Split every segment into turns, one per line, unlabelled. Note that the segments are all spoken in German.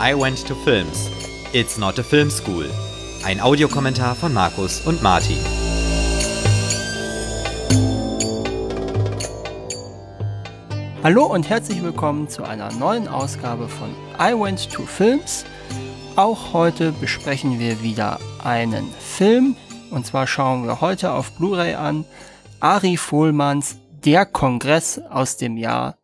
I Went to Films. It's not a film school. Ein Audiokommentar von Markus und Martin.
Hallo und herzlich willkommen zu einer neuen Ausgabe von I Went to Films. Auch heute besprechen wir wieder einen Film. Und zwar schauen wir heute auf Blu-ray an Ari Folmans Der Kongress aus dem Jahr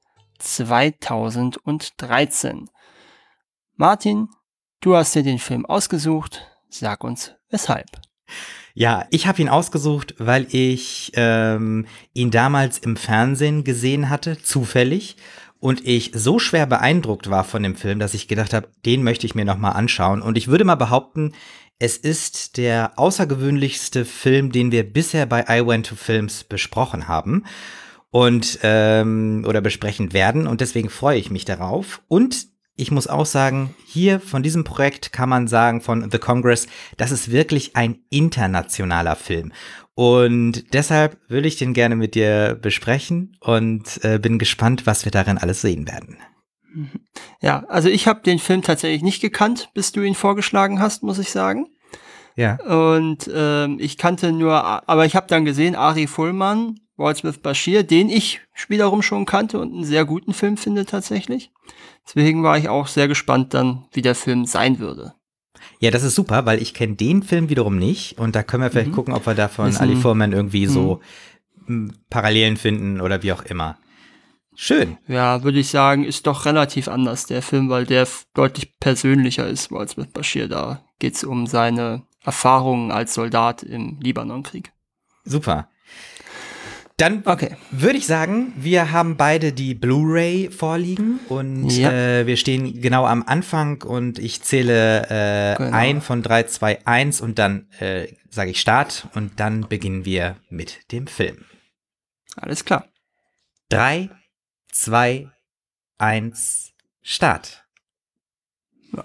2013. Martin, du hast dir den Film ausgesucht. Sag uns, weshalb.
Ja, ich habe ihn ausgesucht, weil ich ihn damals im Fernsehen gesehen hatte, zufällig. Und ich so schwer beeindruckt war von dem Film, dass ich gedacht habe, den möchte ich mir nochmal anschauen. Und ich würde mal behaupten, es ist der außergewöhnlichste Film, den wir bisher bei I Went to Films besprochen haben und oder besprechen werden. Und deswegen freue ich mich darauf. Und ich muss auch sagen, hier von diesem Projekt kann man sagen, von The Congress, das ist wirklich ein internationaler Film. Und deshalb will ich den gerne mit dir besprechen und bin gespannt, was wir darin alles sehen werden.
Ja, also ich habe den Film tatsächlich nicht gekannt, bis du ihn vorgeschlagen hast, muss ich sagen.
Ja.
Und ich kannte nur, aber ich habe dann gesehen, Ari Folman, Waltz with Bashir, den ich wiederum schon kannte und einen sehr guten Film finde tatsächlich. Deswegen war ich auch sehr gespannt dann, wie der Film sein würde.
Ja, das ist super, weil ich kenne den Film wiederum nicht und da können wir vielleicht gucken, ob wir da von Ali Folman irgendwie so Parallelen finden oder wie auch immer. Schön.
Ja, würde ich sagen, ist doch relativ anders, der Film, weil der deutlich persönlicher ist, Waltz with Bashir. Da geht's um seine Erfahrungen als Soldat im Libanonkrieg.
Super. Dann würde ich sagen, wir haben beide die Blu-ray vorliegen und wir stehen genau am Anfang und ich zähle ein von 3, 2, 1 und dann sage ich Start und dann beginnen wir mit dem Film.
Alles klar.
3, 2, 1, Start.
Ja.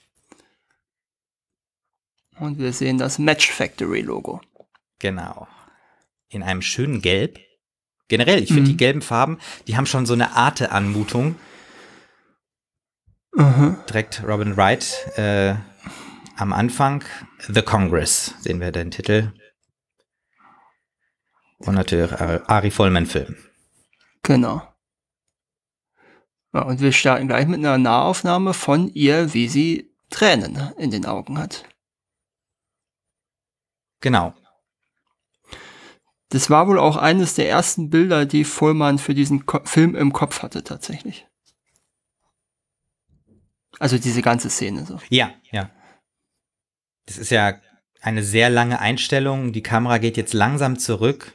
Und wir sehen das Match Factory Logo.
Genau. In einem schönen Gelb. Generell, ich finde die gelben Farben, die haben schon so eine Arte-Anmutung. Direkt Robin Wright am Anfang. The Congress sehen wir den Titel. Und natürlich Ari Folman-Film.
Genau. Ja, und wir starten gleich mit einer Nahaufnahme von ihr, wie sie Tränen in den Augen hat.
Genau.
Das war wohl auch eines der ersten Bilder, die Folman für diesen Film im Kopf hatte, tatsächlich. Also diese ganze Szene so.
Ja. Das ist ja eine sehr lange Einstellung. Die Kamera geht jetzt langsam zurück.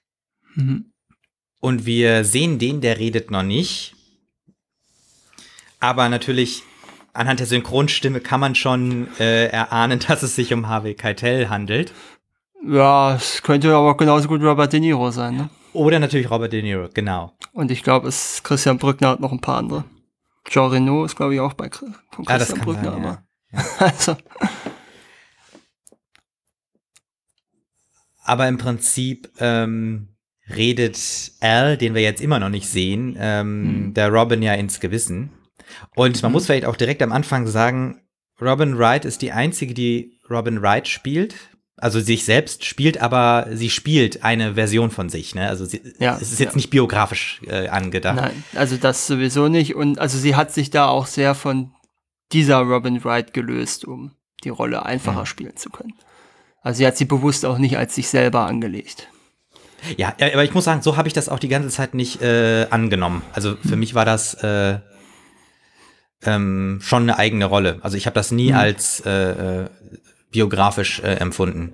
Und wir sehen den, der redet noch nicht. Aber natürlich, anhand der Synchronstimme kann man schon erahnen, dass es sich um Harvey Keitel handelt.
Ja, es könnte aber genauso gut Robert De Niro sein, ne?
Oder natürlich Robert De Niro, genau.
Und ich glaube, Christian Brückner hat noch ein paar andere. Jean Reno ist, glaube ich, auch von Christian
das kann
Brückner.
sein,
aber
ja.
Also.
Aber im Prinzip redet Al, den wir jetzt immer noch nicht sehen, der Robin ja ins Gewissen. Und man muss vielleicht auch direkt am Anfang sagen, Robin Wright ist die einzige, die Robin Wright spielt. Also sich selbst spielt, aber sie spielt eine Version von sich, ne? Also es ist jetzt nicht biografisch angedacht.
Nein, also das sowieso nicht. Und also sie hat sich da auch sehr von dieser Robin Wright gelöst, um die Rolle einfacher spielen zu können. Also sie hat sie bewusst auch nicht als sich selber angelegt.
Ja, aber ich muss sagen, so habe ich das auch die ganze Zeit nicht angenommen. Also für mich war das schon eine eigene Rolle. Also ich habe das nie als biografisch empfunden.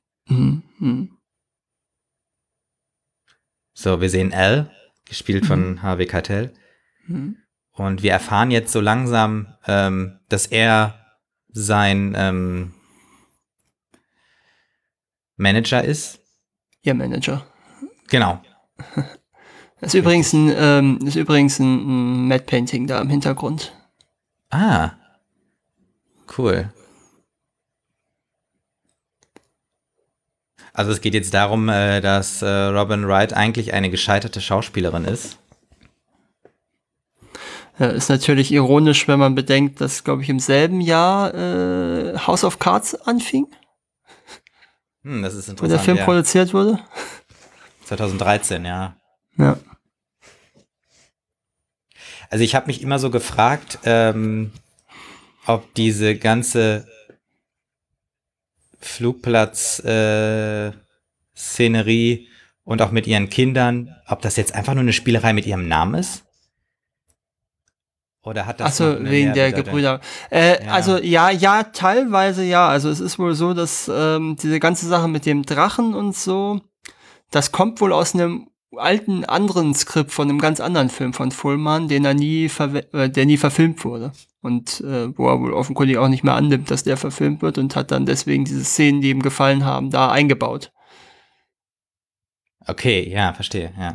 So, wir sehen Al, gespielt von Harvey Keitel. Und wir erfahren jetzt so langsam, dass er sein Manager ist.
Ihr Manager.
Genau.
Das ist übrigens ein Matte Painting da im Hintergrund.
Ah, cool. Also es geht jetzt darum, dass Robin Wright eigentlich eine gescheiterte Schauspielerin ist.
Ist natürlich ironisch, wenn man bedenkt, dass, glaube ich, im selben Jahr House of Cards anfing.
Das ist
Wo
interessant.
der Film produziert wurde.
2013, ja.
Ja.
Also ich habe mich immer so gefragt, ob diese ganze Flugplatz-Szenerie und auch mit ihren Kindern, ob das jetzt einfach nur eine Spielerei mit ihrem Namen ist? Oder hat das noch eine
wegen der
Mehrbedeutung?
Gebrüder.
Ja.
Also ja, teilweise ja. Also es ist wohl so, dass diese ganze Sache mit dem Drachen und so, das kommt wohl aus einem alten anderen Skript von einem ganz anderen Film von Fullman, der nie verfilmt wurde. Und wo er wohl offenkundig auch nicht mehr annimmt, dass der verfilmt wird und hat dann deswegen diese Szenen, die ihm gefallen haben, da eingebaut.
Okay, ja, verstehe, ja.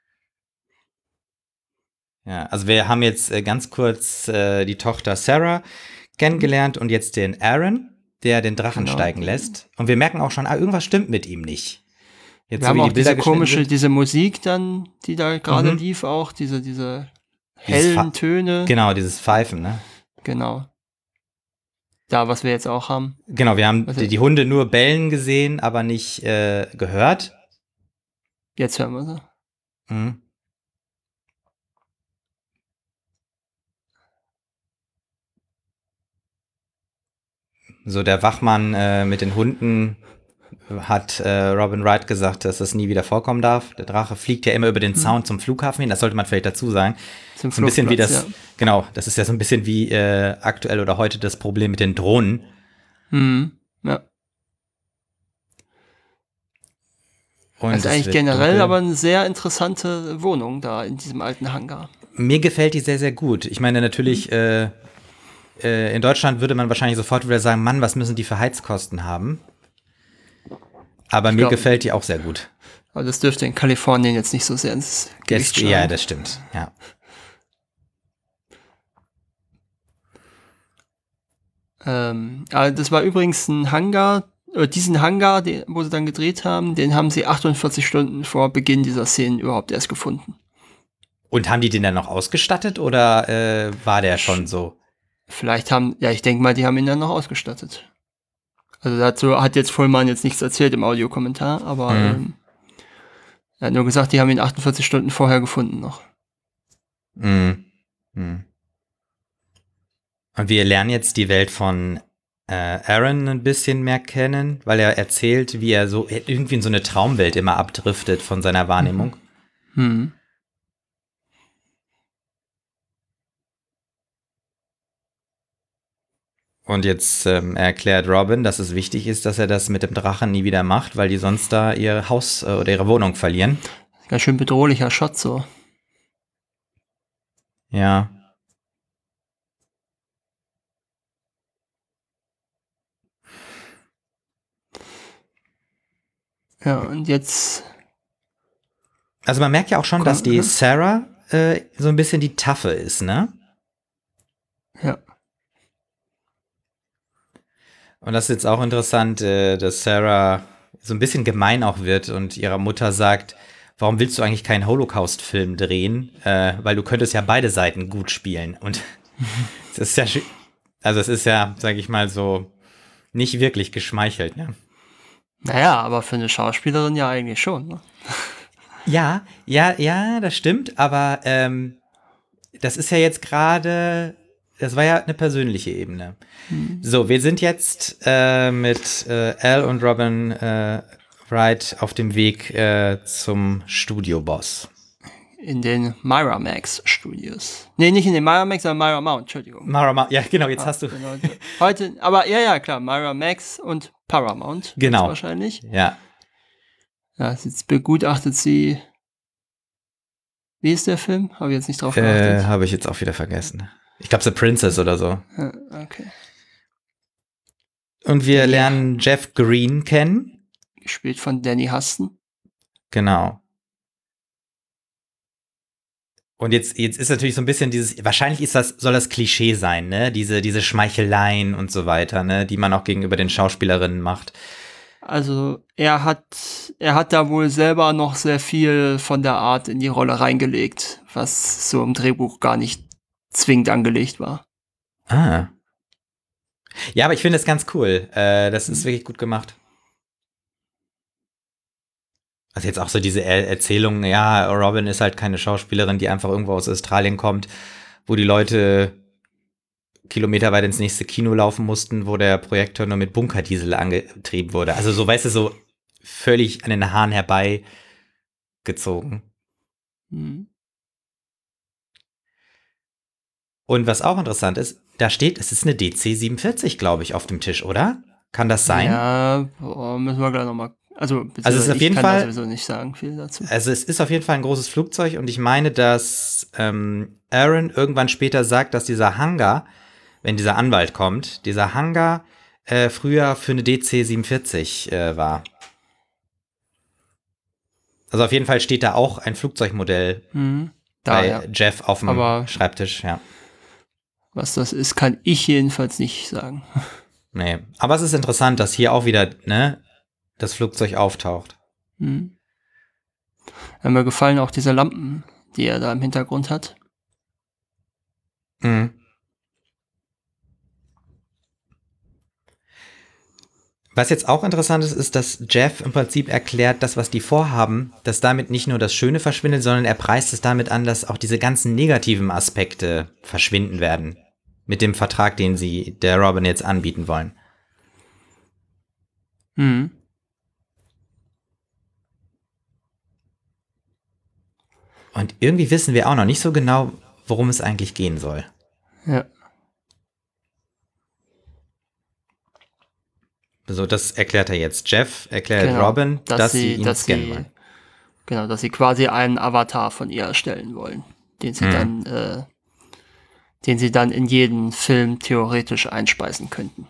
Ja, also wir haben jetzt ganz kurz die Tochter Sarah kennengelernt und jetzt den Aaron, der den Drachen steigen lässt. Und wir merken auch schon, irgendwas stimmt mit ihm nicht. Jetzt
Wir haben auch diese Musik dann, die da gerade lief, auch diese hellen Töne.
Genau, dieses Pfeifen, ne?
Genau. Da, was wir jetzt auch haben.
Genau, wir haben die Hunde nur bellen gesehen, aber nicht gehört.
Jetzt hören wir sie.
Mhm. So, der Wachmann mit den Hunden hat Robin Wright gesagt, dass das nie wieder vorkommen darf. Der Drache fliegt ja immer über den Zaun zum Flughafen hin, das sollte man vielleicht dazu sagen.
Zum
so ein bisschen wie das,
ja.
Genau, das ist ja so ein bisschen wie aktuell oder heute das Problem mit den Drohnen.
Ja.
Und
das ist eigentlich generell aber eine sehr interessante Wohnung da in diesem alten Hangar.
Mir gefällt die sehr, sehr gut. Ich meine, natürlich, in Deutschland würde man wahrscheinlich sofort wieder sagen, Mann, was müssen die für Heizkosten haben? Aber mir gefällt die auch sehr gut.
Aber das dürfte in Kalifornien jetzt nicht so sehr ins Gewicht schlagen.
Ja, das stimmt, ja.
Also das war übrigens ein Hangar, diesen Hangar, wo sie dann gedreht haben, den haben sie 48 Stunden vor Beginn dieser Szenen überhaupt erst gefunden.
Und haben die den dann noch ausgestattet oder war der schon so?
Vielleicht ich denke mal, die haben ihn dann noch ausgestattet. Also dazu hat jetzt Fullman jetzt nichts erzählt im Audiokommentar, aber er hat nur gesagt, die haben ihn 48 Stunden vorher gefunden noch.
Und wir lernen jetzt die Welt von Aaron ein bisschen mehr kennen, weil er erzählt, wie er so irgendwie in so eine Traumwelt immer abdriftet von seiner Wahrnehmung. Und jetzt erklärt Robin, dass es wichtig ist, dass er das mit dem Drachen nie wieder macht, weil die sonst da ihr Haus oder ihre Wohnung verlieren.
Ganz schön bedrohlicher Shot so.
Ja.
Ja, und jetzt...
Also man merkt ja auch schon, dass die Sarah so ein bisschen die Taffe ist, ne?
Ja.
Und das ist jetzt auch interessant, dass Sarah so ein bisschen gemein auch wird und ihrer Mutter sagt, warum willst du eigentlich keinen Holocaust-Film drehen? Weil du könntest ja beide Seiten gut spielen. Und es ist ja, sag ich mal so, nicht wirklich geschmeichelt, ne?
Naja, aber für eine Schauspielerin ja eigentlich schon, ne?
Ja, das stimmt, aber das ist ja jetzt gerade, das war ja eine persönliche Ebene. So, wir sind jetzt mit Al und Robin Wright auf dem Weg zum Studioboss.
In den Miramax Studios. Nee, nicht in den Miramax, sondern Miramount, Entschuldigung.
Miramount, ja genau, jetzt hast du.
Genau. Heute, aber ja, klar, Miramax und Paramount.
Genau.
Wahrscheinlich.
Ja.
Ja, jetzt begutachtet sie. Wie ist der Film? Habe ich jetzt nicht drauf geachtet.
Habe ich jetzt auch wieder vergessen. Ich glaube, The Princess oder so.
Okay.
Und wir lernen Jeff Green kennen.
Gespielt von Danny Huston.
Genau. Und jetzt ist natürlich so ein bisschen wahrscheinlich soll das Klischee sein, ne? Diese Schmeicheleien und so weiter, ne? Die man auch gegenüber den Schauspielerinnen macht.
Also er hat da wohl selber noch sehr viel von der Art in die Rolle reingelegt, was so im Drehbuch gar nicht zwingend angelegt war.
Ah. Ja, aber ich finde das ganz cool. Das ist wirklich gut gemacht. Also jetzt auch so diese Erzählung, ja, Robin ist halt keine Schauspielerin, die einfach irgendwo aus Australien kommt, wo die Leute kilometerweit ins nächste Kino laufen mussten, wo der Projektor nur mit Bunkerdiesel angetrieben wurde. Also so, weißt du, so völlig an den Haaren herbeigezogen.
Mhm.
Und was auch interessant ist, da steht, es ist eine DC-47, glaube ich, auf dem Tisch, oder? Kann das sein?
Ja, müssen wir gleich nochmal. Also
es ist auf jeden
kann
Fall,
da sowieso nicht sagen viel dazu.
Also es ist auf jeden Fall ein großes Flugzeug und ich meine, dass Aaron irgendwann später sagt, dass dieser Hangar, wenn dieser Anwalt kommt, dieser Hangar früher für eine DC-47 war. Also auf jeden Fall steht da auch ein Flugzeugmodell bei Jeff auf dem Schreibtisch, ja.
Was das ist, kann ich jedenfalls nicht sagen.
Nee, aber es ist interessant, dass hier auch wieder, ne, das Flugzeug auftaucht.
Mhm. Mir gefallen auch diese Lampen, die er da im Hintergrund hat.
Mhm. Was jetzt auch interessant ist, ist, dass Jeff im Prinzip erklärt, das, was die vorhaben, dass damit nicht nur das Schöne verschwindet, sondern er preist es damit an, dass auch diese ganzen negativen Aspekte verschwinden werden. Mit dem Vertrag, den sie der Robin jetzt anbieten wollen.
Mhm.
Und irgendwie wissen wir auch noch nicht so genau, worum es eigentlich gehen soll.
Ja.
So, das erklärt er jetzt. Jeff erklärt Robin, dass sie ihn scannen wollen.
Genau, dass sie quasi einen Avatar von ihr erstellen wollen, den sie dann in jeden Film theoretisch einspeisen könnten.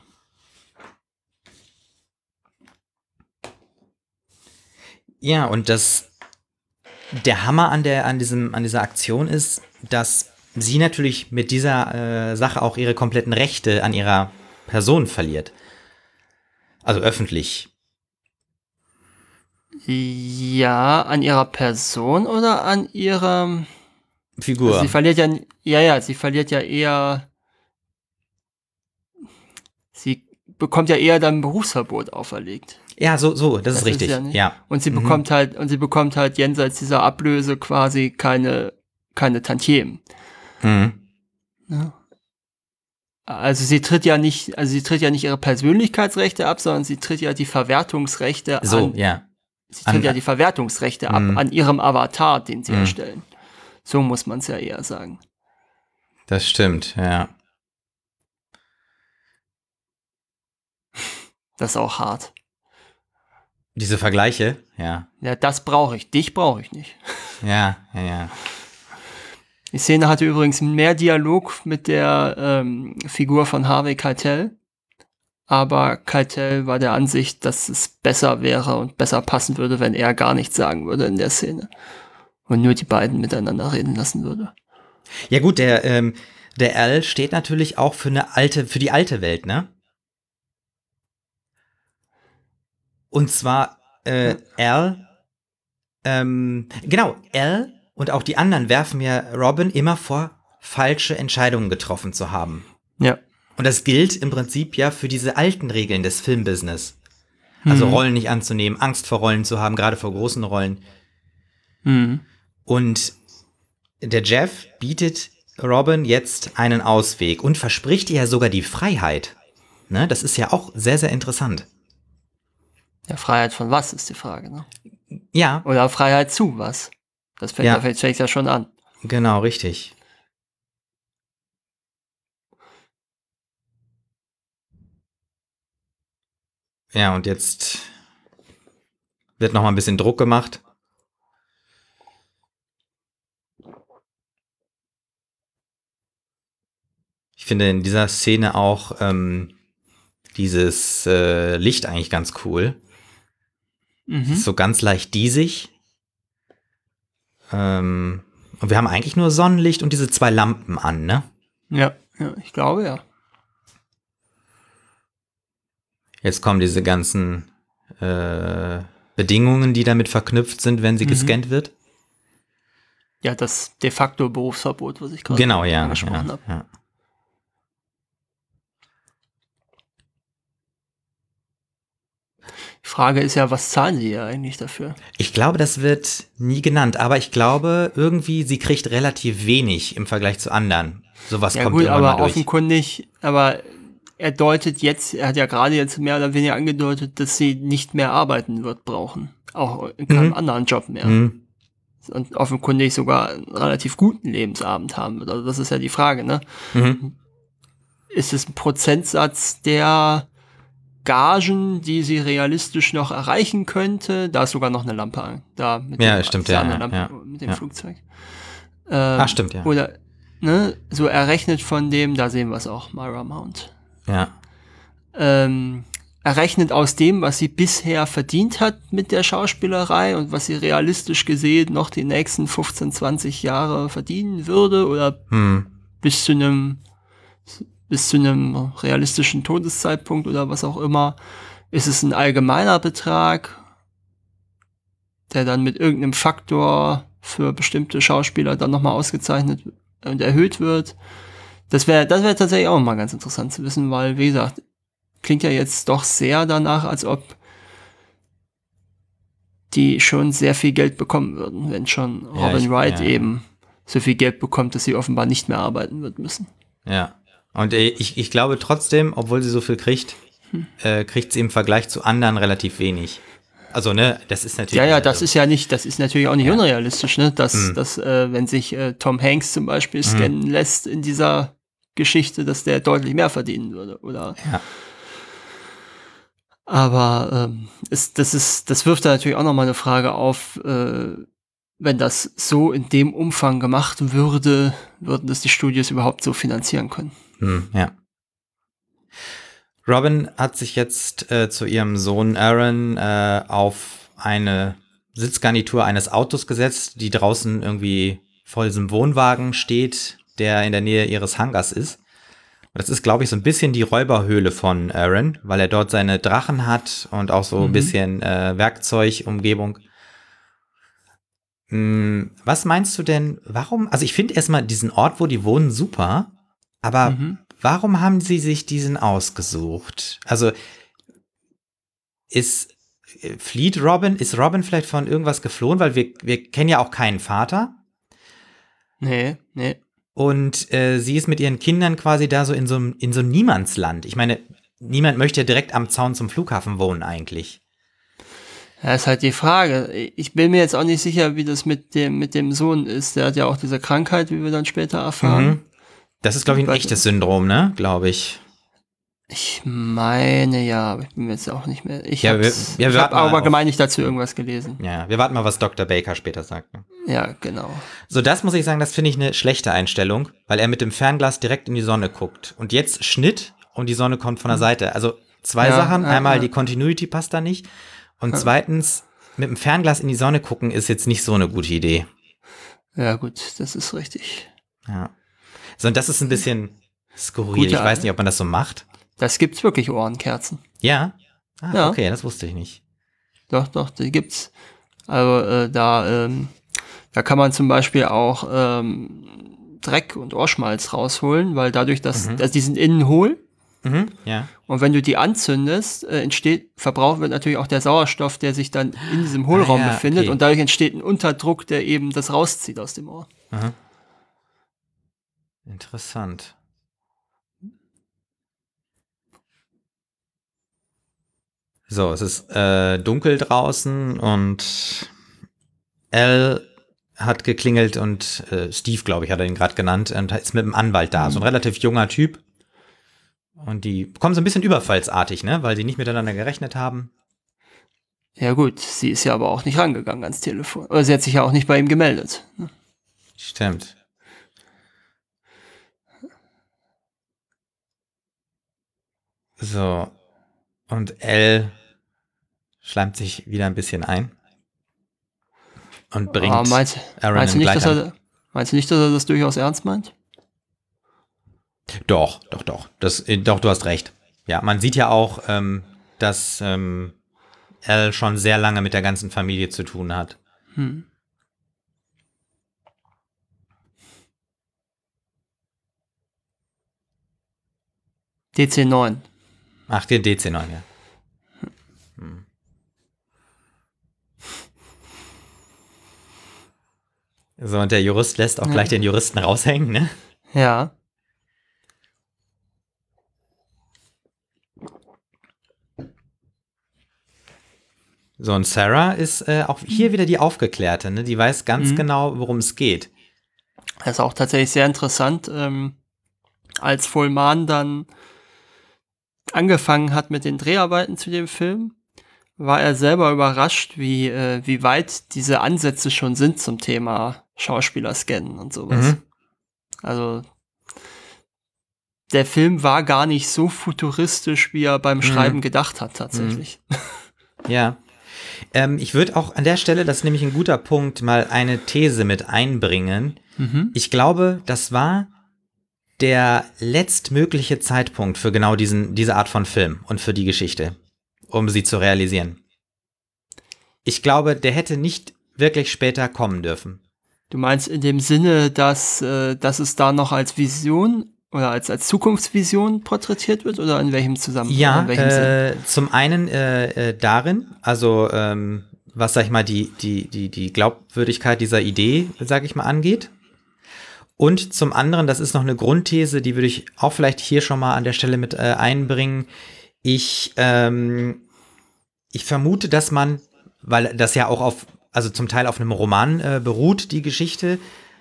Ja, und der Hammer an dieser Aktion ist, dass sie natürlich mit dieser Sache auch ihre kompletten Rechte an ihrer Person verliert. Also öffentlich.
Ja, an ihrer Person oder an ihrer
Figur?
Also sie verliert sie verliert ja eher. Sie bekommt ja eher dann ein Berufsverbot auferlegt.
Ja, so, das ist richtig. Ja.
Und sie bekommt halt jenseits dieser Ablöse quasi keine Tantiemen.
Mhm.
Ja. Also sie tritt ja nicht ihre Persönlichkeitsrechte ab, sondern sie tritt ja die Verwertungsrechte
an. Ja.
Sie tritt ja die Verwertungsrechte ab an ihrem Avatar, den sie erstellen. So muss man es ja eher sagen.
Das stimmt, ja.
Das ist auch hart.
Diese Vergleiche, ja.
Ja, das brauche ich. Dich brauche ich nicht.
Ja.
Die Szene hatte übrigens mehr Dialog mit der Figur von Harvey Keitel. Aber Keitel war der Ansicht, dass es besser wäre und besser passen würde, wenn er gar nichts sagen würde in der Szene. Und nur die beiden miteinander reden lassen würde.
Ja gut, der Al steht natürlich auch für die alte Welt, ne? Und zwar Al und auch die anderen werfen ja Robin immer vor, falsche Entscheidungen getroffen zu haben.
Ja.
Und das gilt im Prinzip ja für diese alten Regeln des Filmbusiness. Also Rollen nicht anzunehmen, Angst vor Rollen zu haben, gerade vor großen Rollen. Und der Jeff bietet Robin jetzt einen Ausweg und verspricht ihr ja sogar die Freiheit. Ne? Das ist ja auch sehr, sehr interessant.
Ja, Freiheit von was ist die Frage, ne?
Ja.
Oder Freiheit zu was? Das fängt ja schon an.
Genau, richtig. Ja, und jetzt wird noch mal ein bisschen Druck gemacht. Ich finde in dieser Szene auch dieses Licht eigentlich ganz cool. Ist so ganz leicht diesig. Und wir haben eigentlich nur Sonnenlicht und diese 2 Lampen an, ne?
Ja, ich glaube ja.
Jetzt kommen diese ganzen Bedingungen, die damit verknüpft sind, wenn sie gescannt wird.
ja das de facto Berufsverbot, was ich gerade angesprochen habe.
Ja.
Die Frage ist ja, was zahlen sie ja eigentlich dafür?
Ich glaube, das wird nie genannt, aber ich glaube irgendwie, sie kriegt relativ wenig im Vergleich zu anderen. Sowas
Ja
kommt
gut,
irgendwann
aber
mal durch.
offenkundig, aber er hat ja gerade jetzt mehr oder weniger angedeutet, dass sie nicht mehr arbeiten wird brauchen. Auch in keinem anderen Job mehr.
Mhm.
Und offenkundig sogar einen relativ guten Lebensabend haben wird. Also das ist ja die Frage, ne?
Mhm.
Ist es ein Prozentsatz der Gagen, die sie realistisch noch erreichen könnte? Da ist sogar noch eine Lampe an. Da mit
Stimmt,
dieser
ja.
anderen Lampe,
Ja.
mit dem Flugzeug.
Stimmt, ja.
Oder, ne, so errechnet von dem, da sehen wir es auch, Myra Mount.
Ja.
Errechnet aus dem, was sie bisher verdient hat mit der Schauspielerei und was sie realistisch gesehen noch die nächsten 15, 20 Jahre verdienen würde oder bis zu einem realistischen Todeszeitpunkt oder was auch immer, ist es ein allgemeiner Betrag, der dann mit irgendeinem Faktor für bestimmte Schauspieler dann nochmal ausgezeichnet und erhöht wird. Das wäre tatsächlich auch mal ganz interessant zu wissen, weil, wie gesagt, klingt ja jetzt doch sehr danach, als ob die schon sehr viel Geld bekommen würden, wenn schon Robin Wright eben so viel Geld bekommt, dass sie offenbar nicht mehr arbeiten wird müssen.
Ja. Und ich glaube trotzdem, obwohl sie so viel kriegt, kriegt sie im Vergleich zu anderen relativ wenig. Also, ne, das ist natürlich.
Ja, das ist natürlich auch nicht unrealistisch, ne, dass wenn sich Tom Hanks zum Beispiel scannen lässt in dieser Geschichte, dass der deutlich mehr verdienen würde, oder?
Ja.
Aber das wirft da natürlich auch nochmal eine Frage auf, wenn das so in dem Umfang gemacht würde, würden das die Studios überhaupt so finanzieren können?
Ja. Robin hat sich jetzt zu ihrem Sohn Aaron auf eine Sitzgarnitur eines Autos gesetzt, die draußen irgendwie vor diesem Wohnwagen steht, der in der Nähe ihres Hangars ist. Und das ist, glaube ich, so ein bisschen die Räuberhöhle von Aaron, weil er dort seine Drachen hat und auch so ein bisschen Werkzeugumgebung. Was meinst du denn, warum, also ich finde erstmal diesen Ort, wo die wohnen, super, aber warum haben sie sich diesen ausgesucht? Also ist Robin vielleicht von irgendwas geflohen, weil wir kennen ja auch keinen Vater.
Nee.
Und sie ist mit ihren Kindern quasi da so in so einem Niemandsland. Ich meine, niemand möchte ja direkt am Zaun zum Flughafen wohnen eigentlich.
Ja, ist halt die Frage. Ich bin mir jetzt auch nicht sicher, wie das mit dem Sohn ist. Der hat ja auch diese Krankheit, wie wir dann später erfahren.
Das ist, glaube ich, ein echtes Syndrom, ne? Glaube ich.
Ich meine, ja, aber ich bin mir jetzt auch nicht mehr. Ich habe aber gemeinigt dazu irgendwas gelesen.
Ja, wir warten mal, was Dr. Baker später sagt. Ne?
Ja, genau.
So, das muss ich sagen, das finde ich eine schlechte Einstellung, weil er mit dem Fernglas direkt in die Sonne guckt. Und jetzt Schnitt und die Sonne kommt von der Seite. Also zwei Sachen. Einmal, die Continuity passt da nicht. Und zweitens, mit dem Fernglas in die Sonne gucken ist jetzt nicht so eine gute Idee.
Ja, gut, das ist richtig.
Ja. So, und das ist ein bisschen skurril. Ich weiß nicht, ob man das so macht.
Das gibt's wirklich Ohrenkerzen.
Ja?
Ja.
Okay, das wusste ich nicht.
Doch, die gibt's. Also da kann man zum Beispiel auch Dreck und Ohrschmalz rausholen, weil dadurch, dass die sind innen hohl.
Ja.
Und wenn du die anzündest, verbraucht wird natürlich auch der Sauerstoff, der sich dann in diesem Hohlraum befindet. Okay. Und dadurch entsteht ein Unterdruck, der eben das rauszieht aus dem Ohr.
Aha. Interessant. So, es ist dunkel draußen und Al hat geklingelt und Steve, glaube ich, hat er ihn gerade genannt, und ist mit dem Anwalt da. So ein relativ junger Typ. Und die kommen so ein bisschen überfallsartig, ne? Weil sie nicht miteinander gerechnet haben.
Ja gut, sie ist ja aber auch nicht rangegangen ans Telefon. Oder sie hat sich ja auch nicht bei ihm gemeldet. Ne?
Stimmt. So. Und Al schleimt sich wieder ein bisschen ein. Und bringt Aaron
meinst du nicht, dass er das durchaus ernst meint?
Doch. Doch, du hast recht. Ja, man sieht ja auch, dass Al schon sehr lange mit der ganzen Familie zu tun hat.
DC9.
Ach, den DC9, ja. So, und der Jurist lässt auch gleich den Juristen raushängen, ne?
Ja.
So, und Sarah ist auch hier wieder die Aufgeklärte, ne? Die weiß ganz genau, worum es geht.
Das ist auch tatsächlich sehr interessant, als Fullman dann angefangen hat mit den Dreharbeiten zu dem Film, war er selber überrascht, wie weit diese Ansätze schon sind zum Thema Schauspieler scannen und sowas. Also der Film war gar nicht so futuristisch, wie er beim Schreiben gedacht hat, tatsächlich.
Ja. Ich würde auch an der Stelle, das ist nämlich ein guter Punkt, mal eine These mit einbringen. Ich glaube, das war der letztmögliche Zeitpunkt für genau diese Art von Film und für die Geschichte, um sie zu realisieren. Ich glaube, der hätte nicht wirklich später kommen dürfen.
Du meinst in dem Sinne, dass es da noch als Vision oder als Zukunftsvision porträtiert wird, oder in welchem Zusammenhang?
Ja,
in welchem Sinn?
Zum einen darin, also was, sag ich mal, die Glaubwürdigkeit dieser Idee, sag ich mal, angeht. Und zum anderen, das ist noch eine Grundthese, die würde ich auch vielleicht hier schon mal an der Stelle mit einbringen. Ich vermute, dass man, weil das ja auch also zum Teil auf einem Roman beruht, die Geschichte,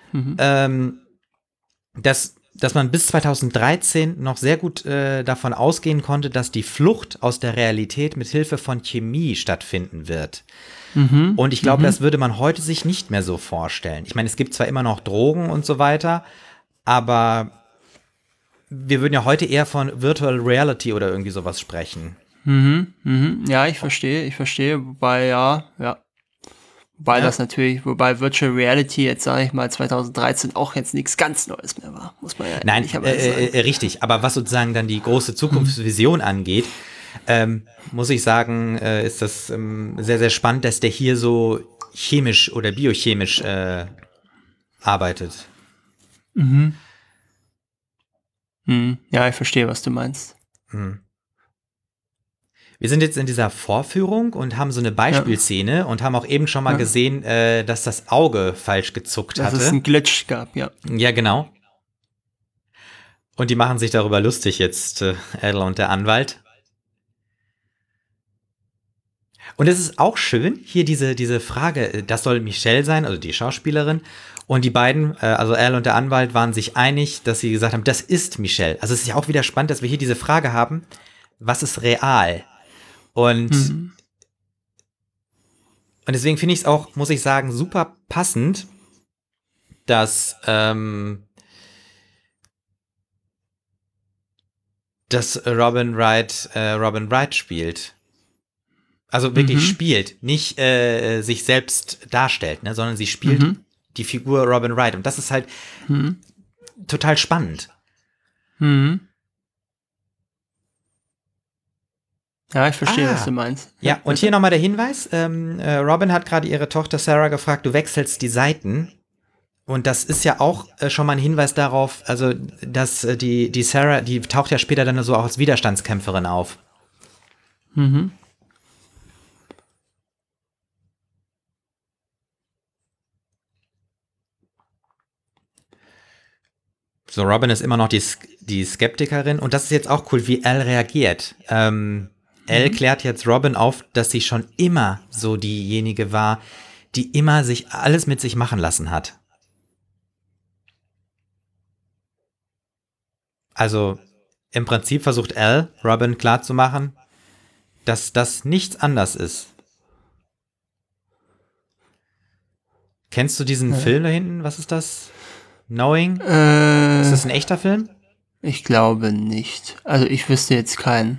dass man bis 2013 noch sehr gut davon ausgehen konnte, dass die Flucht aus der Realität mit Hilfe von Chemie stattfinden wird. Und ich glaube, das würde man heute sich nicht mehr so vorstellen. Ich meine, es gibt zwar immer noch Drogen und so weiter, aber wir würden ja heute eher von Virtual Reality oder irgendwie sowas sprechen.
Ja, ich verstehe, wobei, wobei Virtual Reality jetzt, sage ich mal, 2013 auch jetzt nichts ganz Neues mehr war, muss man ja ehrlicherweise sagen.
Richtig, aber was sozusagen dann die große Zukunftsvision angeht, muss ich sagen, ist das sehr, sehr spannend, dass der hier so chemisch oder biochemisch arbeitet.
Ja, ich verstehe, was du meinst.
Wir sind jetzt in dieser Vorführung und haben so eine Beispielszene und haben auch eben schon mal gesehen, dass das Auge falsch gezuckt hatte.
Dass es einen Glitch gab, ja.
Ja, genau. Und die machen sich darüber lustig jetzt, Adler und der Anwalt. Und es ist auch schön, hier diese Frage, das soll Michelle sein, also die Schauspielerin. Und die beiden, also Al und der Anwalt, waren sich einig, dass sie gesagt haben, das ist Michelle. Also es ist ja auch wieder spannend, dass wir hier diese Frage haben, was ist real? Und deswegen finde ich es auch, muss ich sagen, super passend, dass Robin Wright spielt. Also wirklich spielt, nicht sich selbst darstellt, ne, sondern sie spielt die Figur Robin Wright. Und das ist halt total spannend.
Ja, ich verstehe, was du meinst.
Ja, und hier nochmal der Hinweis. Robin hat gerade ihre Tochter Sarah gefragt, du wechselst die Seiten. Und das ist ja auch schon mal ein Hinweis darauf, also dass die Sarah, die taucht ja später dann so auch als Widerstandskämpferin auf. So, Robin ist immer noch die Skeptikerin und das ist jetzt auch cool, wie Al reagiert. Al klärt jetzt Robin auf, dass sie schon immer so diejenige war, die immer sich alles mit sich machen lassen hat. Also im Prinzip versucht Al, Robin klarzumachen, dass das nichts anders ist. Kennst du diesen Film da hinten? Was ist das? Knowing? Ist das ein echter Film?
Ich glaube nicht. Also ich wüsste jetzt keinen.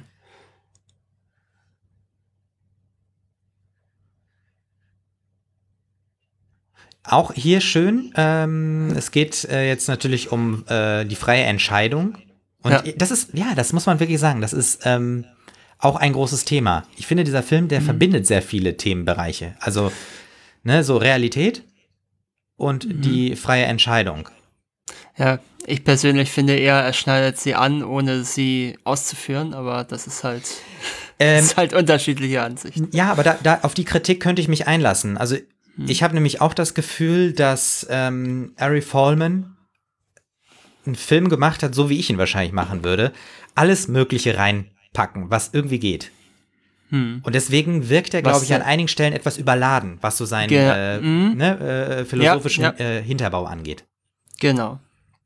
Auch hier schön, es geht jetzt natürlich um die freie Entscheidung. Und das muss man wirklich sagen, das ist auch ein großes Thema. Ich finde, dieser Film, der verbindet sehr viele Themenbereiche. Also, ne, so Realität und die freie Entscheidung.
Ja, Ich persönlich finde eher, er schneidet sie an, ohne sie auszuführen, aber das ist halt, unterschiedliche Ansichten.
Ja, aber da auf die Kritik könnte ich mich einlassen. Also ich habe nämlich auch das Gefühl, dass Ari Folman einen Film gemacht hat, so wie ich ihn wahrscheinlich machen würde, alles Mögliche reinpacken, was irgendwie geht. Und deswegen wirkt er, glaube ich, an einigen Stellen etwas überladen, was so seinen philosophischen Hinterbau angeht.
Genau.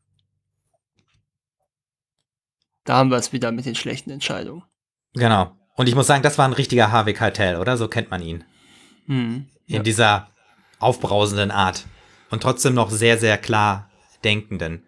Da haben wir es wieder mit den schlechten Entscheidungen.
Genau. Und ich muss sagen, das war ein richtiger Harvey Keitel, oder? So kennt man ihn. In dieser aufbrausenden Art. Und trotzdem noch sehr, sehr klar denkenden.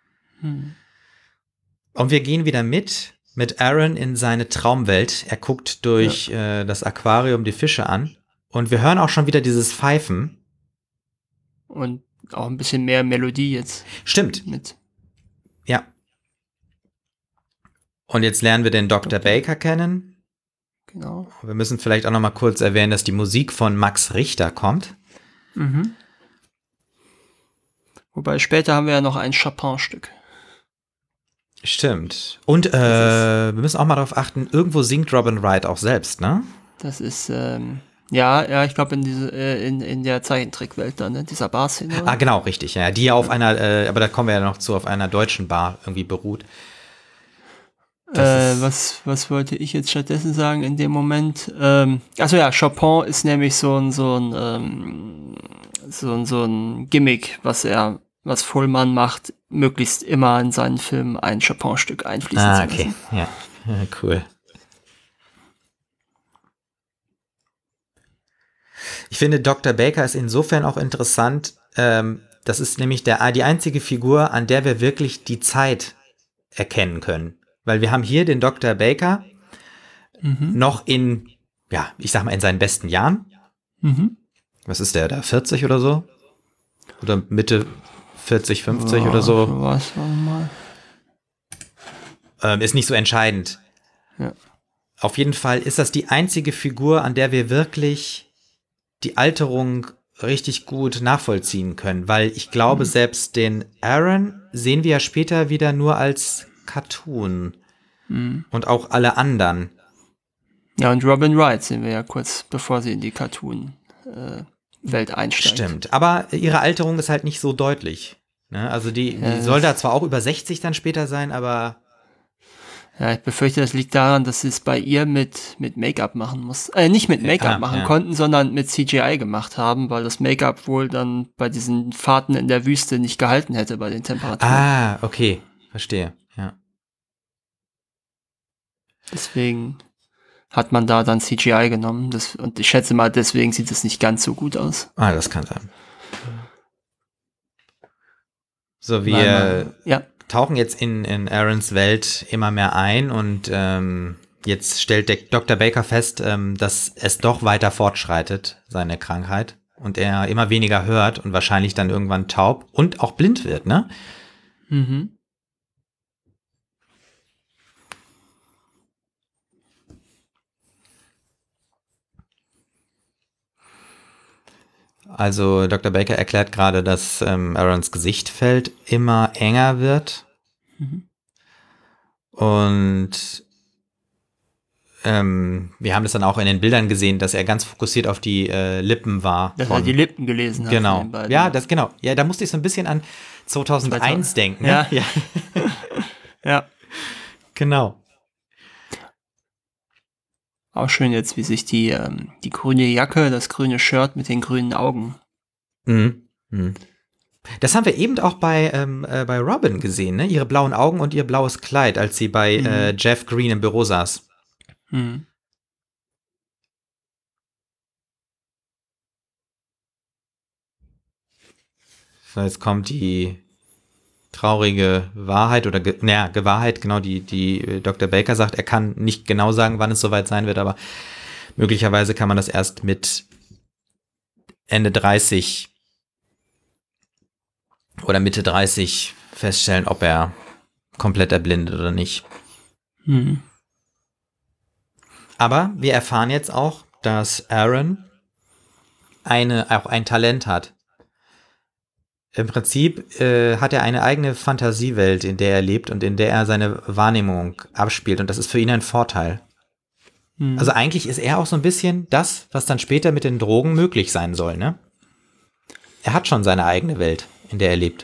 Und wir gehen wieder mit Aaron in seine Traumwelt. Er guckt durch das Aquarium die Fische an. Und wir hören auch schon wieder dieses Pfeifen.
Und auch ein bisschen mehr Melodie jetzt.
Stimmt.
Mit.
Ja. Und jetzt lernen wir den Dr. Baker kennen.
Genau.
Wir müssen vielleicht auch noch mal kurz erwähnen, dass die Musik von Max Richter kommt.
Wobei später haben wir ja noch ein Chopin-Stück.
Stimmt. Und wir müssen auch mal darauf achten, irgendwo singt Robin Wright auch selbst, ne?
Das ist, ich glaube in der Zeichentrickwelt dann, ne? Dieser Bar-Szene.
Ah, genau, richtig. Ja, die ja auf einer, aber da kommen wir ja noch zu, auf einer deutschen Bar irgendwie beruht.
Was wollte ich jetzt stattdessen sagen in dem Moment? Chopin ist nämlich so ein Gimmick, was Fullman macht, möglichst immer in seinen Filmen ein Chopin-Stück einfließen zu lassen.
Ja, cool. Ich finde, Dr. Baker ist insofern auch interessant, das ist nämlich die einzige Figur, an der wir wirklich die Zeit erkennen können. Weil wir haben hier den Dr. Baker noch in seinen besten Jahren. Was ist der da, 40 oder so? Oder Mitte 40, 50 oder so?
Was, warte mal.
Ist nicht so entscheidend.
Ja.
Auf jeden Fall ist das die einzige Figur, an der wir wirklich die Alterung richtig gut nachvollziehen können. Weil ich glaube, selbst den Aaron sehen wir ja später wieder nur als Cartoon. Und auch alle anderen.
Ja, und Robin Wright sehen wir ja kurz, bevor sie in die Cartoon-Welt einsteigt.
Stimmt, aber ihre Alterung ist halt nicht so deutlich. Ne? Also die soll da zwar auch über 60 dann später sein, aber...
Ja, ich befürchte, das liegt daran, dass sie es bei ihr mit Make-up machen muss. Nicht mit Make-up machen konnten, sondern mit CGI gemacht haben, weil das Make-up wohl dann bei diesen Fahrten in der Wüste nicht gehalten hätte bei den Temperaturen.
Ah, okay, verstehe, ja.
Deswegen hat man da dann CGI genommen. Und ich schätze mal, deswegen sieht es nicht ganz so gut aus.
Ah, das kann sein. So, wir tauchen jetzt in Aarons Welt immer mehr ein und jetzt stellt der Dr. Baker fest, dass es doch weiter fortschreitet, seine Krankheit. Und er immer weniger hört und wahrscheinlich dann irgendwann taub und auch blind wird, ne? Also Dr. Baker erklärt gerade, dass Aarons Gesichtfeld immer enger wird. Und wir haben das dann auch in den Bildern gesehen, dass er ganz fokussiert auf die Lippen war.
Dass er die Lippen gelesen hat.
Genau. Ja, genau. Ja, da musste ich so ein bisschen an 2001 denken. Ne?
Ja. Ja.
Genau.
Auch schön jetzt, wie sich die grüne Jacke, das grüne Shirt mit den grünen Augen.
Das haben wir eben auch bei Robin gesehen, ne? Ihre blauen Augen und ihr blaues Kleid, als sie bei Jeff Green im Büro saß. So, jetzt kommt die traurige Wahrheit oder Gewahrheit, genau, die Dr. Baker sagt, er kann nicht genau sagen, wann es soweit sein wird, aber möglicherweise kann man das erst mit Ende 30 oder Mitte 30 feststellen, ob er komplett erblindet oder nicht. Aber wir erfahren jetzt auch, dass Aaron auch ein Talent hat. Im Prinzip hat er eine eigene Fantasiewelt, in der er lebt und in der er seine Wahrnehmung abspielt. Und das ist für ihn ein Vorteil. Also eigentlich ist er auch so ein bisschen das, was dann später mit den Drogen möglich sein soll, ne? Er hat schon seine eigene Welt, in der er lebt.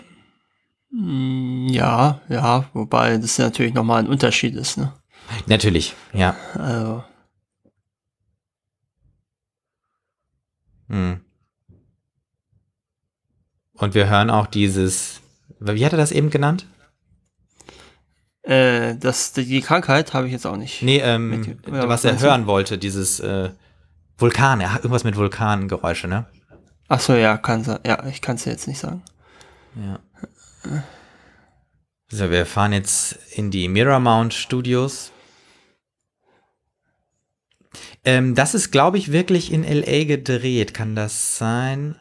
Ja, wobei das natürlich nochmal ein Unterschied ist, ne?
Natürlich, ja.
Also.
Und wir hören auch dieses, wie hat er das eben genannt?
Die Krankheit habe ich jetzt auch nicht.
Nee, was er hören wollte, dieses Vulkan, irgendwas mit Vulkangeräusche, ne?
Ach so, ja, ich kann es jetzt nicht sagen.
Ja. So, wir fahren jetzt in die Miramount Studios. Das ist, glaube ich, wirklich in L.A. gedreht. Kann das sein?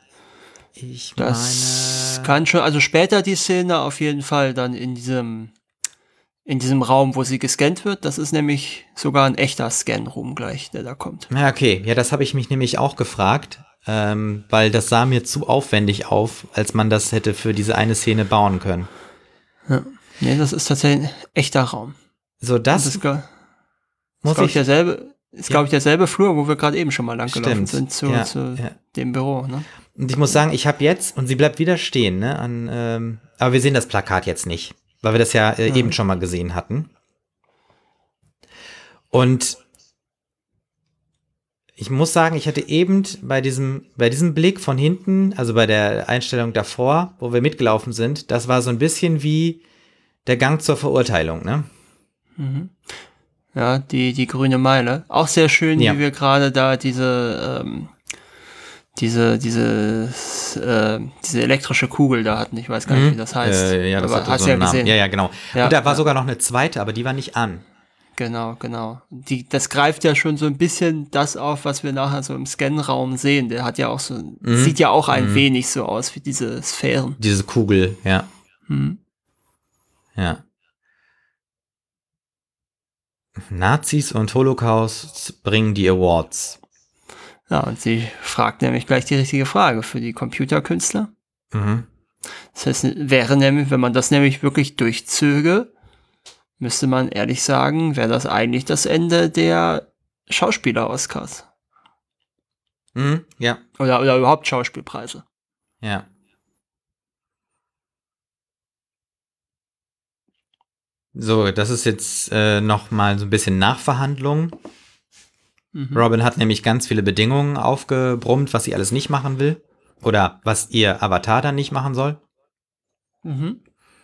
Das kann schon, also später die Szene auf jeden Fall dann in diesem Raum, wo sie gescannt wird. Das ist nämlich sogar ein echter Scan-Room gleich, der da kommt.
Ja, okay. Ja, das habe ich mich nämlich auch gefragt, weil das sah mir zu aufwendig auf, als man das hätte für diese eine Szene bauen können.
Ja. Nee, das ist tatsächlich ein echter Raum.
So, das ist,
glaube ich, derselbe Flur, wo wir gerade eben schon mal lang gelaufen sind, zu dem Büro, ne?
Und ich muss sagen, ich habe jetzt, und sie bleibt wieder stehen, ne? Aber wir sehen das Plakat jetzt nicht, weil wir das ja eben schon mal gesehen hatten. Und ich muss sagen, ich hatte eben bei diesem Blick von hinten, also bei der Einstellung davor, wo wir mitgelaufen sind, das war so ein bisschen wie der Gang zur Verurteilung, ne?
Mhm. Ja, die grüne Meile. Auch sehr schön, wie wir gerade da diese elektrische Kugel da hatten. Ich weiß gar nicht, wie das heißt.
Ja, das hat so einen Namen. Gesehen. Ja, genau. Ja, und da war sogar noch eine zweite, aber die war nicht an.
Genau. Das greift ja schon so ein bisschen das auf, was wir nachher so im Scanraum sehen. Der hat ja auch so, sieht ja auch ein wenig so aus wie diese Sphären.
Diese Kugel, ja. Ja. Nazis und Holocaust bringen die Awards.
Ja, und sie fragt nämlich gleich die richtige Frage für die Computerkünstler. Das heißt, wäre nämlich, wenn man das nämlich wirklich durchzöge, müsste man ehrlich sagen, wäre das eigentlich das Ende der Schauspieler-Oscars.
Ja.
Oder überhaupt Schauspielpreise.
Ja. So, das ist jetzt noch mal so ein bisschen Nachverhandlung. Robin hat nämlich ganz viele Bedingungen aufgebrummt, was sie alles nicht machen will. Oder was ihr Avatar dann nicht machen soll. Und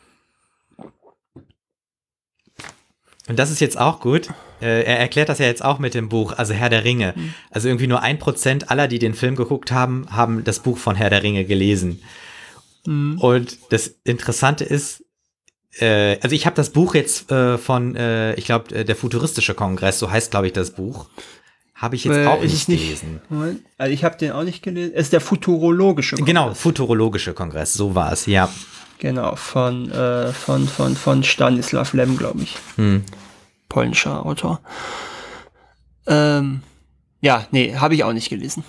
das ist jetzt auch gut. Er erklärt das ja jetzt auch mit dem Buch, also Herr der Ringe. Also irgendwie nur 1% aller, die den Film geguckt haben, haben das Buch von Herr der Ringe gelesen. Und das Interessante ist, also ich habe das Buch jetzt von, ich glaube, der Futuristische Kongress, so heißt, glaube ich, das Buch. Habe ich jetzt auch nicht gelesen.
Also ich habe den auch nicht gelesen. Es ist der Futurologische Kongress.
Genau, Futurologische Kongress, so war es, ja.
Genau, von Stanislaw Lem, glaube ich. Polnischer Autor. Ja, nee, habe ich auch nicht gelesen.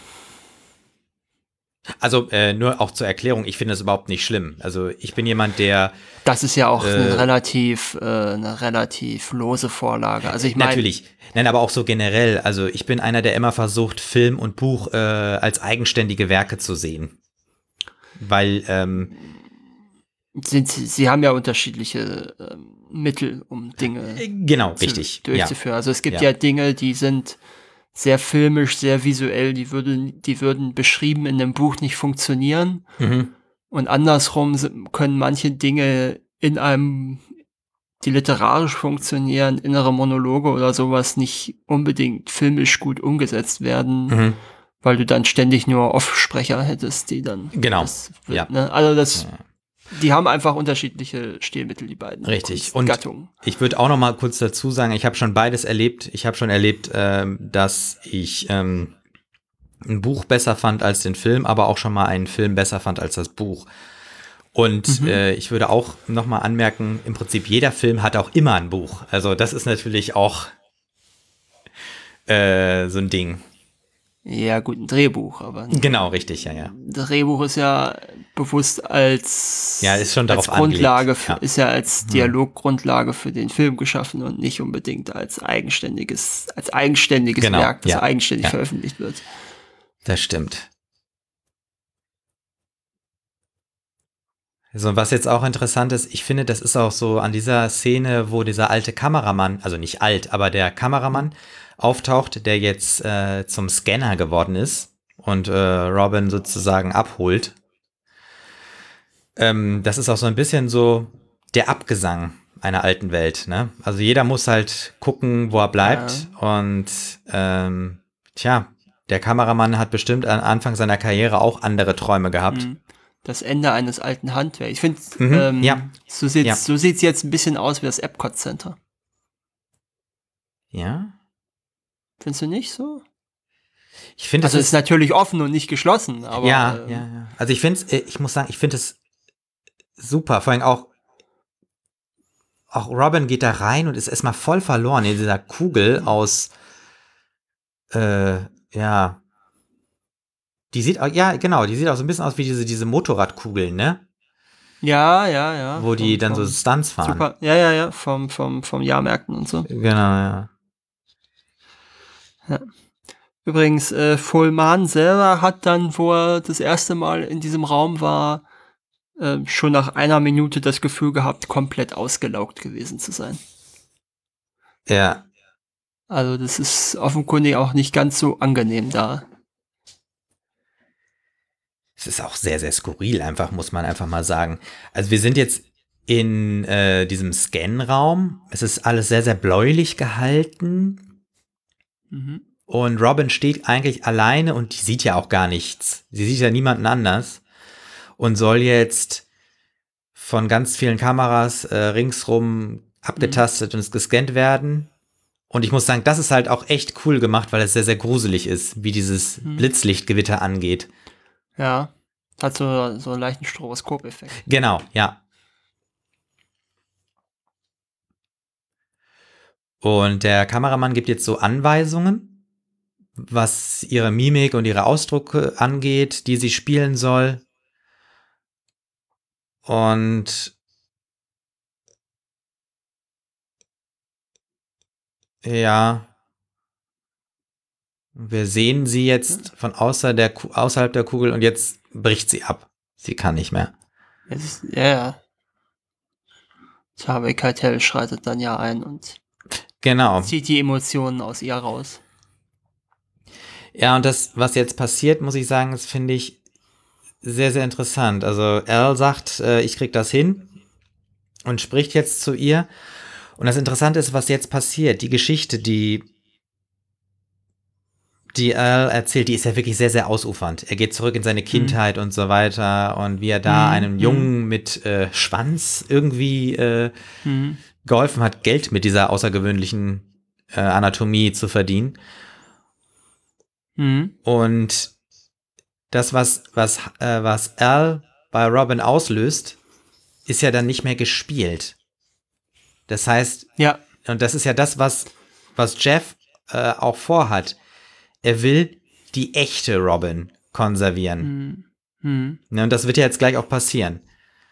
Also nur auch zur Erklärung, ich finde das überhaupt nicht schlimm. Also ich bin jemand, der...
Das ist ja auch eine relativ lose Vorlage. Also ich meine...
Natürlich. Nein, aber auch so generell. Also ich bin einer, der immer versucht, Film und Buch als eigenständige Werke zu sehen. Weil...
Sie haben ja unterschiedliche Mittel, um Dinge durchzuführen. Ja. Also es gibt ja Dinge, die sind sehr filmisch, sehr visuell, die würden beschrieben in einem Buch nicht funktionieren. Und andersrum können manche Dinge die literarisch funktionieren, innere Monologe oder sowas nicht unbedingt filmisch gut umgesetzt werden, weil du dann ständig nur Off-Sprecher hättest, die dann...
Genau,
ne? Also das... Die haben einfach unterschiedliche Stilmittel, die beiden.
Richtig. Und
Gattungen.
Ich würde auch noch mal kurz dazu sagen, ich habe schon beides erlebt. Ich habe schon erlebt, dass ich ein Buch besser fand als den Film, aber auch schon mal einen Film besser fand als das Buch. Und ich würde auch noch mal anmerken, im Prinzip jeder Film hat auch immer ein Buch. Also das ist natürlich auch so ein Ding.
Ja, gut, ein Drehbuch, aber
Genau, richtig, ja, ja.
Drehbuch ist ja bewusst als,
Ja, ist schon darauf
als Grundlage,
angelegt, ja.
ist ja als Dialoggrundlage für den Film geschaffen und nicht unbedingt als eigenständiges
Genau,
Werk, das
ja,
eigenständig
ja.
veröffentlicht wird.
Das stimmt. So, was jetzt auch interessant ist, ich finde, das ist auch so an dieser Szene, wo dieser alte Kameramann, also nicht alt, aber der Kameramann auftaucht, der jetzt zum Scanner geworden ist und Robin sozusagen abholt. Das ist auch so ein bisschen so der Abgesang einer alten Welt, ne? Also jeder muss halt gucken, wo er bleibt und der Kameramann hat bestimmt am Anfang seiner Karriere auch andere Träume gehabt.
Das Ende eines alten Handwerks. Ich finde, so sieht's jetzt ein bisschen aus wie das Epcot Center.
Ja?
Findest du nicht so?
Ich finde,
also es ist natürlich offen und nicht geschlossen, aber
ja. Also ich muss sagen, ich finde es super. Vor allem auch Robin geht da rein und ist erstmal voll verloren in dieser Kugel aus, die sieht auch so ein bisschen aus wie diese Motorradkugeln, ne?
Ja.
Wo die dann so Stunts fahren.
Super, ja, vom Jahrmärkten und so.
Genau, ja.
Übrigens, Fullman selber hat dann, wo er das erste Mal in diesem Raum war, schon nach einer Minute das Gefühl gehabt, komplett ausgelaugt gewesen zu sein.
Ja.
Also das ist offenkundig auch nicht ganz so angenehm da.
Es ist auch sehr, sehr skurril, einfach, muss man einfach mal sagen. Also wir sind jetzt in diesem Scan-Raum. Es ist alles sehr, sehr bläulich gehalten. Und Robin steht eigentlich alleine und die sieht ja auch gar nichts. Sie sieht ja niemanden anders und soll jetzt von ganz vielen Kameras ringsrum abgetastet und gescannt werden. Und ich muss sagen, das ist halt auch echt cool gemacht, weil es sehr, sehr gruselig ist, wie dieses Blitzlichtgewitter angeht.
Ja, hat so einen leichten Stroboskop-Effekt.
Genau, ja. Und der Kameramann gibt jetzt so Anweisungen, was ihre Mimik und ihre Ausdrücke angeht, die sie spielen soll. Und ja, wir sehen sie jetzt von außerhalb der Kugel und jetzt bricht sie ab. Sie kann nicht mehr.
Harvey Keitel schreitet dann ja ein und zieht die Emotionen aus ihr raus.
Ja, und das, was jetzt passiert, muss ich sagen, das finde ich sehr, sehr interessant. Also Al sagt, ich krieg das hin und spricht jetzt zu ihr. Und das Interessante ist, was jetzt passiert. Die Geschichte, die Al erzählt, die ist ja wirklich sehr, sehr ausufernd. Er geht zurück in seine Kindheit und so weiter und wie er da einem Jungen mit Schwanz irgendwie geholfen hat, Geld mit dieser außergewöhnlichen Anatomie zu verdienen. Und das, was Al bei Robin auslöst, ist ja dann nicht mehr gespielt. Das heißt, und das ist ja das, was Jeff auch vorhat. Er will die echte Robin konservieren. Ne, und das wird ja jetzt gleich auch passieren.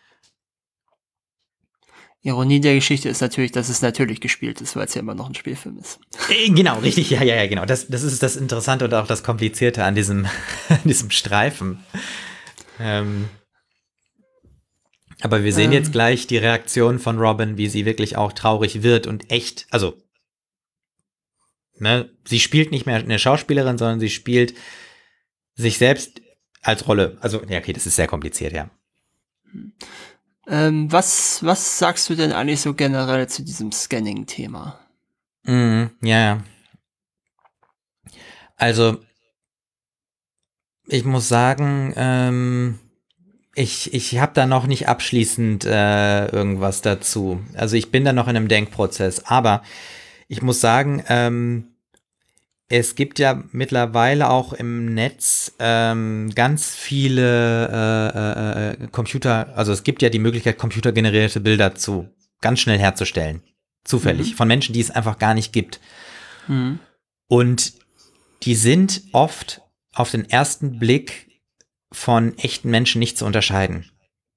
Ironie der Geschichte ist natürlich, dass es natürlich gespielt ist, weil es ja immer noch ein Spielfilm ist.
Genau, richtig, ja, genau. Das ist das Interessante und auch das Komplizierte an diesem Streifen. Aber wir sehen jetzt gleich die Reaktion von Robin, wie sie wirklich auch traurig wird und echt, also sie spielt nicht mehr eine Schauspielerin, sondern sie spielt sich selbst als Rolle. Also, ja, okay, das ist sehr kompliziert, ja.
Was sagst du denn eigentlich so generell zu diesem Scanning-Thema?
Ja. Also, ich muss sagen, ich habe da noch nicht abschließend irgendwas dazu. Also, ich bin da noch in einem Denkprozess. Aber ich muss sagen, es gibt ja mittlerweile auch im Netz ganz viele also es gibt ja die Möglichkeit, computergenerierte Bilder ganz schnell herzustellen. Zufällig. Von Menschen, die es einfach gar nicht gibt. Und die sind oft auf den ersten Blick von echten Menschen nicht zu unterscheiden.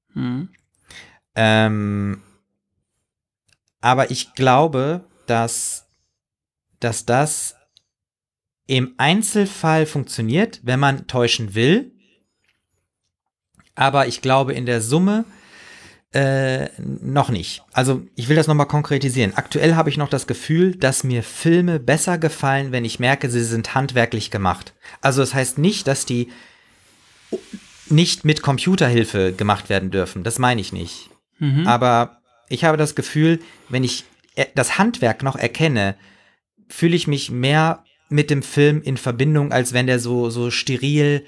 Aber ich glaube, dass das im Einzelfall funktioniert, wenn man täuschen will. Aber ich glaube in der Summe noch nicht. Also ich will das nochmal konkretisieren. Aktuell habe ich noch das Gefühl, dass mir Filme besser gefallen, wenn ich merke, sie sind handwerklich gemacht. Also das heißt nicht, dass die nicht mit Computerhilfe gemacht werden dürfen. Das meine ich nicht. Aber ich habe das Gefühl, wenn ich das Handwerk noch erkenne, fühle ich mich mehr mit dem Film in Verbindung, als wenn der so steril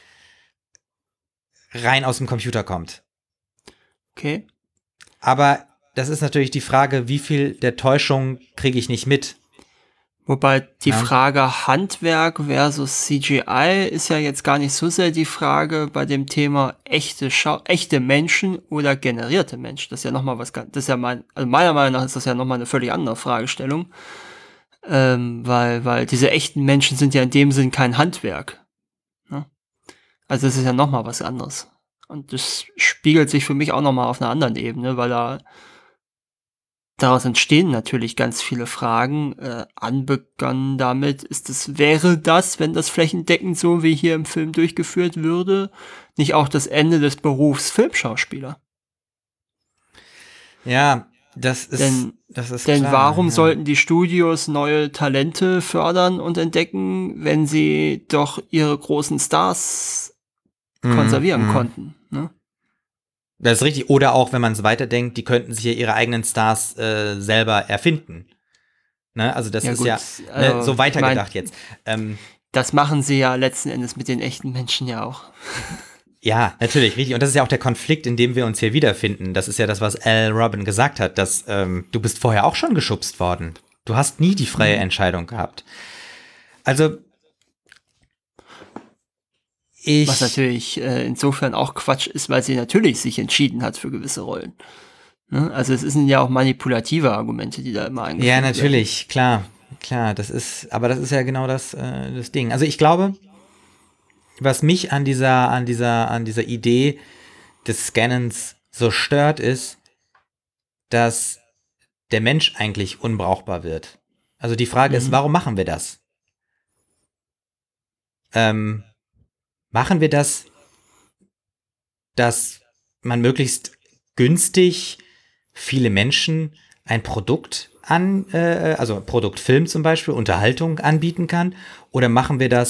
rein aus dem Computer kommt.
Okay.
Aber das ist natürlich die Frage, wie viel der Täuschung kriege ich nicht mit.
Wobei die Frage Handwerk versus CGI ist ja jetzt gar nicht so sehr die Frage bei dem Thema echte Menschen oder generierte Menschen. Das ist ja nochmal das ist ja also meiner Meinung nach ist das ja nochmal eine völlig andere Fragestellung. Weil diese echten Menschen sind ja in dem Sinn kein Handwerk. Ne? Also das ist ja nochmal was anderes. Und das spiegelt sich für mich auch nochmal auf einer anderen Ebene, weil daraus entstehen natürlich ganz viele Fragen. Anbegonnen damit, wäre das, wenn das flächendeckend so wie hier im Film durchgeführt würde, nicht auch das Ende des Berufs Filmschauspieler?
Ja, das ist
Denn
klar,
warum sollten die Studios neue Talente fördern und entdecken, wenn sie doch ihre großen Stars konservieren konnten? Ne?
Das ist richtig. Oder auch, wenn man es weiterdenkt, die könnten sich ja ihre eigenen Stars selber erfinden. Ne? Also das ist
also,
so weitergedacht jetzt.
Das machen sie ja letzten Endes mit den echten Menschen ja auch.
Ja, natürlich, richtig. Und das ist ja auch der Konflikt, in dem wir uns hier wiederfinden. Das ist ja das, was Al Robin gesagt hat, dass du bist vorher auch schon geschubst worden. Du hast nie die freie Entscheidung gehabt. Also
was natürlich insofern auch Quatsch ist, weil sie natürlich sich entschieden hat für gewisse Rollen. Ne? Also es sind ja auch manipulative Argumente, die da immer eingeführt werden.
Ja, natürlich, klar, das ist ja genau das Ding. Also ich glaube, was mich an dieser Idee des Scannens so stört, ist, dass der Mensch eigentlich unbrauchbar wird. Also die Frage ist, warum machen wir das? Machen wir das, dass man möglichst günstig viele Menschen ein Produkt also Produktfilm zum Beispiel, Unterhaltung anbieten kann? Oder machen wir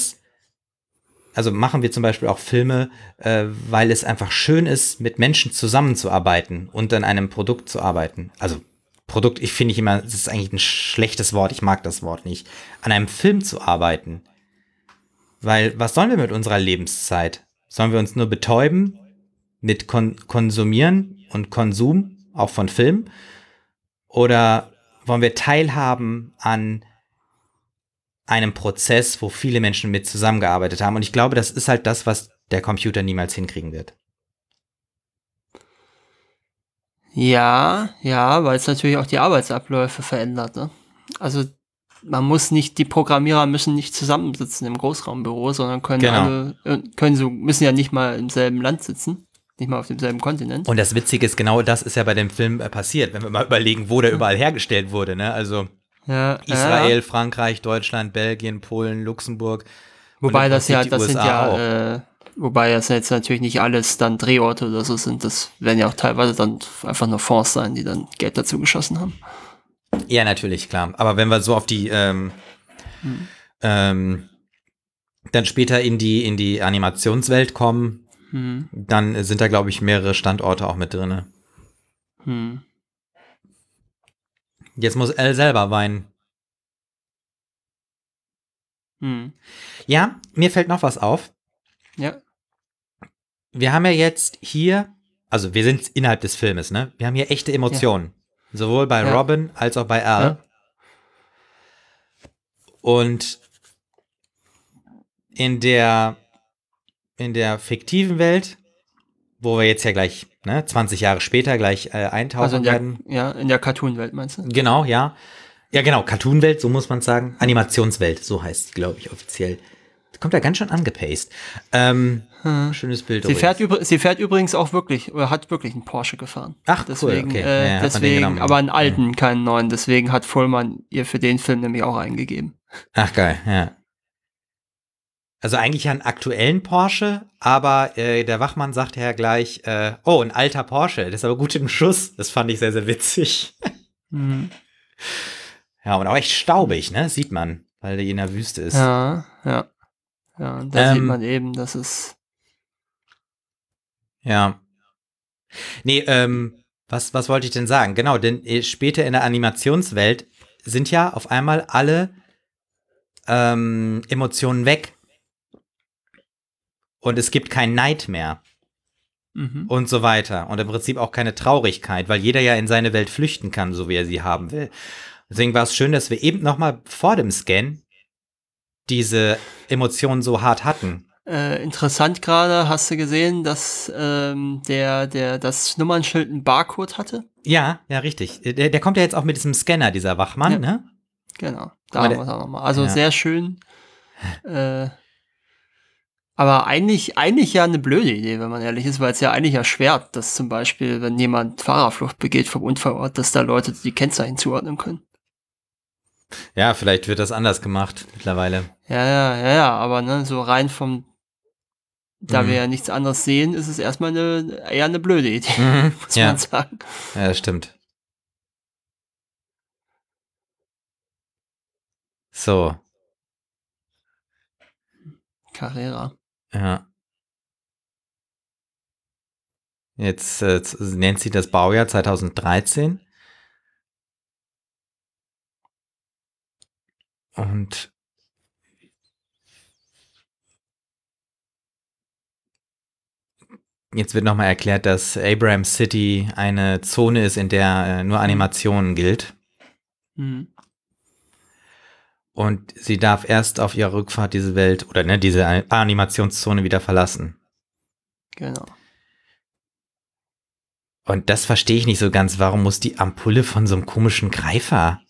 zum Beispiel auch Filme, weil es einfach schön ist, mit Menschen zusammenzuarbeiten und an einem Produkt zu arbeiten? Also Produkt, ich finde immer, das ist eigentlich ein schlechtes Wort, ich mag das Wort nicht. An einem Film zu arbeiten. Weil, was sollen wir mit unserer Lebenszeit? Sollen wir uns nur betäuben mit Konsumieren und Konsum, auch von Film? Oder wollen wir teilhaben an einem Prozess, wo viele Menschen mit zusammengearbeitet haben? Und ich glaube, das ist halt das, was der Computer niemals hinkriegen wird.
Ja, weil es natürlich auch die Arbeitsabläufe verändert. Ne? Also die Programmierer müssen nicht zusammensitzen im Großraumbüro, sondern müssen ja nicht mal im selben Land sitzen, nicht mal auf demselben Kontinent.
Und das Witzige ist, genau das ist ja bei dem Film passiert, wenn wir mal überlegen, wo der überall hergestellt wurde, ne? Also Israel, Frankreich, Deutschland, Belgien, Polen, Luxemburg.
Wobei das jetzt natürlich nicht alles dann Drehorte oder so sind, das werden ja auch teilweise dann einfach nur Fonds sein, die dann Geld dazu geschossen haben.
Ja, natürlich, klar. Aber wenn wir so auf die dann später in die Animationswelt kommen, dann sind da, glaube ich, mehrere Standorte auch mit drin. Jetzt muss Elle selber weinen. Ja, mir fällt noch was auf.
Ja.
Wir haben ja jetzt hier, also wir sind innerhalb des Filmes, ne? Wir haben hier echte Emotionen. Ja. Sowohl bei Robin als auch bei Al. Ja. Und in der fiktiven Welt, wo wir jetzt ja gleich, 20 Jahre später gleich eintauchen werden.
Ja, in der Cartoon-Welt meinst du?
Genau, ja. Ja, genau, Cartoon-Welt, so muss man sagen. Animationswelt, so heißt es, glaube ich, offiziell. Kommt da ganz schön angepaced. Schönes Bild.
Sie fährt übrigens auch wirklich, oder hat wirklich einen Porsche gefahren.
Ach,
deswegen,
cool, okay.
deswegen, aber einen alten, keinen neuen. Deswegen hat Fullmann ihr für den Film nämlich auch eingegeben.
Ach, geil, ja. Also eigentlich einen aktuellen Porsche, aber der Wachmann sagte ja gleich, oh, ein alter Porsche, das ist aber gut im Schuss. Das fand ich sehr, sehr witzig.
Mhm.
Ja, und auch echt staubig, ne? Sieht man, weil der in der Wüste ist.
Ja, und da sieht man eben, dass es.
Ja. Nee, was wollte ich denn sagen? Genau, denn später in der Animationswelt sind ja auf einmal alle Emotionen weg. Und es gibt kein Neid mehr. Und so weiter. Und im Prinzip auch keine Traurigkeit, weil jeder ja in seine Welt flüchten kann, so wie er sie haben will. Deswegen war es schön, dass wir eben noch mal vor dem Scan diese Emotionen so hart hatten.
Interessant gerade, hast du gesehen, dass das Nummernschild einen Barcode hatte?
Ja, richtig. Der kommt ja jetzt auch mit diesem Scanner, dieser Wachmann,
Ja.
ne?
Genau, da haben wir es auch nochmal. Also
ja.
sehr schön. Aber eigentlich ja eine blöde Idee, wenn man ehrlich ist, weil es ja eigentlich erschwert, dass zum Beispiel, wenn jemand Fahrerflucht begeht vom Unfallort, dass da Leute die Kennzeichen zuordnen können.
Ja, vielleicht wird das anders gemacht mittlerweile.
Ja, aber ne, so rein da wir ja nichts anderes sehen, ist es erstmal eher eine blöde Idee, muss man sagen.
Ja, das stimmt. So.
Carrera.
Ja. Jetzt nennt sie das Baujahr 2013. Und jetzt wird nochmal erklärt, dass Abraham City eine Zone ist, in der nur Animationen gilt. Und sie darf erst auf ihrer Rückfahrt diese Welt oder ne, diese Animationszone wieder verlassen.
Genau.
Und das verstehe ich nicht so ganz. Warum muss die Ampulle von so einem komischen Greifer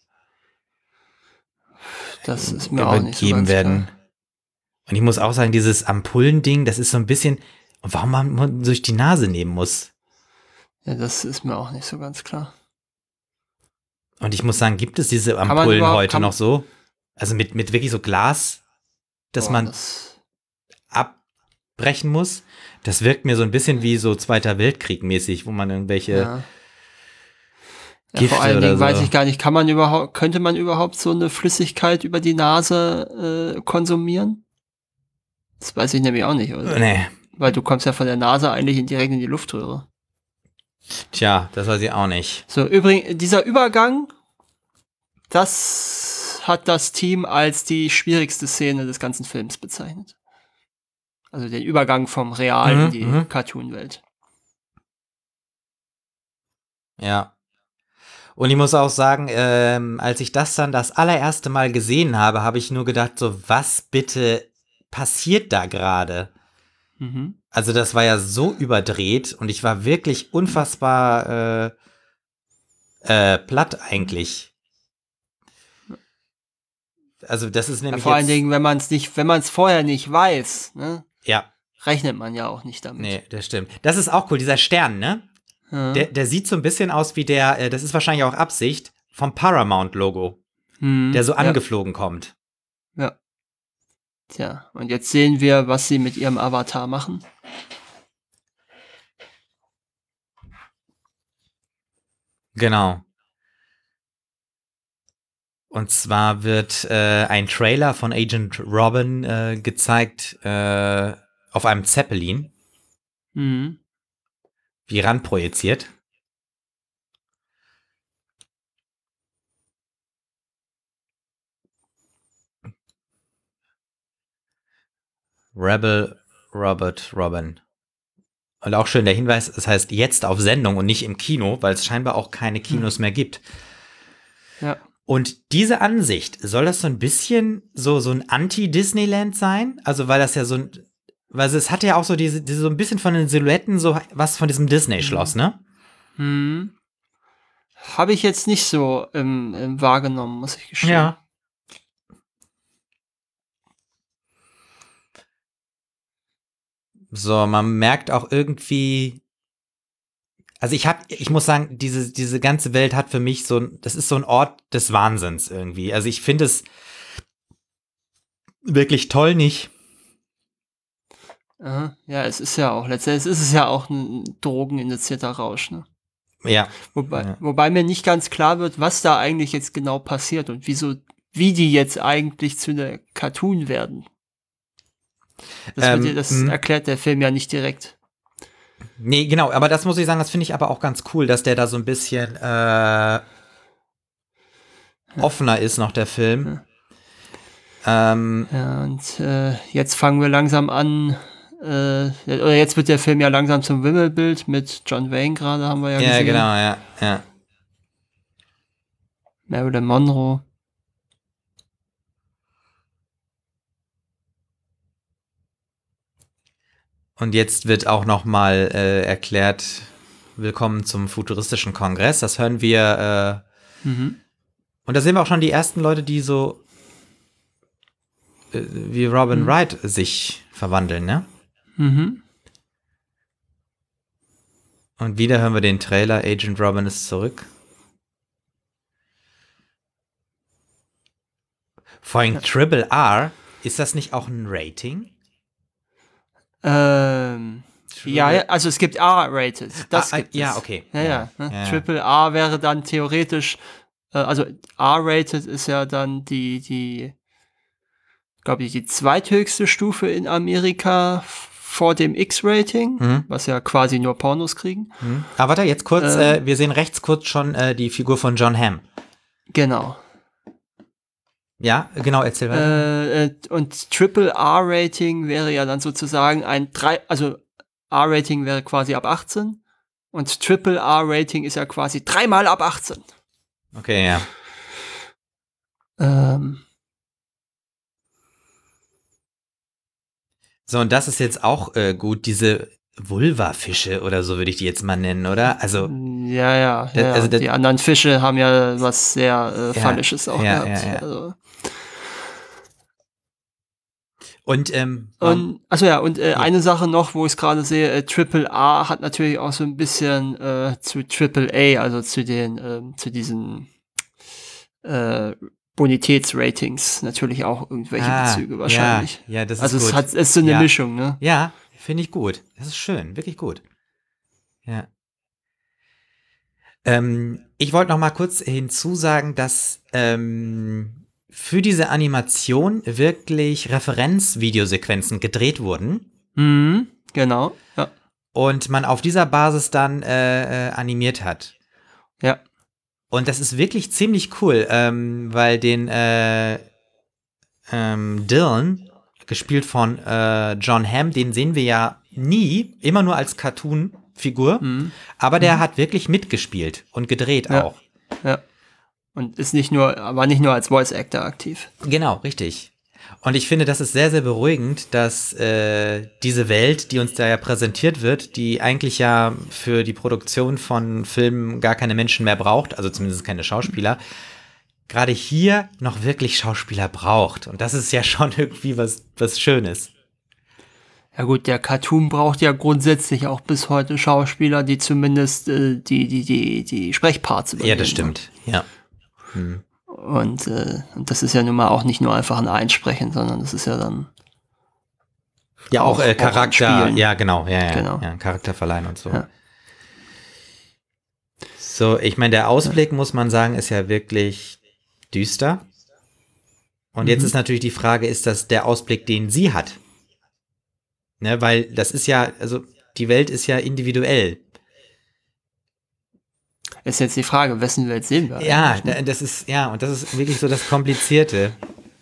das ist mir auch nicht so
gegeben
ganz
werden?
klar.
Und ich muss auch sagen, dieses Ampullending, das ist so ein bisschen, warum man durch die Nase nehmen muss.
Ja, das ist mir auch nicht so ganz klar.
Und ich muss sagen, gibt es diese Ampullen heute noch so? Also mit wirklich so Glas, dass man abbrechen muss? Das wirkt mir so ein bisschen wie so Zweiter Weltkrieg mäßig, wo man irgendwelche Gifte
vor allen
oder
Dingen
so.
weiß ich gar nicht, könnte man überhaupt so eine Flüssigkeit über die Nase konsumieren? Das weiß ich nämlich auch nicht, oder?
Nee.
Weil du kommst ja von der Nase eigentlich direkt in die Luftröhre.
Tja, das weiß ich auch nicht.
So, übrigens, dieser Übergang, das hat das Team als die schwierigste Szene des ganzen Films bezeichnet. Also den Übergang vom Real in die Cartoon-Welt.
Ja. Und ich muss auch sagen, als ich das dann das allererste Mal gesehen habe, habe ich nur gedacht, so, was bitte passiert da gerade? Also das war ja so überdreht und ich war wirklich unfassbar platt eigentlich. Also das ist nämlich
vor allen Dingen, wenn man es vorher nicht weiß, ne?
Ja.
Rechnet man ja auch nicht damit.
Nee, das stimmt. Das ist auch cool, dieser Stern, ne? Ja. Der sieht so ein bisschen aus wie das ist wahrscheinlich auch Absicht, vom Paramount-Logo, der so angeflogen kommt.
Ja. Tja, und jetzt sehen wir, was sie mit ihrem Avatar machen.
Genau. Und zwar wird ein Trailer von Agent Robin gezeigt auf einem Zeppelin. Wie ranprojiziert. Rebel Robert Robin. Und auch schön der Hinweis, es heißt jetzt auf Sendung und nicht im Kino, weil es scheinbar auch keine Kinos mehr gibt.
Ja.
Und diese Ansicht, soll das so ein bisschen so ein Anti-Disneyland sein? Also weil das ja weil es hat ja auch so diese so ein bisschen von den Silhouetten so was von diesem Disney-Schloss, ne?
Habe ich jetzt nicht so wahrgenommen, muss ich gestehen.
Ja. So, man merkt auch irgendwie, also ich muss sagen, diese ganze Welt hat für mich das ist so ein Ort des Wahnsinns irgendwie. Also ich finde es wirklich toll nicht.
Aha. Ja, es ist ja auch, letztendlich ist es ja auch ein drogeninduzierter Rausch, ne?
Ja.
Wobei mir nicht ganz klar wird, was da eigentlich jetzt genau passiert und wie die jetzt eigentlich zu einer Cartoon werden. Das erklärt der Film ja nicht direkt.
Nee, genau, aber das muss ich sagen, das finde ich aber auch ganz cool, dass der da so ein bisschen offener ist noch, der Film.
Ja, und jetzt fangen wir langsam an, oder jetzt wird der Film ja langsam zum Wimmelbild mit John Wayne gerade, haben wir ja gesehen.
Ja, genau, ja.
Marilyn Monroe.
Und jetzt wird auch noch mal erklärt, willkommen zum futuristischen Kongress. Das hören wir. Und da sehen wir auch schon die ersten Leute, die so wie Robin Wright sich verwandeln, ne? Und wieder hören wir den Trailer, Agent Robin ist zurück. Vor allem Triple R, ist das nicht auch ein Rating?
Ja, also es gibt R-rated. Das gibt
ja,
es.
okay.
Ja. Triple R wäre dann theoretisch, also R-rated ist ja dann die glaube ich, die zweithöchste Stufe in Amerika vor dem X-Rating, was ja quasi nur Pornos kriegen.
Aber warte, jetzt kurz, wir sehen rechts kurz schon die Figur von John Hamm.
Genau.
Ja, genau, erzähl weiter.
Und Triple R-Rating wäre ja dann sozusagen also R-Rating wäre quasi ab 18 und Triple R-Rating ist ja quasi 3-mal ab 18.
Okay, ja. So, und das ist jetzt auch gut, diese Vulva-Fische oder so würde ich die jetzt mal nennen, oder? Also
ja. Also die anderen Fische haben ja was sehr Phallisches auch gehabt.
Ja.
Also.
Und
eine Sache noch, wo ich es gerade sehe, Triple A hat natürlich auch so ein bisschen zu Triple A, also zu diesen Bonitätsratings natürlich auch irgendwelche Bezüge wahrscheinlich.
Ja, das ist
also
gut.
Es ist so eine Mischung, ne?
Ja, finde ich gut. Das ist schön, wirklich gut. Ja. Ich wollte noch mal kurz hinzusagen, dass für diese Animation wirklich Referenzvideosequenzen gedreht wurden.
Genau, ja.
Und man auf dieser Basis dann animiert hat.
Ja.
Und das ist wirklich ziemlich cool, weil den Dylan, gespielt von John Hamm, den sehen wir ja nie, immer nur als Cartoon-Figur, aber der hat wirklich mitgespielt und gedreht auch.
Ja. Und war nicht nur als Voice Actor aktiv.
Genau, richtig. Und ich finde, das ist sehr, sehr beruhigend, dass diese Welt, die uns da ja präsentiert wird, die eigentlich ja für die Produktion von Filmen gar keine Menschen mehr braucht, also zumindest keine Schauspieler, gerade hier noch wirklich Schauspieler braucht. Und das ist ja schon irgendwie was Schönes.
Ja gut, der Cartoon braucht ja grundsätzlich auch bis heute Schauspieler, die zumindest die Sprechparts übernehmen.
Ja, das stimmt, ja.
Und das ist ja nun mal auch nicht nur einfach ein Einsprechen, sondern das ist ja dann
ja auch Charakter, ja genau.
Genau.
Ja, Charakter verleihen und so. Ja. So, ich meine, der Ausblick, muss man sagen, ist ja wirklich düster. Und jetzt ist natürlich die Frage, ist das der Ausblick, den sie hat? Ne, weil das ist ja, also die Welt ist ja individuell.
Ist jetzt die Frage, wessen Welt sehen wir?
Ja, das ist wirklich so das Komplizierte.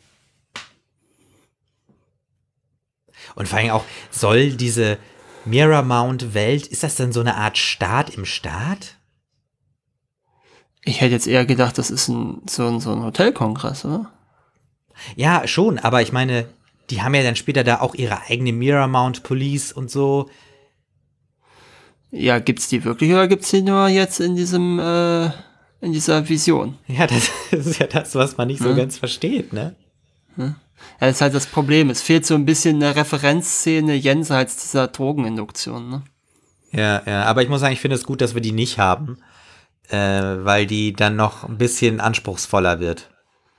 Und vor allem auch, soll diese Miramount-Welt, ist das dann so eine Art Staat im Staat?
Ich hätte jetzt eher gedacht, das ist so ein Hotelkongress, oder?
Ja, schon, aber ich meine, die haben ja dann später da auch ihre eigene Miramount Police und so.
Ja, gibt's die wirklich oder gibt's die nur jetzt in diesem in dieser Vision.
Ja, das ist ja das, was man nicht so ganz versteht, ne?
Ja, das ist halt das Problem. Es fehlt so ein bisschen eine Referenzszene jenseits dieser Drogeninduktion, ne?
Ja, aber ich muss sagen, ich finde es gut, dass wir die nicht haben, weil die dann noch ein bisschen anspruchsvoller wird.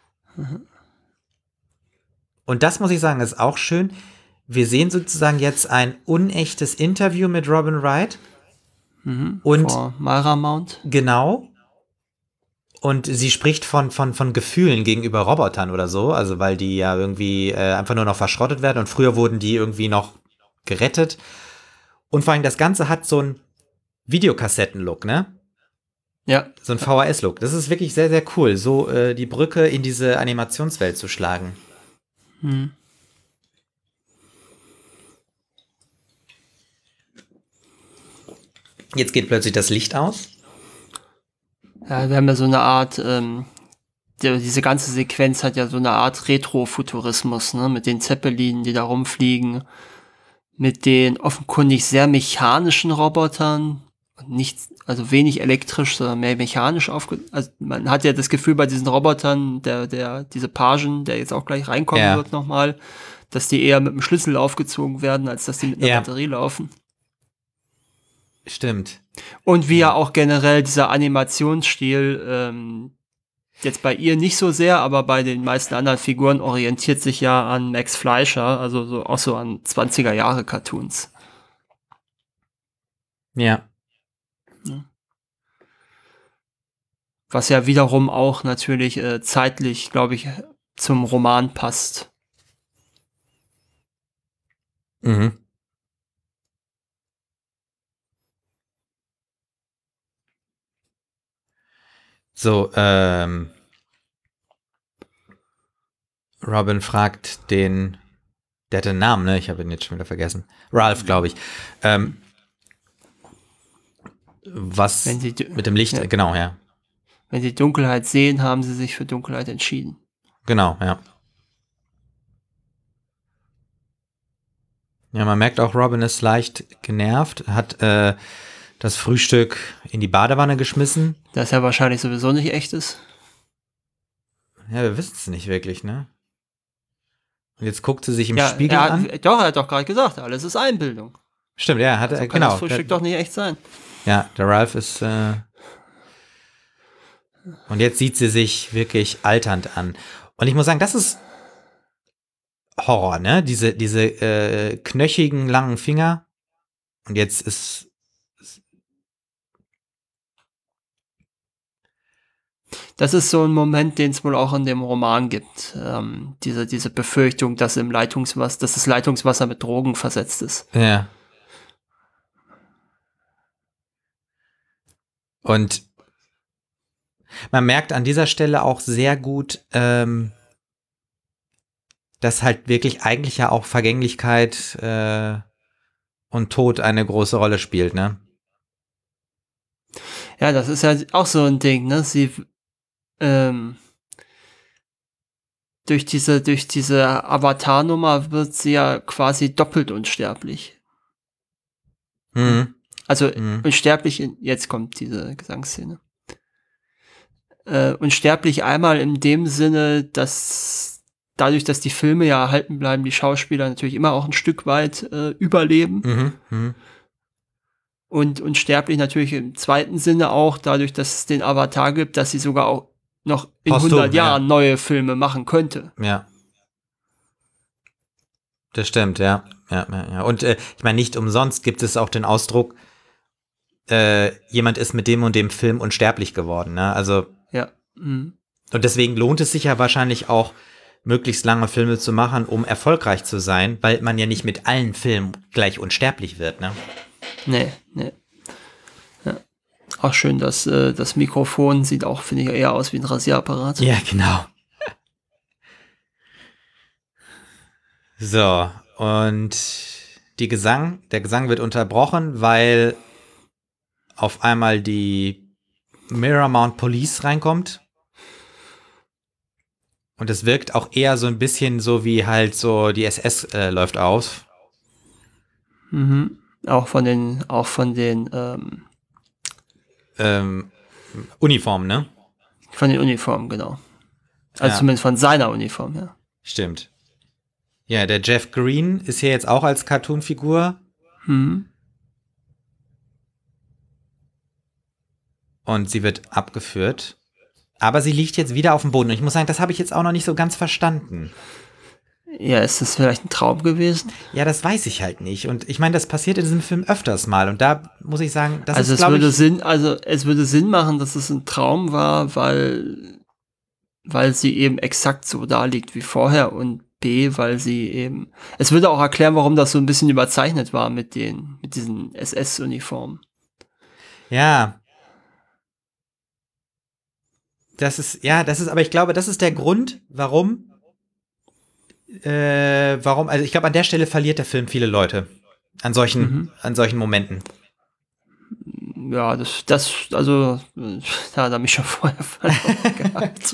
Und das muss ich sagen, ist auch schön. Wir sehen sozusagen jetzt ein unechtes Interview mit Robin Wright. Und
Vor Myra Mount.
genau. Und sie spricht von Gefühlen gegenüber Robotern oder so, also weil die ja irgendwie einfach nur noch verschrottet werden und früher wurden die irgendwie noch gerettet. Und vor allem das Ganze hat so einen Videokassetten-Look, ne?
Ja.
So ein VHS-Look. Das ist wirklich sehr, sehr cool, so die Brücke in diese Animationswelt zu schlagen. Jetzt geht plötzlich das Licht aus.
Ja, wir haben ja so eine Art, diese ganze Sequenz hat ja so eine Art Retrofuturismus, ne? Mit den Zeppelinen, die da rumfliegen, mit den offenkundig sehr mechanischen Robotern, nicht, also wenig elektrisch, sondern mehr mechanisch also man hat ja das Gefühl bei diesen Robotern, diese Pagen, der jetzt auch gleich reinkommen wird nochmal, dass die eher mit dem Schlüssel aufgezogen werden, als dass die mit einer Batterie laufen.
Stimmt.
Und wie ja auch generell dieser Animationsstil jetzt bei ihr nicht so sehr, aber bei den meisten anderen Figuren orientiert sich ja an Max Fleischer, also auch so an 20er Jahre Cartoons.
Ja.
Was ja wiederum auch natürlich zeitlich, glaube ich, zum Roman passt.
Mhm. So, Robin fragt der hat einen Namen, ne? Ich habe ihn jetzt schon wieder vergessen. Ralph, glaube ich. Was mit dem Licht, genau, ja.
Wenn sie Dunkelheit sehen, haben sie sich für Dunkelheit entschieden.
Genau, ja. Ja, man merkt auch, Robin ist leicht genervt, hat das Frühstück in die Badewanne geschmissen.
Das ja wahrscheinlich sowieso nicht echt ist.
Ja, wir wissen es nicht wirklich, ne? Und jetzt guckt sie sich im Spiegel an.
Doch, er hat doch gerade gesagt, alles ist Einbildung.
Stimmt, ja,
also kann das Frühstück doch nicht echt sein.
Ja, der Ralph ist und jetzt sieht sie sich wirklich alternd an. Und ich muss sagen, das ist Horror, ne? Diese knöchigen, langen Finger. Und jetzt ist
das ist so ein Moment, den es wohl auch in dem Roman gibt. Diese Befürchtung, dass das Leitungswasser mit Drogen versetzt ist.
Ja. Und man merkt an dieser Stelle auch sehr gut, dass halt wirklich eigentlich ja auch Vergänglichkeit und Tod eine große Rolle spielt, ne?
Ja, das ist ja auch so ein Ding, ne? Sie durch diese Avatar-Nummer wird sie ja quasi doppelt unsterblich.
Mhm.
Also unsterblich, jetzt kommt diese Gesangsszene. Unsterblich einmal in dem Sinne, dass dadurch, dass die Filme ja erhalten bleiben, die Schauspieler natürlich immer auch ein Stück weit überleben. Und unsterblich natürlich im zweiten Sinne auch dadurch, dass es den Avatar gibt, dass sie sogar auch noch in 100 Jahren neue Filme machen könnte.
Ja. Das stimmt, ja. Und ich meine, nicht umsonst gibt es auch den Ausdruck, jemand ist mit dem und dem Film unsterblich geworden, ne? Also.
Ja. Mhm.
Und deswegen lohnt es sich ja wahrscheinlich auch, möglichst lange Filme zu machen, um erfolgreich zu sein, weil man ja nicht mit allen Filmen gleich unsterblich wird, ne?
Nee. Ja. Auch schön, dass das Mikrofon sieht auch, finde ich, eher aus wie ein Rasierapparat.
Ja, genau. So, und der Gesang wird unterbrochen, weil auf einmal die Mirror Mount Police reinkommt. Und es wirkt auch eher so ein bisschen so wie halt so die SS läuft auf.
Mhm. Auch von den
Uniform, ne?
Von den Uniformen, genau. Also
Ja.
zumindest von seiner Uniform, ja.
Stimmt. Ja, der Jeff Green ist hier jetzt auch als Cartoon-Figur. Und sie wird abgeführt. Aber sie liegt jetzt wieder auf dem Boden. Und ich muss sagen, das habe ich jetzt auch noch nicht so ganz verstanden.
Ja, ist das vielleicht ein Traum gewesen?
Ja, das weiß ich halt nicht. Und ich meine, das passiert in diesem Film öfters mal. Und da muss ich sagen, das
Also
ist,
es
glaube
würde
ich...
es würde Sinn machen, dass es ein Traum war, weil sie eben exakt so da liegt wie vorher und B, weil sie eben, es würde auch erklären, warum das so ein bisschen überzeichnet war mit diesen SS-Uniformen.
Ja. Aber ich glaube, das ist der Grund, warum, also ich glaube, an der Stelle verliert der Film viele Leute. An solchen Momenten.
Ja, also, da hat er mich schon vorher verloren gehabt.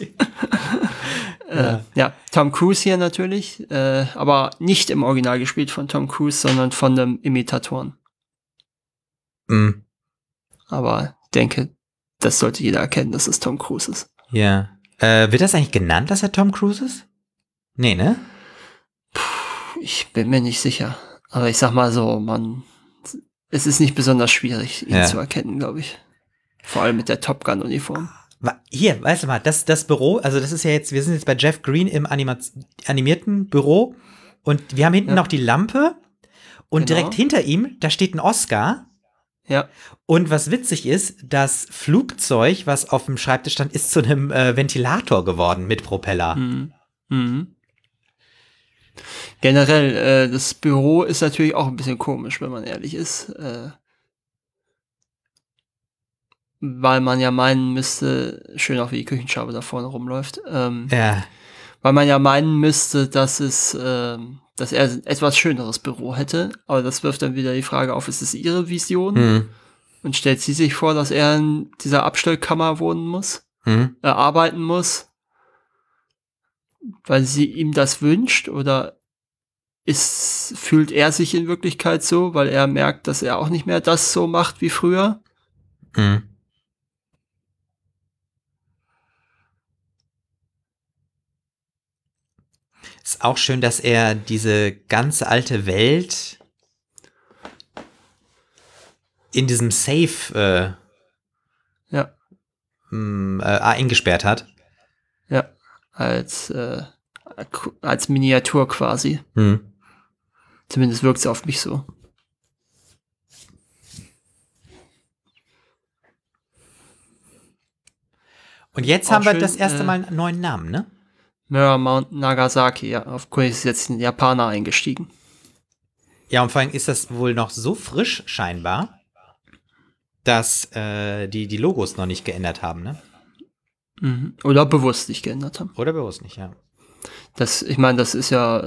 Ja, Tom Cruise hier natürlich, aber nicht im Original gespielt von Tom Cruise, sondern von einem Imitatoren.
Mhm.
Aber denke, das sollte jeder erkennen, dass es Tom Cruise ist.
Ja. Wird das eigentlich genannt, dass er Tom Cruise ist? Nee, ne?
Ich bin mir nicht sicher. Aber ich sag mal so, es ist nicht besonders schwierig, ihn zu erkennen, glaube ich. Vor allem mit der Top Gun-Uniform.
Hier, weißt du mal, das Büro, also das ist ja jetzt, wir sind jetzt bei Jeff Green im animierten Büro und wir haben hinten noch die Lampe und direkt hinter ihm, da steht ein Oscar.
Ja.
Und was witzig ist, das Flugzeug, was auf dem Schreibtisch stand, ist zu einem Ventilator geworden mit Propeller.
Generell, das Büro ist natürlich auch ein bisschen komisch, wenn man ehrlich ist. Weil man ja meinen müsste, schön auch wie die Küchenschabe da vorne rumläuft, weil man ja meinen müsste, dass er ein etwas schöneres Büro hätte. Aber das wirft dann wieder die Frage auf, ist es ihre Vision? Und stellt sie sich vor, dass er in dieser Abstellkammer wohnen muss, arbeiten muss, weil sie ihm das wünscht? Oder fühlt er sich in Wirklichkeit so, weil er merkt, dass er auch nicht mehr das so macht wie früher?
Ist auch schön, dass er diese ganze alte Welt in diesem Safe eingesperrt hat.
Ja, als Miniatur quasi. Zumindest wirkt es auf mich so.
Und jetzt haben wir das erste Mal einen neuen Namen, ne?
Mirror Mount Nagasaki, ja. Auf Kurs ist jetzt ein Japaner eingestiegen.
Ja, und vor allem ist das wohl noch so frisch scheinbar, dass die Logos noch nicht geändert haben, ne?
Oder bewusst nicht geändert haben.
Oder bewusst nicht, ja.
Ich meine, das ist ja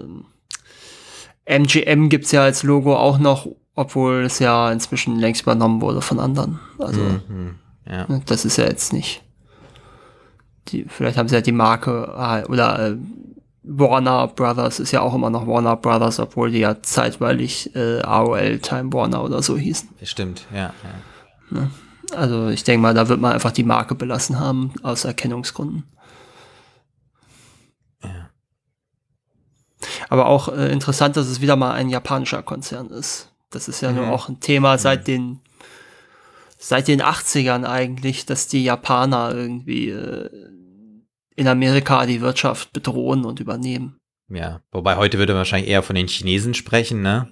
MGM gibt's ja als Logo auch noch, obwohl es ja inzwischen längst übernommen wurde von anderen. Also das ist ja jetzt nicht. Vielleicht haben sie ja die Marke oder Warner Brothers ist ja auch immer noch Warner Brothers, obwohl die ja zeitweilig AOL Time Warner oder so hießen.
Stimmt, ja.
Also ich denke mal, da wird man einfach die Marke belassen haben, aus Erkennungsgründen.
Ja.
Aber auch interessant, dass es wieder mal ein japanischer Konzern ist. Das ist ja nur auch ein Thema seit den 80ern eigentlich, dass die Japaner irgendwie in Amerika die Wirtschaft bedrohen und übernehmen.
Ja, wobei heute würde man wahrscheinlich eher von den Chinesen sprechen, ne?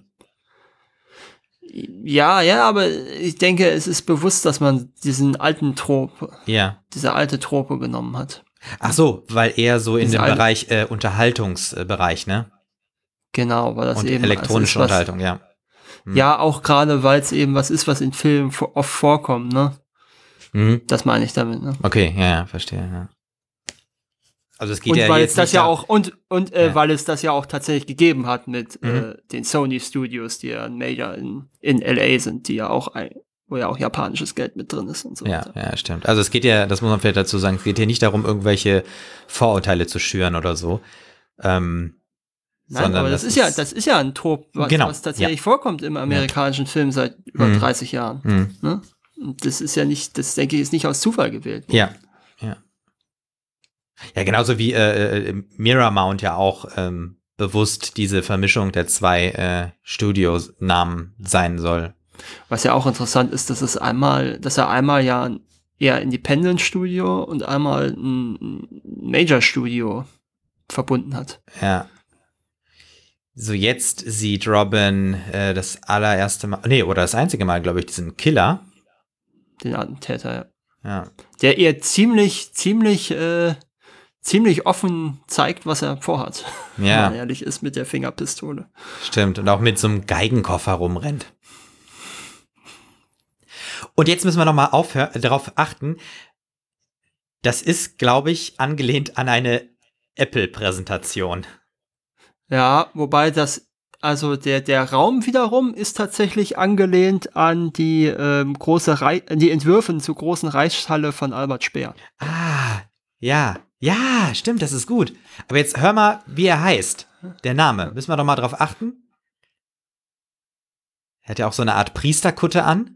Ja, aber ich denke, es ist bewusst, dass man diese alte Trope genommen hat.
Ach so, weil eher so in dem Bereich Unterhaltungsbereich, ne?
Genau, weil das
und
eben
elektronische Unterhaltung, ja.
Ja, auch gerade, weil es eben was ist, was in Filmen oft vorkommt, ne? Das meine ich damit, ne?
Okay, ja, verstehe, ja. Also es geht
und
ja
weil
jetzt
es das
nicht
ja auch weil es das ja auch tatsächlich gegeben hat mit den Sony Studios, die ja ein Major in LA sind, die ja auch wo ja auch japanisches Geld mit drin ist und so weiter.
Ja, stimmt. Also es geht ja, das muss man vielleicht dazu sagen, es geht hier nicht darum, irgendwelche Vorurteile zu schüren oder so.
Nein, aber das ist ja ein Trop, was tatsächlich vorkommt im amerikanischen Film seit über 30 Jahren. Ne? Und das ist ja nicht, das denke ich, ist nicht aus Zufall gewählt.
Ja, ja. Ja, genauso wie Miramount ja auch bewusst diese Vermischung der zwei Studionamen sein soll.
Was ja auch interessant ist, dass er einmal ja ein eher Independent-Studio und einmal ein Major-Studio verbunden hat.
Ja. So, jetzt sieht Robin das allererste Mal, oder das einzige Mal, glaube ich, diesen Killer.
Den Attentäter, ja.
Ja.
Der ihr ziemlich offen zeigt, was er vorhat.
Ja.
Wenn man ehrlich ist, mit der Fingerpistole.
Stimmt, und auch mit so einem Geigenkoffer rumrennt. Und jetzt müssen wir nochmal darauf achten, das ist, glaube ich, angelehnt an eine Apple-Präsentation.
Ja, wobei also der Raum wiederum ist tatsächlich angelehnt an die die Entwürfe zur großen Reichshalle von Albert Speer.
Ah, ja, stimmt, das ist gut. Aber jetzt hör mal, wie er heißt. Der Name, müssen wir doch mal drauf achten. Er hat ja auch so eine Art Priesterkutte an.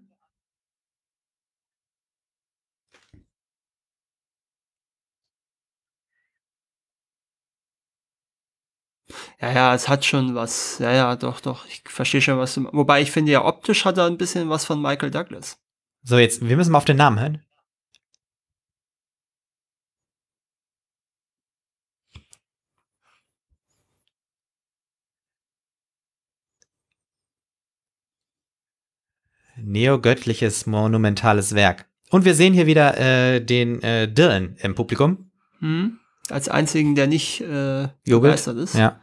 Ja, es hat schon was. Ja, doch. Ich verstehe schon, was du. Wobei ich finde ja, optisch hat er ein bisschen was von Michael Douglas.
So, jetzt, wir müssen mal auf den Namen hören. Neogöttliches, monumentales Werk. Und wir sehen hier wieder den Dylan im Publikum.
Als einzigen, der nicht
begeistert
ist.
Ja.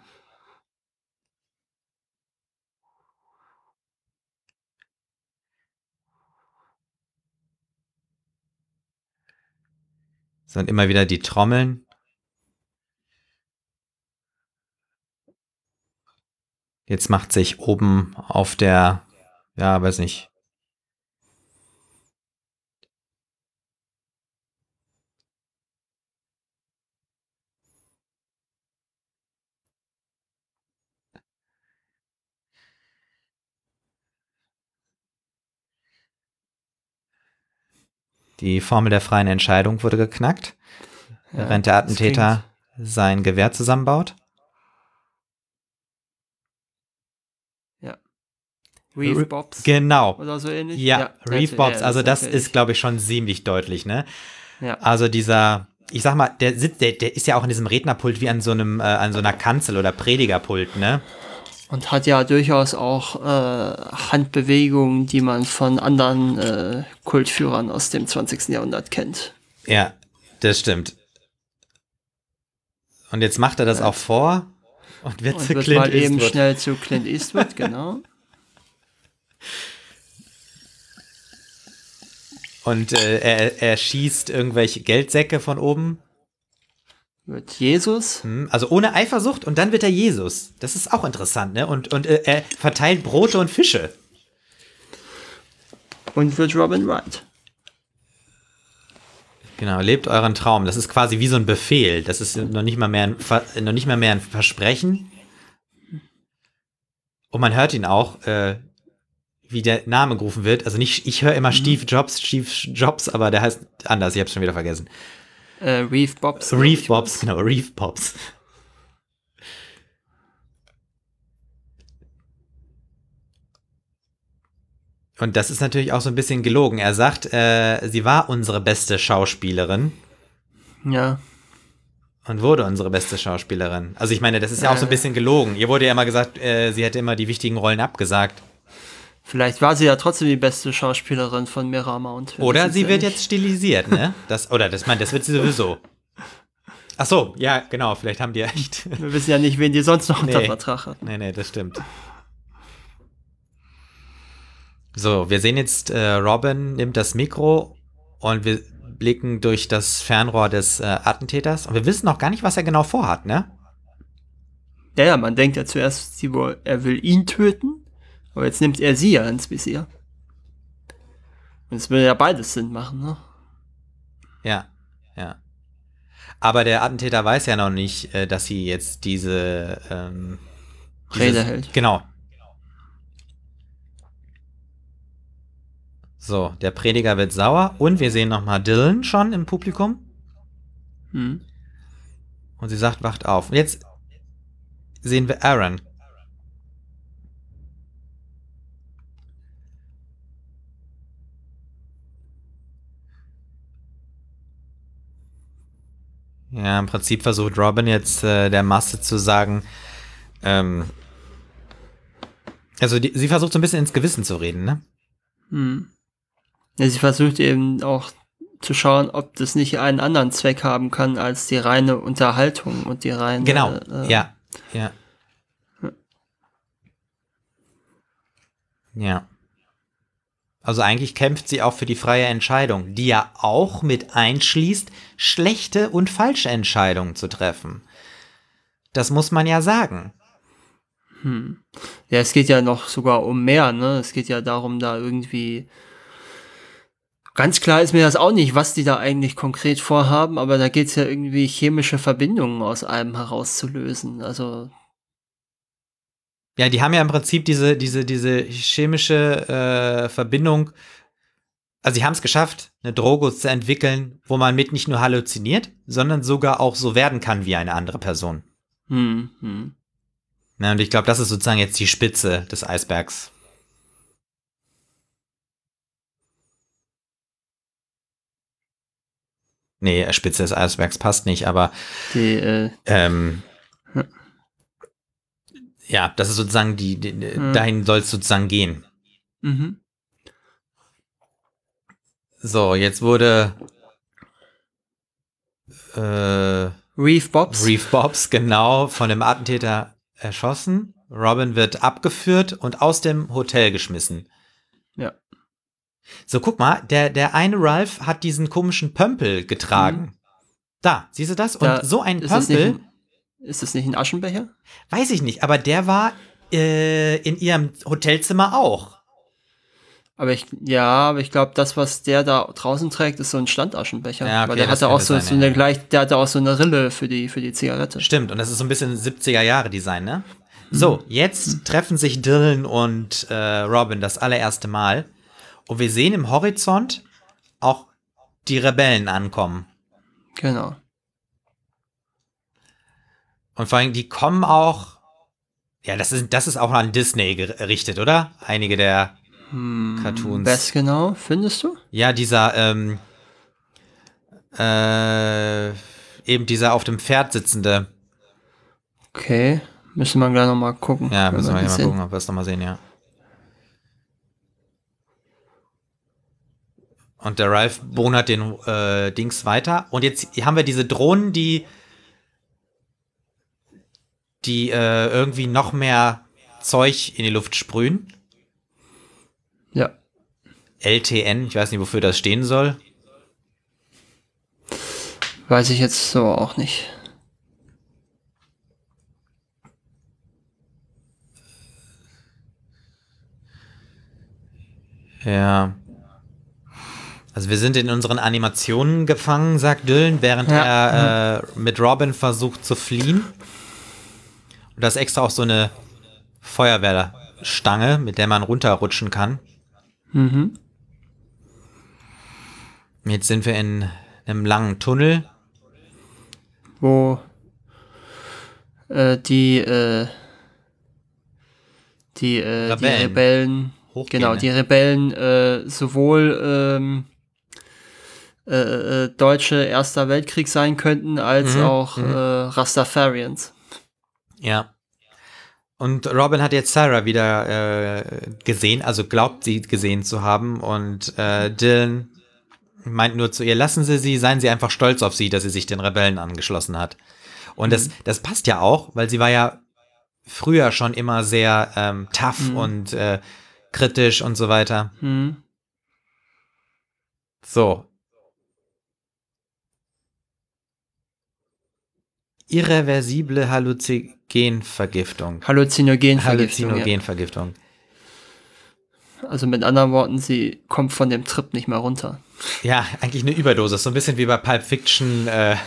Sind immer wieder die Trommeln. Jetzt macht sich oben auf der, ja, weiß nicht. Die Formel der freien Entscheidung wurde geknackt, während der Attentäter sein Gewehr zusammenbaut.
Ja. Reeve Bobs.
Genau.
Oder so ähnlich.
Ja, Reeve Bobs. Also das ist, glaube ich, schon ziemlich deutlich, ne?
Ja.
Also dieser, ich sag mal, der ist ja auch in diesem Rednerpult wie an so einer Kanzel oder Predigerpult, ne?
Und hat ja durchaus auch Handbewegungen, die man von anderen Kultführern aus dem 20. Jahrhundert kennt.
Ja, das stimmt. Und jetzt macht er das auch vor und wird zu Clint
mal
Eastwood.
Eben schnell zu Clint Eastwood, genau.
Und er schießt irgendwelche Geldsäcke von oben.
Wird Jesus.
Also ohne Eifersucht und dann wird er Jesus. Das ist auch interessant, ne? Und er verteilt Brote und Fische.
Und wird Robin Wright.
Genau, lebt euren Traum. Das ist quasi wie so ein Befehl. Das ist noch nicht mal mehr ein Versprechen. Und man hört ihn auch, wie der Name gerufen wird. Also nicht, ich höre immer Steve Jobs, aber der heißt anders. Ich hab's schon wieder vergessen.
Reeve Bobs.
Reeve Bobs. Und das ist natürlich auch so ein bisschen gelogen. Er sagt, sie war unsere beste Schauspielerin.
Ja.
Und wurde unsere beste Schauspielerin. Also ich meine, das ist ja auch so ein bisschen gelogen. Ihr wurde ja immer gesagt, sie hätte immer die wichtigen Rollen abgesagt.
Vielleicht war sie ja trotzdem die beste Schauspielerin von Miramount.
Oder sie wird jetzt stilisiert, ne? Das wird sie sowieso. Ach so, ja, genau, vielleicht haben die ja echt.
Wir wissen ja nicht, wen die sonst noch unter Vertrag hat.
Nee, das stimmt. So, wir sehen jetzt, Robin nimmt das Mikro und wir blicken durch das Fernrohr des Attentäters und wir wissen noch gar nicht, was er genau vorhat, ne?
Ja, man denkt ja zuerst, er will ihn töten. Aber jetzt nimmt er sie ja ins Visier. Und es würde ja beides Sinn machen, ne?
Ja. Aber der Attentäter weiß ja noch nicht, dass sie jetzt diese
Rede hält.
Genau. So, der Prediger wird sauer und wir sehen nochmal Dylan schon im Publikum.
Hm.
Und sie sagt, wacht auf. Und jetzt sehen wir Aaron. Ja, im Prinzip versucht Robin jetzt der Masse zu sagen, sie versucht so ein bisschen ins Gewissen zu reden, ne?
Hm. Ja, sie versucht eben auch zu schauen, ob das nicht einen anderen Zweck haben kann als die reine Unterhaltung und die reine...
Genau, ja. Ja. Also eigentlich kämpft sie auch für die freie Entscheidung, die ja auch mit einschließt, schlechte und falsche Entscheidungen zu treffen. Das muss man ja sagen.
Ja, es geht ja noch sogar um mehr, ne? Es geht ja darum, da irgendwie... Ganz klar ist mir das auch nicht, was die da eigentlich konkret vorhaben, aber da geht es ja irgendwie chemische Verbindungen aus einem herauszulösen. Also...
Ja, die haben ja im Prinzip diese chemische Verbindung. Also sie haben es geschafft, eine Droge zu entwickeln, wo man mit nicht nur halluziniert, sondern sogar auch so werden kann wie eine andere Person. Ja, und ich glaube, das ist sozusagen jetzt die Spitze des Eisbergs. Nee, Spitze des Eisbergs passt nicht, aber ja, das ist sozusagen dahin soll es sozusagen gehen.
Mhm.
So, jetzt wurde
Reeve
Bobs, genau, von dem Attentäter erschossen. Robin wird abgeführt und aus dem Hotel geschmissen.
Ja.
So, guck mal, der eine Ralph hat diesen komischen Pömpel getragen. Da, siehst du das? Und so ein Pömpel...
Ist das nicht ein Aschenbecher?
Weiß ich nicht, aber der war in ihrem Hotelzimmer auch.
Aber ich glaube, das, was der da draußen trägt, ist so ein Standaschenbecher.
Ja, okay,
weil der hatte auch der hatte auch so eine Rille für die Zigarette.
Stimmt, und das ist so ein bisschen 70er-Jahre-Design, ne? So, jetzt treffen sich Dylan und Robin das allererste Mal. Und wir sehen im Horizont auch die Rebellen ankommen.
Genau.
Und vor allem, die kommen auch, ja, das ist auch an Disney gerichtet, oder? Einige der Cartoons.
Was genau, findest du?
Ja, dieser, eben dieser auf dem Pferd sitzende.
Okay, müssen wir gleich nochmal gucken.
Ja, müssen wir mal gucken, ob wir es nochmal sehen, ja. Und der Ralph bonert den Dings weiter. Und jetzt haben wir diese Drohnen, die irgendwie noch mehr Zeug in die Luft sprühen.
Ja.
LTN, ich weiß nicht, wofür das stehen soll.
Weiß ich jetzt so auch nicht.
Ja. Also wir sind in unseren Animationen gefangen, sagt Dylan, während er mit Robin versucht zu fliehen. Und da ist extra auch so eine Feuerwehrstange, mit der man runterrutschen kann.
Mhm.
Jetzt sind wir in einem langen Tunnel.
Wo die Rebellen
hochgehen,
genau,
ne?
die Rebellen sowohl deutsche Erster Weltkrieg sein könnten, als auch Rastafarians.
Ja. Und Robin hat jetzt Sarah wieder gesehen, also glaubt sie gesehen zu haben. Und Dylan meint nur zu ihr, lassen Sie sie, seien Sie einfach stolz auf sie, dass sie sich den Rebellen angeschlossen hat. Und das passt ja auch, weil sie war ja früher schon immer sehr tough und kritisch und so weiter. So. Irreversible Halluzinogenvergiftung.
Halluzinogenvergiftung. Ja. Also mit anderen Worten, sie kommt von dem Trip nicht mehr runter.
Ja, eigentlich eine Überdosis, so ein bisschen wie bei Pulp Fiction.
Ja,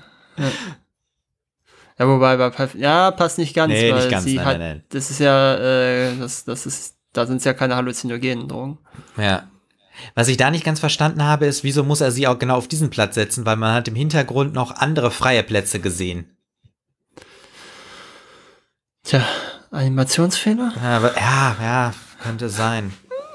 wobei bei Pulp, passt nicht ganz,
nee,
weil
nicht ganz,
sie
nein.
das ist ja, da sind es ja keine halluzinogenen Drogen.
Ja. Was ich da nicht ganz verstanden habe, ist, wieso muss er sie auch genau auf diesen Platz setzen, weil man hat im Hintergrund noch andere freie Plätze gesehen.
Tja, Animationsfehler?
Ja, könnte sein.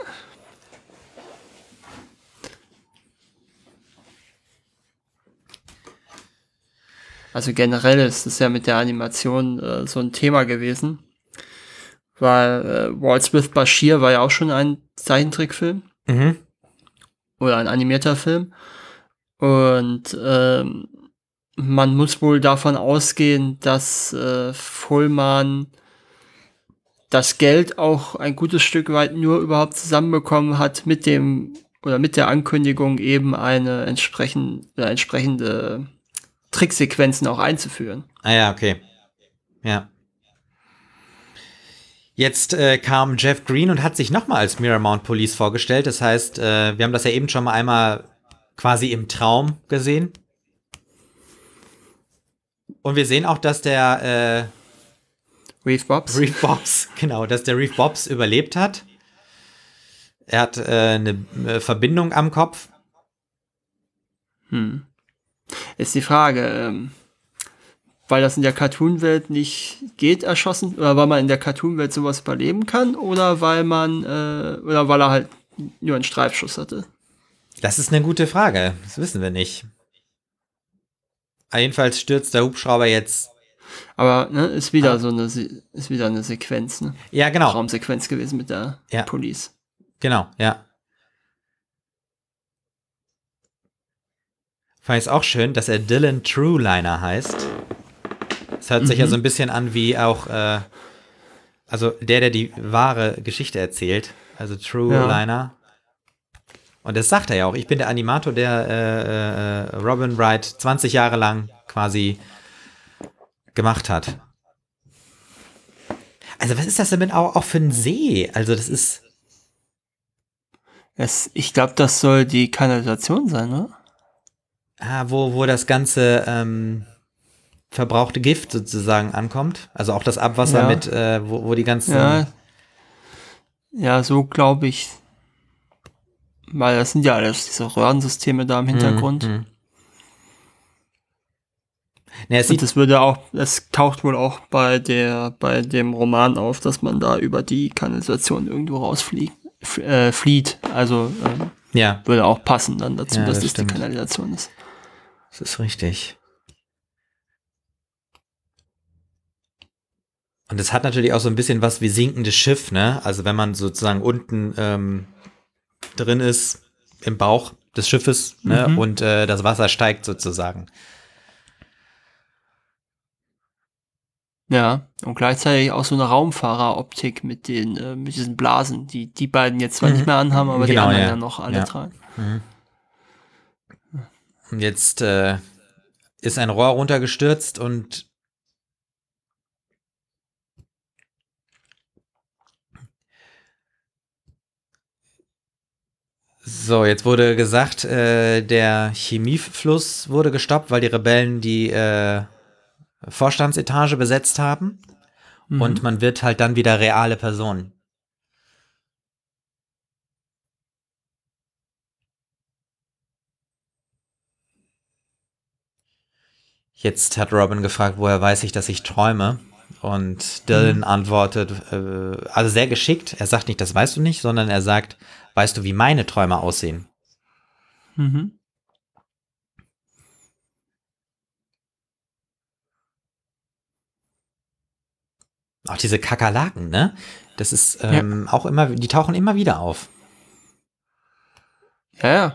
Also generell ist es ja mit der Animation so ein Thema gewesen, weil Waltz with Bashir war ja auch schon ein Zeichentrickfilm oder ein animierter Film und man muss wohl davon ausgehen, dass Fullman das Geld auch ein gutes Stück weit nur überhaupt zusammenbekommen hat mit der Ankündigung eben eine entsprechende Tricksequenzen auch einzuführen.
Ah ja, okay. Ja. Jetzt kam Jeff Green und hat sich nochmal als Miramount Police vorgestellt. Das heißt, wir haben das ja eben schon mal einmal quasi im Traum gesehen. Und wir sehen auch, dass der
Reeve Bobs,
genau, dass der Reeve Bobs überlebt hat. Er hat eine Verbindung am Kopf.
Ist die Frage, weil das in der Cartoon-Welt nicht geht, erschossen, oder weil man in der Cartoon-Welt sowas überleben kann, oder weil er halt nur einen Streifschuss hatte?
Das ist eine gute Frage. Das wissen wir nicht. Jedenfalls stürzt der Hubschrauber jetzt.
Aber ne, ist wieder eine Sequenz, ne?
Ja, genau.
Traumsequenz gewesen mit der Police.
Genau, ja. Fand ich es auch schön, dass er Dylan Trueliner heißt. Das hört sich ja so ein bisschen an wie auch, also der die wahre Geschichte erzählt. Also Trueliner. Und das sagt er ja auch. Ich bin der Animator, der Robin Wright 20 Jahre lang quasi gemacht hat. Also was ist das denn auch für ein See? Also das ist...
Ich glaube, das soll die Kanalisation sein, ne?
Wo das ganze verbrauchte Gift sozusagen ankommt. Also auch das Abwasser mit, wo die ganzen...
Ja, so glaube ich. Weil das sind ja alles diese Röhrensysteme da im Hintergrund. Ja, es taucht wohl auch bei dem Roman auf, dass man da über die Kanalisation irgendwo rausflieht. Also würde auch passen dann dazu, dass das die Kanalisation ist.
Das ist richtig. Und es hat natürlich auch so ein bisschen was wie sinkendes Schiff, ne? Also wenn man sozusagen unten drin ist, im Bauch des Schiffes, ne? Und das Wasser steigt sozusagen.
Ja, und gleichzeitig auch so eine Raumfahrer-Optik mit diesen Blasen, die beiden jetzt zwar nicht mehr anhaben, aber die anderen dann noch alle tragen.
Und jetzt ist ein Rohr runtergestürzt und so, jetzt wurde gesagt, der Chemiefluss wurde gestoppt, weil die Rebellen die Vorstandsetage besetzt haben. Und man wird halt dann wieder reale Personen. Jetzt hat Robin gefragt, woher weiß ich, dass ich träume? Und Dylan antwortet, also sehr geschickt, er sagt nicht, das weißt du nicht, sondern er sagt, weißt du, wie meine Träume aussehen? Auch diese Kakerlaken, ne? Das ist auch immer, die tauchen immer wieder auf.
Ja.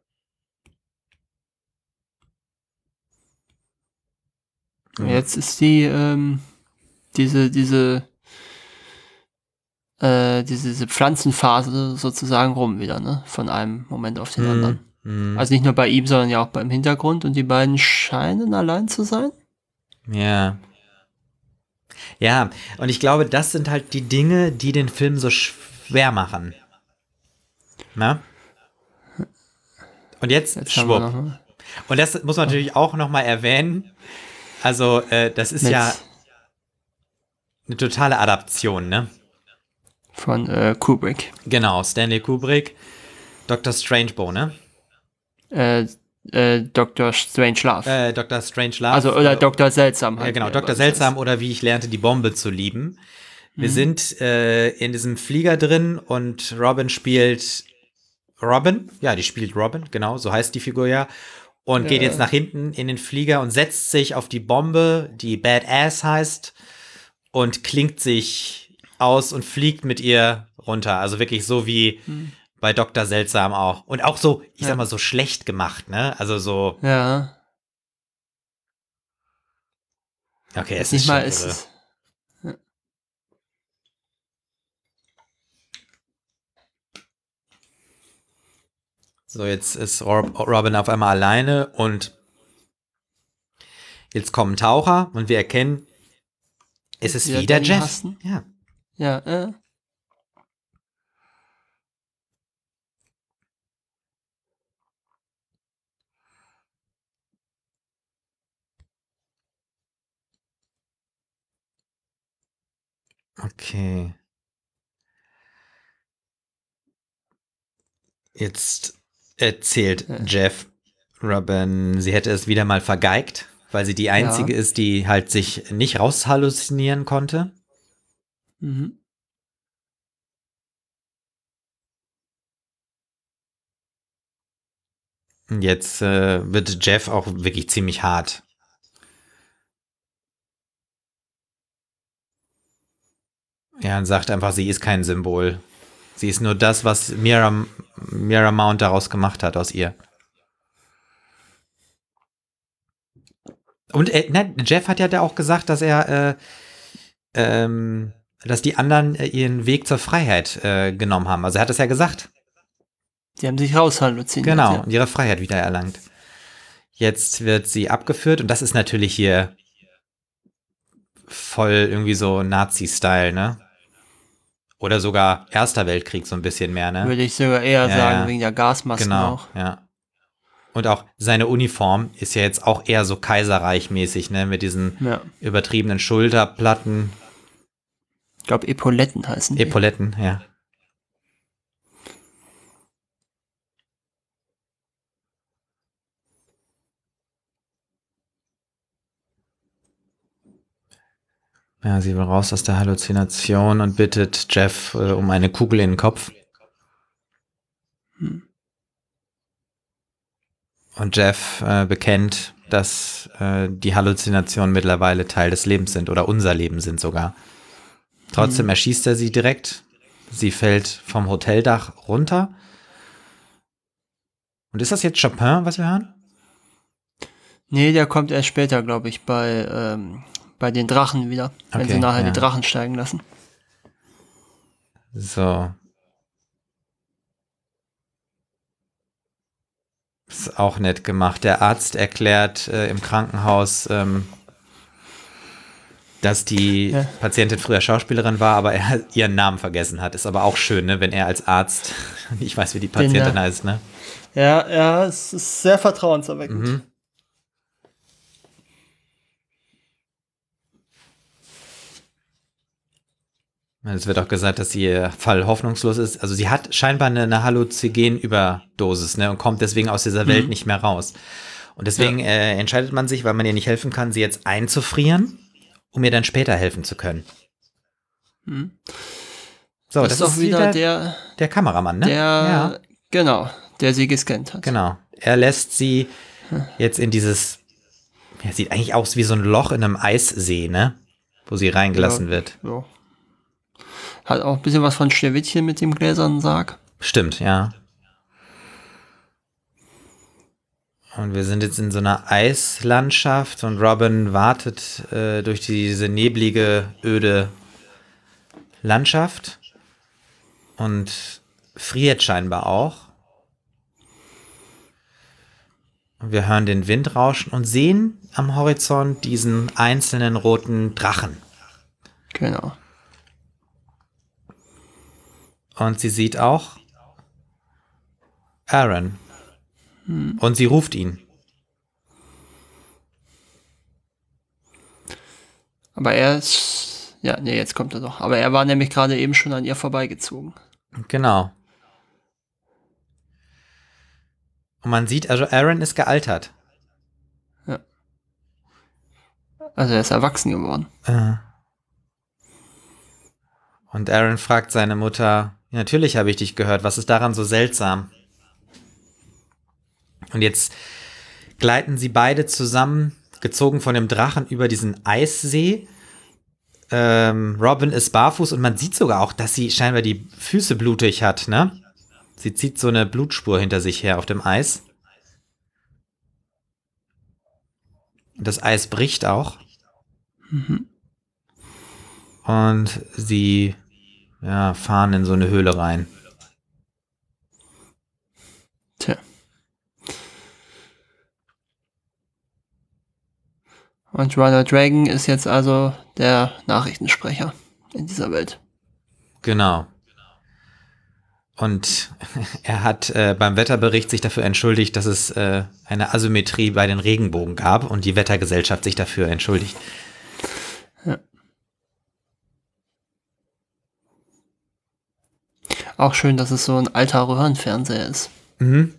Jetzt ist diese Pflanzenphase sozusagen rum wieder, ne? Von einem Moment auf den anderen. Also nicht nur bei ihm, sondern ja auch beim Hintergrund. Und die beiden scheinen allein zu sein.
Ja. Ja, und ich glaube, das sind halt die Dinge, die den Film so schwer machen. Na? Und jetzt schwupp. Und das muss man natürlich auch noch mal erwähnen. Also, das ist ja eine totale Adaption, ne?
Von Kubrick.
Genau, Stanley Kubrick. Dr. Strangebow, ne?
Dr. Strangelove.
Dr. Strangelove.
Also, oder Dr. Seltsam halt.
Ja, genau, Dr. Seltsam oder wie ich lernte, die Bombe zu lieben. Wir sind in diesem Flieger drin und Robin spielt Robin. Ja, die spielt Robin, genau, so heißt die Figur ja. Und geht jetzt nach hinten in den Flieger und setzt sich auf die Bombe, die Badass heißt, und klingt sich aus und fliegt mit ihr runter. Also wirklich so wie bei Dr. Seltsam auch. Und auch so, ich sag mal, so schlecht gemacht, ne? Also so.
Ja.
Okay, es
nicht
ist
mal,
schon
es
irre.
ist,
So, jetzt ist Robin auf einmal alleine und jetzt kommen Taucher und wir erkennen, es ist wieder
Danny
Jeff.
Huston.
Ja.
Ja,
Okay. Jetzt erzählt Jeff Robin, sie hätte es wieder mal vergeigt, weil sie die einzige ist, die halt sich nicht raushalluzinieren konnte.
Mhm.
Und jetzt wird Jeff auch wirklich ziemlich hart. Ja, und sagt einfach, sie ist kein Symbol. Sie ist nur das, was Miramount daraus gemacht hat aus ihr. Und Jeff hat ja da auch gesagt, dass dass die anderen ihren Weg zur Freiheit genommen haben. Also er hat es ja gesagt.
Die haben sich raushalluziniert.
Genau,
Ja.
und ihre Freiheit wieder erlangt. Jetzt wird sie abgeführt und das ist natürlich hier voll irgendwie so Nazi-Style, ne? Oder sogar Erster Weltkrieg so ein bisschen mehr, ne?
Würde ich sogar eher sagen,
ja.
wegen der Gasmasken
Genau,
auch.
ja. Und auch seine Uniform ist ja jetzt auch eher so kaiserreichmäßig, ne? Mit diesen übertriebenen Schulterplatten.
Ich glaube, Epauletten heißen die.
Epauletten, ja. Ja, sie will raus aus der Halluzination und bittet Jeff um eine Kugel in den Kopf. Und Jeff bekennt, dass die Halluzinationen mittlerweile Teil des Lebens sind oder unser Leben sind sogar. Trotzdem erschießt er sie direkt. Sie fällt vom Hoteldach runter. Und ist das jetzt Chopin, was wir hören?
Nee, der kommt erst später, glaube ich, bei den Drachen wieder, wenn sie nachher die Drachen steigen lassen.
So. Ist auch nett gemacht. Der Arzt erklärt im Krankenhaus, dass die Patientin früher Schauspielerin war, aber er ihren Namen vergessen hat. Ist aber auch schön, ne, wenn er als Arzt nicht weiß, wie die Patientin heißt, ne?
Ja, es ist sehr vertrauenserweckend.
Mhm. Es wird auch gesagt, dass ihr Fall hoffnungslos ist. Also sie hat scheinbar eine Halluzinogen-Überdosis, ne, und kommt deswegen aus dieser Welt nicht mehr raus. Und deswegen entscheidet man sich, weil man ihr nicht helfen kann, sie jetzt einzufrieren, um ihr dann später helfen zu können. So, das ist doch wieder der Kameramann, ne?
Genau, der sie gescannt hat.
Genau. Er lässt sie jetzt in dieses, sieht eigentlich aus wie so ein Loch in einem Eissee, ne? Wo sie reingelassen wird.
Ja. Hat auch ein bisschen was von Schneewittchen mit dem gläsernen Sarg.
Stimmt, ja. Und wir sind jetzt in so einer Eislandschaft und Robin wartet durch diese neblige, öde Landschaft und friert scheinbar auch. Und wir hören den Wind rauschen und sehen am Horizont diesen einzelnen roten Drachen.
Genau.
Und sie sieht auch Aaron. Und sie ruft ihn.
Aber er ist, jetzt kommt er doch. Aber er war nämlich gerade eben schon an ihr vorbeigezogen.
Genau. Und man sieht, also Aaron ist gealtert.
Ja. Also er ist erwachsen geworden.
Und Aaron fragt seine Mutter, ja, natürlich habe ich dich gehört, was ist daran so seltsam? Und jetzt gleiten sie beide zusammen, gezogen von dem Drachen, über diesen Eissee. Robin ist barfuß und man sieht sogar auch, dass sie scheinbar die Füße blutig hat, ne? Sie zieht so eine Blutspur hinter sich her auf dem Eis. Und das Eis bricht auch.
Mhm.
Und sie fahren in so eine Höhle rein.
Tja. Und Ronald Reagan ist jetzt also der Nachrichtensprecher in dieser Welt.
Genau. Und er hat beim Wetterbericht sich dafür entschuldigt, dass es eine Asymmetrie bei den Regenbogen gab und die Wettergesellschaft sich dafür entschuldigt.
Ja. Auch schön, dass es so ein alter Röhrenfernseher ist.
Mhm.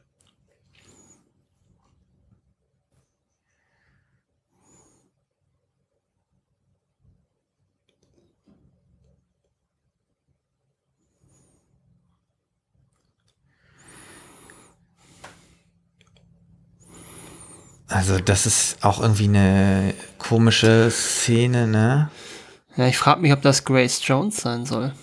Also das ist auch irgendwie eine komische Szene, ne?
Ja, ich frage mich, ob das Grace Jones sein soll.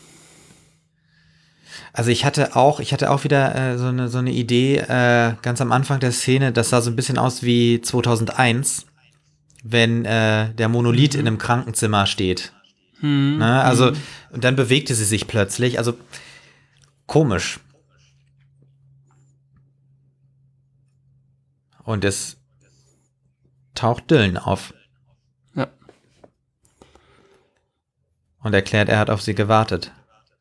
Also ich hatte auch wieder so eine Idee ganz am Anfang der Szene, das sah so ein bisschen aus wie 2001, wenn der Monolith in einem Krankenzimmer steht. Ne? Also und dann bewegte sie sich plötzlich, also komisch. Und es taucht Dylan auf.
Ja.
Und erklärt, er hat auf sie gewartet.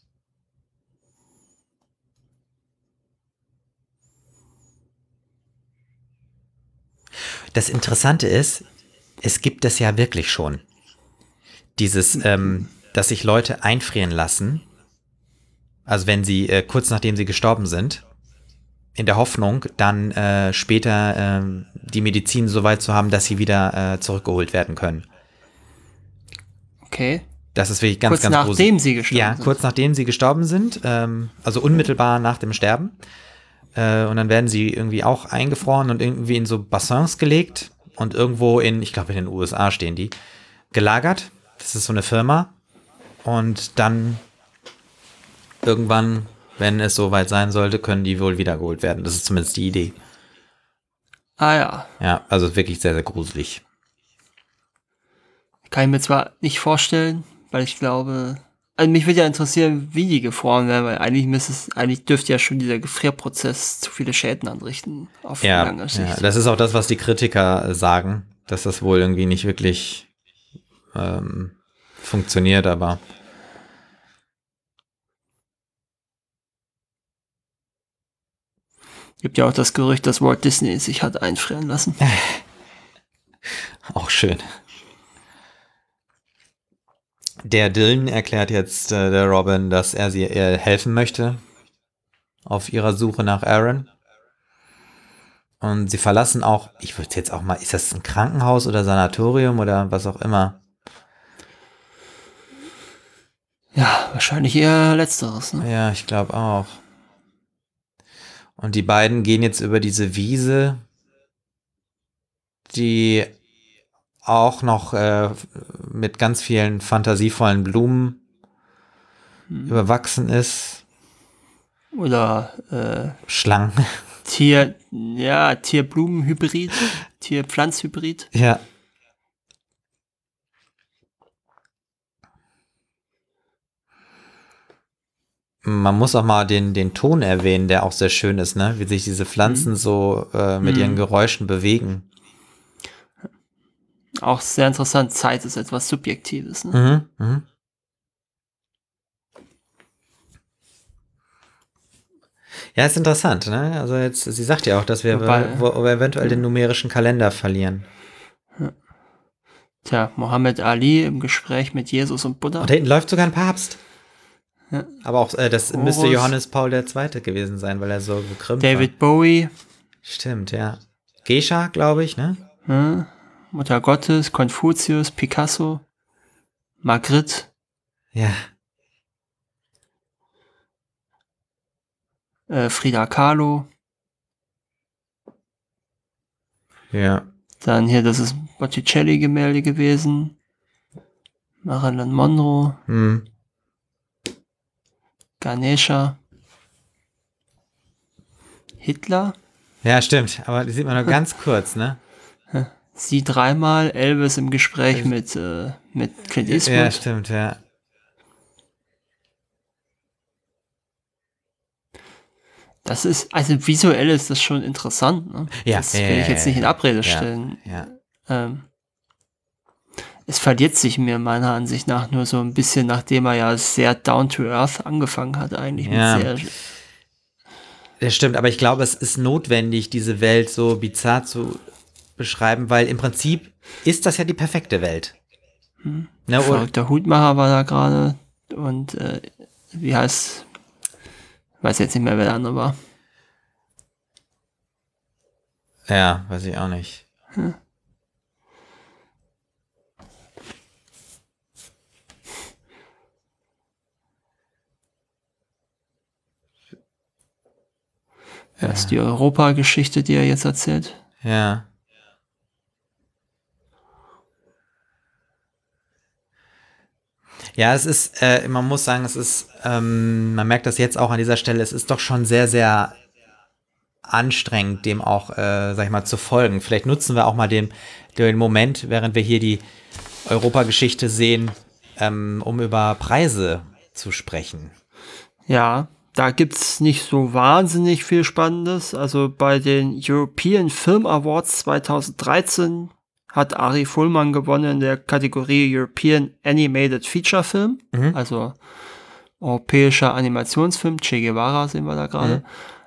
Das Interessante ist, es gibt das ja wirklich schon. Dieses, dass sich Leute einfrieren lassen, also wenn sie, kurz nachdem sie gestorben sind, in der Hoffnung, dann später die Medizin so weit zu haben, dass sie wieder zurückgeholt werden können.
Okay.
Das ist wirklich ganz,
kurz
ganz
nachdem sie gestorben sind.
Ja, kurz nachdem sie gestorben sind, also unmittelbar nach dem Sterben. Und dann werden sie irgendwie auch eingefroren und irgendwie in so Bassins gelegt und irgendwo ich glaube in den USA stehen die, gelagert. Das ist so eine Firma. Und dann irgendwann, wenn es soweit sein sollte, können die wohl wiedergeholt werden. Das ist zumindest die Idee.
Ah ja.
Ja, also wirklich sehr, sehr gruselig.
Kann ich mir zwar nicht vorstellen, weil ich glaube, also mich würde ja interessieren, wie die gefroren werden, weil eigentlich dürfte ja schon dieser Gefrierprozess zu viele Schäden anrichten auf lange Sicht.
Ja, das ist auch das, was die Kritiker sagen, dass das wohl irgendwie nicht wirklich funktioniert, aber
Gibt ja auch das Gerücht, dass Walt Disney sich hat einfrieren lassen.
auch schön. Der Dylan erklärt jetzt der Robin, dass er ihr helfen möchte auf ihrer Suche nach Aaron. Und sie verlassen auch, ich würde jetzt auch mal, ist das ein Krankenhaus oder Sanatorium oder was auch immer?
Ja, wahrscheinlich eher Letzteres, ne?
Ja, ich glaube auch. Und die beiden gehen jetzt über diese Wiese, die auch noch mit ganz vielen fantasievollen Blumen überwachsen ist.
Oder
Schlangen.
Tier-Blumen-Hybrid, Tier-Pflanz-Hybrid.
Ja. Man muss auch mal den Ton erwähnen, der auch sehr schön ist, ne? Wie sich diese Pflanzen so mit ihren Geräuschen bewegen.
Auch sehr interessant, Zeit ist etwas Subjektives. Ne?
Ja, ist interessant, ne? Also jetzt, sie sagt ja auch, dass wir eventuell den numerischen Kalender verlieren.
Ja. Tja, Mohammed Ali im Gespräch mit Jesus und Buddha.
Und da hinten läuft sogar ein Papst.
Ja.
Aber auch, das müsste Johannes Paul II. Gewesen sein, weil er so gekrümmt
David Bowie.
Stimmt, ja. Geisha, glaube ich, ne?
Ja, Mutter Gottes, Konfuzius, Picasso, Magritte,
Ja.
Frida Kahlo.
Ja.
Dann hier, das ist Botticelli-Gemälde gewesen. Marilyn Monroe,
Hm.
Ganesha, Hitler,
Ja, stimmt. Aber die sieht man nur ganz kurz, ne?
sie dreimal, Elvis im Gespräch mit Clint Eastwood.
Ja, stimmt, ja.
Das ist, also visuell ist das schon interessant. Ne?
Ja,
das will ich jetzt nicht in Abrede stellen.
Ja.
Es verliert sich mir meiner Ansicht nach nur so ein bisschen, nachdem er ja sehr down to earth angefangen hat, eigentlich
Ja.
mit sehr.
Das stimmt, aber ich glaube, es ist notwendig, diese Welt so bizarr zu beschreiben, weil im Prinzip ist das ja die perfekte Welt. Ne, oder?
Verrückter Hutmacher war da gerade und wie heißt, weiß jetzt nicht mehr, wer der andere war.
Ja, weiß ich auch nicht.
Das ist die Europa-Geschichte, die er jetzt erzählt.
Ja. Ja, es ist, man muss sagen, es ist, man merkt das jetzt auch an dieser Stelle, es ist doch schon sehr, sehr anstrengend, dem auch, sag ich mal, zu folgen. Vielleicht nutzen wir auch mal den Moment, während wir hier die Europageschichte sehen, um über Preise zu sprechen.
Ja, da gibt's nicht so wahnsinnig viel Spannendes. Also bei den European Film Awards 2013 hat Ari Fullmann gewonnen in der Kategorie European Animated Feature Film, also europäischer Animationsfilm. Che Guevara sehen wir da gerade.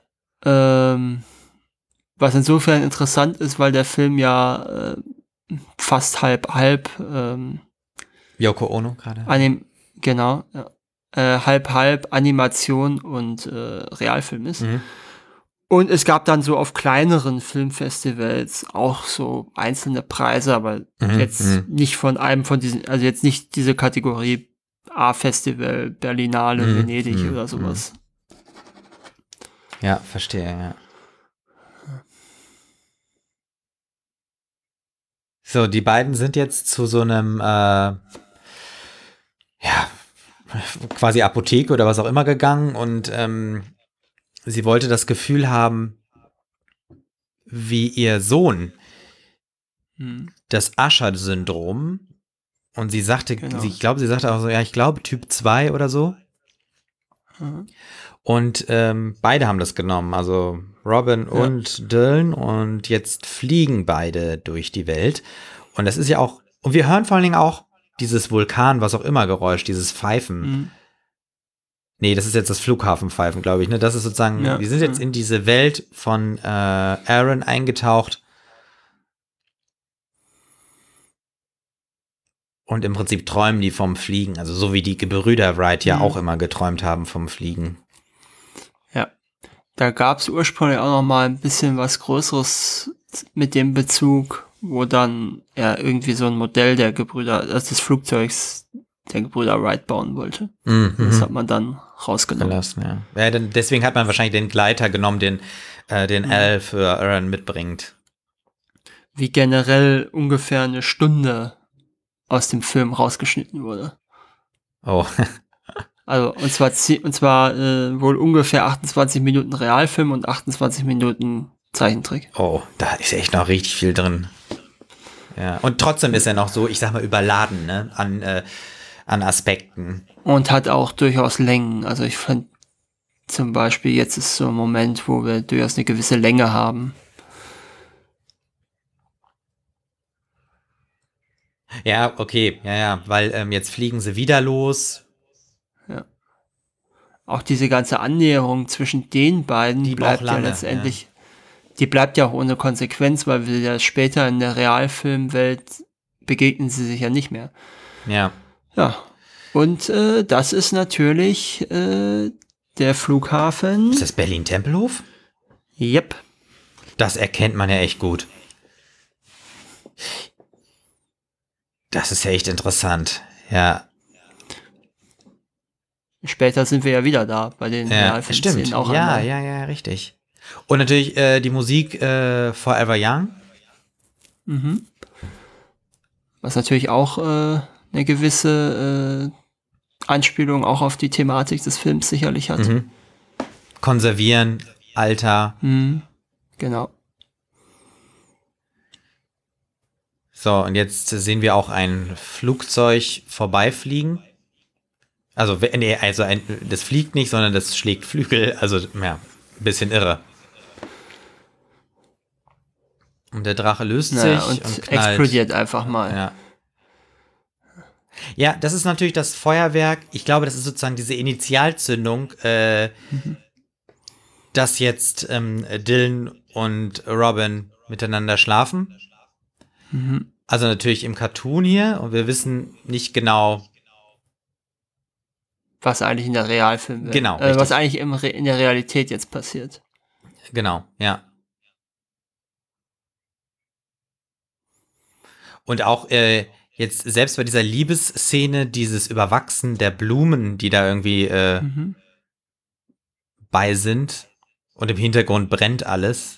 Was insofern interessant ist, weil der Film ja fast halb
Yoko Ono gerade.
Genau, ja. Halb Animation und Realfilm ist. Und es gab dann so auf kleineren Filmfestivals auch so einzelne Preise, aber jetzt nicht von einem von diesen, also jetzt nicht diese Kategorie A-Festival, Berlinale, Venedig oder sowas.
Ja, verstehe, ja. So, die beiden sind jetzt zu so einem, quasi Apotheke oder was auch immer gegangen und sie wollte das Gefühl haben, wie ihr Sohn das Usher-Syndrom, und sie sagte,
Genau.
ich glaube, sie sagte auch so, ja, ich glaube Typ 2 oder so. Und beide haben das genommen, also Robin und Dylan, und jetzt fliegen beide durch die Welt. Und das ist ja auch, und wir hören vor allen Dingen auch dieses Vulkan, was auch immer Geräusch, dieses Pfeifen. Nee, das ist jetzt das Flughafenpfeifen, glaube ich. Ne? Das ist sozusagen, wir sind jetzt in diese Welt von Aaron eingetaucht. Und im Prinzip träumen die vom Fliegen. Also so wie die Gebrüder Wright ja auch immer geträumt haben vom Fliegen.
Ja, da gab es ursprünglich auch noch mal ein bisschen was Größeres mit dem Bezug, wo dann er irgendwie so ein Modell der Gebrüder, also des Flugzeugs der Gebrüder Wright bauen wollte. Das hat man dann rausgenommen.
Verlassen, ja. Deswegen hat man wahrscheinlich den Gleiter genommen, den Al für Aaron mitbringt.
Wie generell ungefähr eine Stunde aus dem Film rausgeschnitten wurde.
Oh.
Also, und zwar wohl ungefähr 28 Minuten Realfilm und 28 Minuten Zeichentrick.
Oh, da ist echt noch richtig viel drin. Ja. Und trotzdem ist er noch so, ich sag mal, überladen, ne, an Aspekten.
Und hat auch durchaus Längen. Also ich fand zum Beispiel, jetzt ist so ein Moment, wo wir durchaus eine gewisse Länge haben.
Ja, okay, ja, weil jetzt fliegen sie wieder los.
Ja. Auch diese ganze Annäherung zwischen den beiden, die bleibt ja letztendlich, die bleibt ja auch ohne Konsequenz, weil wir ja später in der Realfilmwelt begegnen sie sich ja nicht mehr.
Ja.
Ja. Und das ist natürlich der Flughafen.
Ist das Berlin-Tempelhof?
Yep.
Das erkennt man ja echt gut. Das ist ja echt interessant. Ja.
Später sind wir ja wieder da, bei den
Ja,
Realfilm-Szenen
stimmt.
auch
Ja,
einmal.
ja, richtig. Und natürlich die Musik Forever Young.
Was natürlich auch eine gewisse Anspielung auch auf die Thematik des Films sicherlich hat.
Konservieren, Alter.
Genau.
So, und jetzt sehen wir auch ein Flugzeug vorbeifliegen. Also, nee, das fliegt nicht, sondern das schlägt Flügel. Also, ja, ein bisschen irre. Und der Drache löst sich und knallt.
Explodiert einfach mal.
Ja. Ja, das ist natürlich das Feuerwerk. Ich glaube, das ist sozusagen diese Initialzündung, dass jetzt Dylan und Robin miteinander schlafen. Also natürlich im Cartoon hier und wir wissen nicht genau,
was eigentlich in der Realfilm
Genau,
was eigentlich in der Realität jetzt passiert.
Genau, ja. Und auch jetzt selbst bei dieser Liebesszene, dieses Überwachsen der Blumen, die da irgendwie bei sind und im Hintergrund brennt alles.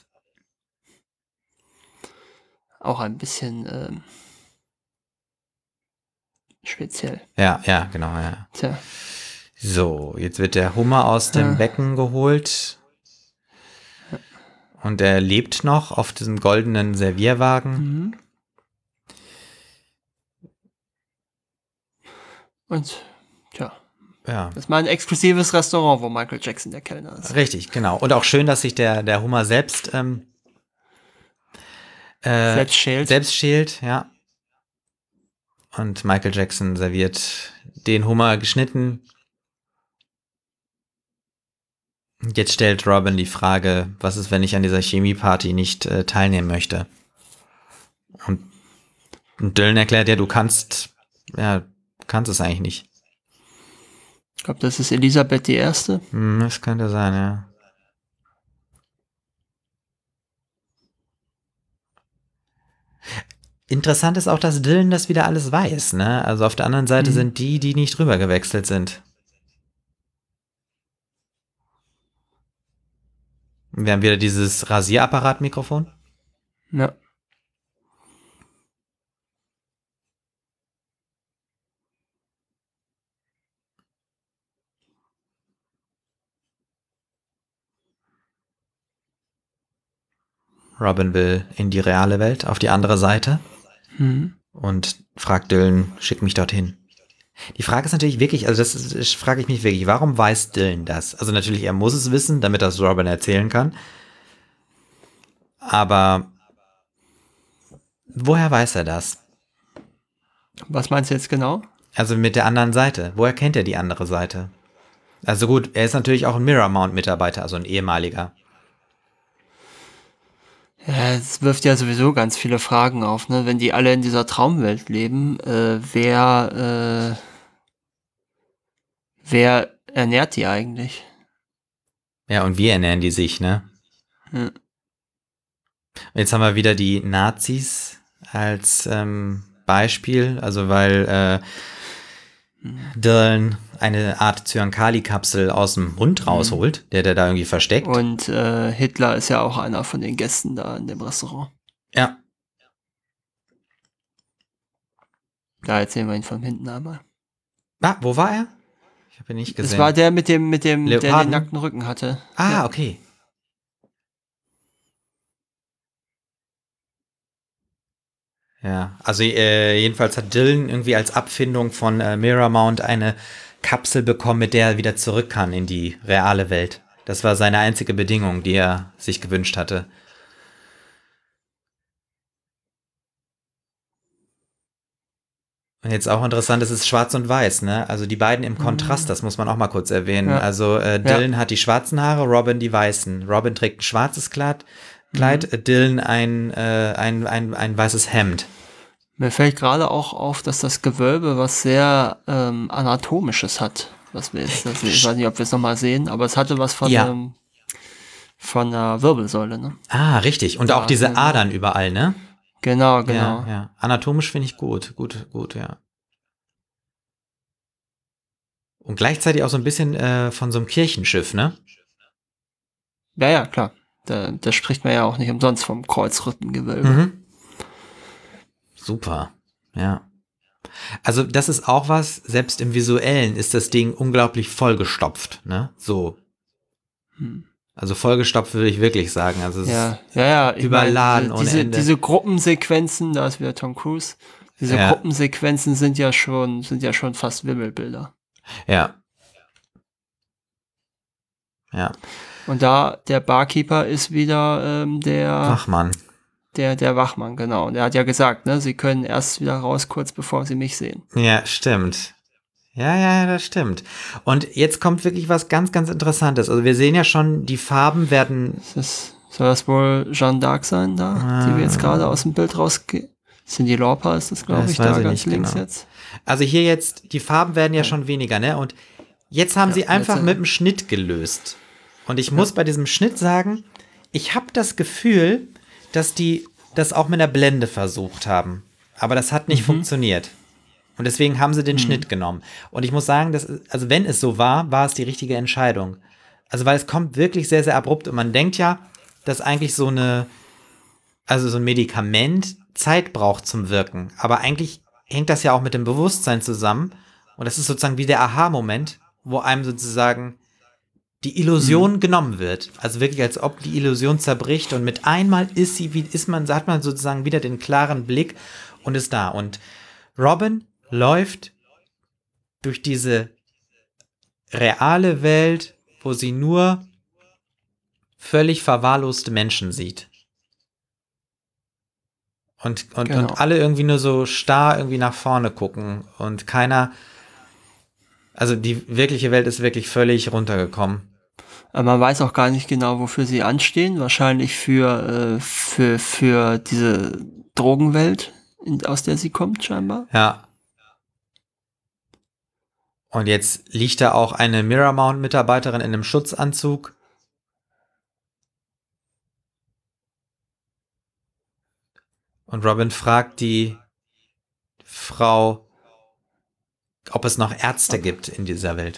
Auch ein bisschen speziell.
Ja, genau, ja.
Tja.
So, jetzt wird der Hummer aus dem Becken geholt. Und er lebt noch auf diesem goldenen Servierwagen.
Und, tja.
Ja.
Das ist mal ein exklusives Restaurant, wo Michael Jackson der Kellner ist.
Richtig, genau. Und auch schön, dass sich der Hummer selbst selbst schält, ja. Und Michael Jackson serviert den Hummer geschnitten. Jetzt stellt Robin die Frage, was ist, wenn ich an dieser Chemieparty nicht teilnehmen möchte? Und Dylan erklärt ja, du kannst es eigentlich nicht.
Ich glaube, das ist Elisabeth die Erste.
Das könnte sein, ja. Interessant ist auch, dass Dylan das wieder alles weiß, ne? Also auf der anderen Seite sind die nicht rüber gewechselt sind. Wir haben wieder dieses Rasierapparat-Mikrofon.
Ja.
Robin will in die reale Welt, auf die andere Seite. Und fragt Dylan, schick mich dorthin. Die Frage ist natürlich wirklich, also das frage ich mich wirklich, warum weiß Dylan das? Also natürlich, er muss es wissen, damit das Robin erzählen kann. Aber woher weiß er das?
Was meinst du jetzt genau?
Also mit der anderen Seite. Woher kennt er die andere Seite? Also gut, er ist natürlich auch ein Mirror-Mount-Mitarbeiter, also ein ehemaliger.
Ja, es wirft ja sowieso ganz viele Fragen auf, ne? Wenn die alle in dieser Traumwelt leben, wer ernährt die eigentlich?
Ja, und wie ernähren die sich, ne?
Ja.
Jetzt haben wir wieder die Nazis als Beispiel, also weil Dylan eine Art Zyankali-Kapsel aus dem Mund rausholt, der da irgendwie versteckt.
Und Hitler ist ja auch einer von den Gästen da in dem Restaurant.
Ja.
Da erzählen wir ihn von hinten einmal.
Ah, wo war er? Ich habe ihn nicht gesehen.
Das war der mit dem der
Leoparden?
den nackten Rücken hatte.
Ah,
ja.
Okay. Ja, also jedenfalls hat Dylan irgendwie als Abfindung von Mirror Mount eine Kapsel bekommen, mit der er wieder zurück kann in die reale Welt. Das war seine einzige Bedingung, die er sich gewünscht hatte. Und jetzt auch interessant, es ist schwarz und weiß, ne? Also die beiden im Kontrast, das muss man auch mal kurz erwähnen.
Ja.
Also Dylan hat die schwarzen Haare, Robin die weißen. Robin trägt ein schwarzes Kleid, Dylan ein weißes Hemd.
Mir fällt gerade auch auf, dass das Gewölbe was sehr Anatomisches hat. Was wir jetzt, ich weiß nicht, ob wir es nochmal sehen, aber es hatte was von
Ja.
von der Wirbelsäule, ne?
Ah, richtig. Und
Ja,
auch diese
genau.
Adern überall, ne?
Genau.
Ja. Anatomisch finde ich gut, ja. Und gleichzeitig auch so ein bisschen von so einem Kirchenschiff, ne?
Ja, klar. Da spricht man ja auch nicht umsonst vom Kreuzrippengewölbe.
Mhm. Super, ja. Also das ist auch was, selbst im Visuellen ist das Ding unglaublich vollgestopft, ne? So. Also vollgestopft würde ich wirklich sagen. Also es ist
Ja. Ich
überladen
meine,
ohne Ende.
diese Gruppensequenzen, da ist wieder Tom Cruise. Diese
Ja.
Gruppensequenzen sind ja schon fast Wimmelbilder.
Ja. Ja.
Und da der Barkeeper ist wieder
Wachmann.
der Wachmann, genau. Und er hat ja gesagt, ne, sie können erst wieder raus, kurz bevor sie mich sehen.
Ja, stimmt. Ja, das stimmt. Und jetzt kommt wirklich was ganz, ganz Interessantes. Also wir sehen ja schon, die Farben werden.
Soll das wohl Jeanne d'Arc sein da, die wir jetzt gerade aus dem Bild rausgehen? Cindy Lauper ist das, glaube ich, da ganz links
genau.
jetzt.
Also hier jetzt, die Farben werden ja schon weniger, ne? Und jetzt haben sie einfach mit dem Schnitt gelöst. Und ich muss bei diesem Schnitt sagen, ich habe das Gefühl, dass die das auch mit einer Blende versucht haben. Aber das hat nicht funktioniert. Und deswegen haben sie den Schnitt genommen. Und ich muss sagen, also wenn es so war, war es die richtige Entscheidung. Also weil es kommt wirklich sehr, sehr abrupt. Und man denkt ja, dass eigentlich so ein Medikament Zeit braucht zum Wirken. Aber eigentlich hängt das ja auch mit dem Bewusstsein zusammen. Und das ist sozusagen wie der Aha-Moment, wo einem sozusagen die Illusion genommen wird. Also wirklich, als ob die Illusion zerbricht und mit einmal hat man sozusagen wieder den klaren Blick und ist da. Und Robin läuft durch diese reale Welt, wo sie nur völlig verwahrloste Menschen sieht. Und alle irgendwie nur so starr irgendwie nach vorne gucken und keiner, also die wirkliche Welt ist wirklich völlig runtergekommen.
Man weiß auch gar nicht genau, wofür sie anstehen. Wahrscheinlich für diese Drogenwelt, aus der sie kommt, scheinbar.
Ja. Und jetzt liegt da auch eine Miramount-Mitarbeiterin in einem Schutzanzug. Und Robin fragt die Frau, ob es noch Ärzte gibt in dieser Welt.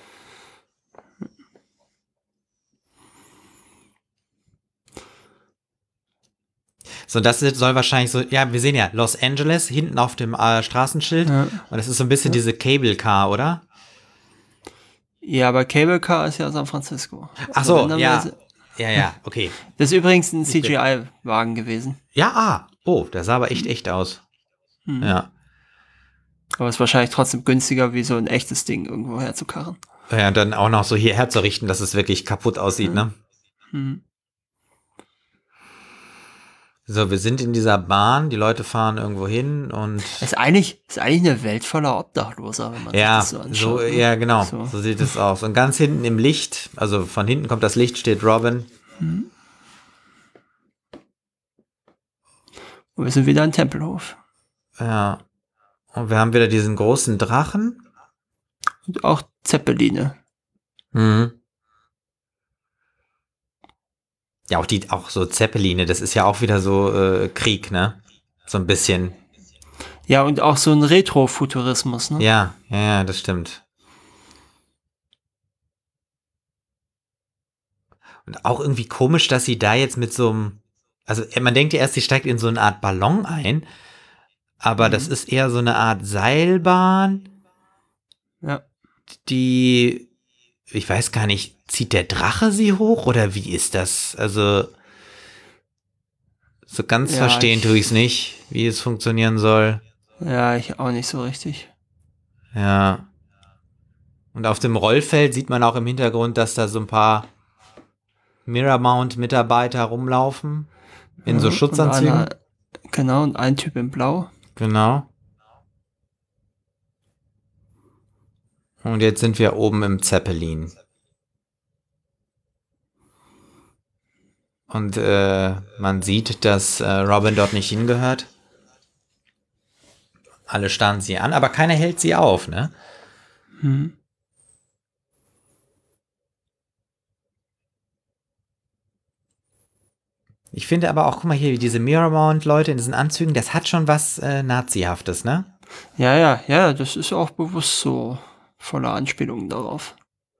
So, das soll wahrscheinlich so, ja, wir sehen ja Los Angeles hinten auf dem Straßenschild. Ja. Und das ist so ein bisschen diese Cable Car, oder?
Ja, aber Cable Car ist ja San Francisco.
Ach so, ja. Ja, okay.
Das ist übrigens ein CGI-Wagen gewesen.
Ja, der sah aber echt aus. Ja.
Aber es ist wahrscheinlich trotzdem günstiger, wie so ein echtes Ding irgendwo herzukarren.
Ja, und dann auch noch so hierher zu richten, dass es wirklich kaputt aussieht, ne? So, wir sind in dieser Bahn, die Leute fahren irgendwo hin und.
Es ist eigentlich eine Welt voller Obdachloser, wenn man sich das so anschaut.
So, ja, genau. So sieht es aus. Und ganz hinten im Licht, also von hinten kommt das Licht, steht Robin.
Und wir sind wieder im Tempelhof.
Ja. Und wir haben wieder diesen großen Drachen.
Und auch Zeppeline.
Ja, auch so Zeppeline, das ist ja auch wieder so Krieg, ne? So ein bisschen.
Ja, und auch so ein Retrofuturismus, ne?
Ja, das stimmt. Und auch irgendwie komisch, dass sie da jetzt mit so einem, also man denkt ja erst, sie steigt in so eine Art Ballon ein, aber das ist eher so eine Art Seilbahn.
Ja.
Die, ich weiß gar nicht, zieht der Drache sie hoch oder wie ist das? Also so ganz verstehen tue ich es nicht, wie es funktionieren soll.
Ja, ich auch nicht so richtig.
Ja. Und auf dem Rollfeld sieht man auch im Hintergrund, dass da so ein paar Miramount-Mitarbeiter rumlaufen. In so Schutzanzügen.
Und ein Typ in Blau.
Genau. Und jetzt sind wir oben im Zeppelin. Und man sieht, dass Robin dort nicht hingehört. Alle starren sie an, aber keiner hält sie auf, ne? Ich finde aber auch, guck mal hier, diese Miramount-Leute in diesen Anzügen, das hat schon was Nazihaftes, ne?
Ja, das ist auch bewusst so voller Anspielungen darauf.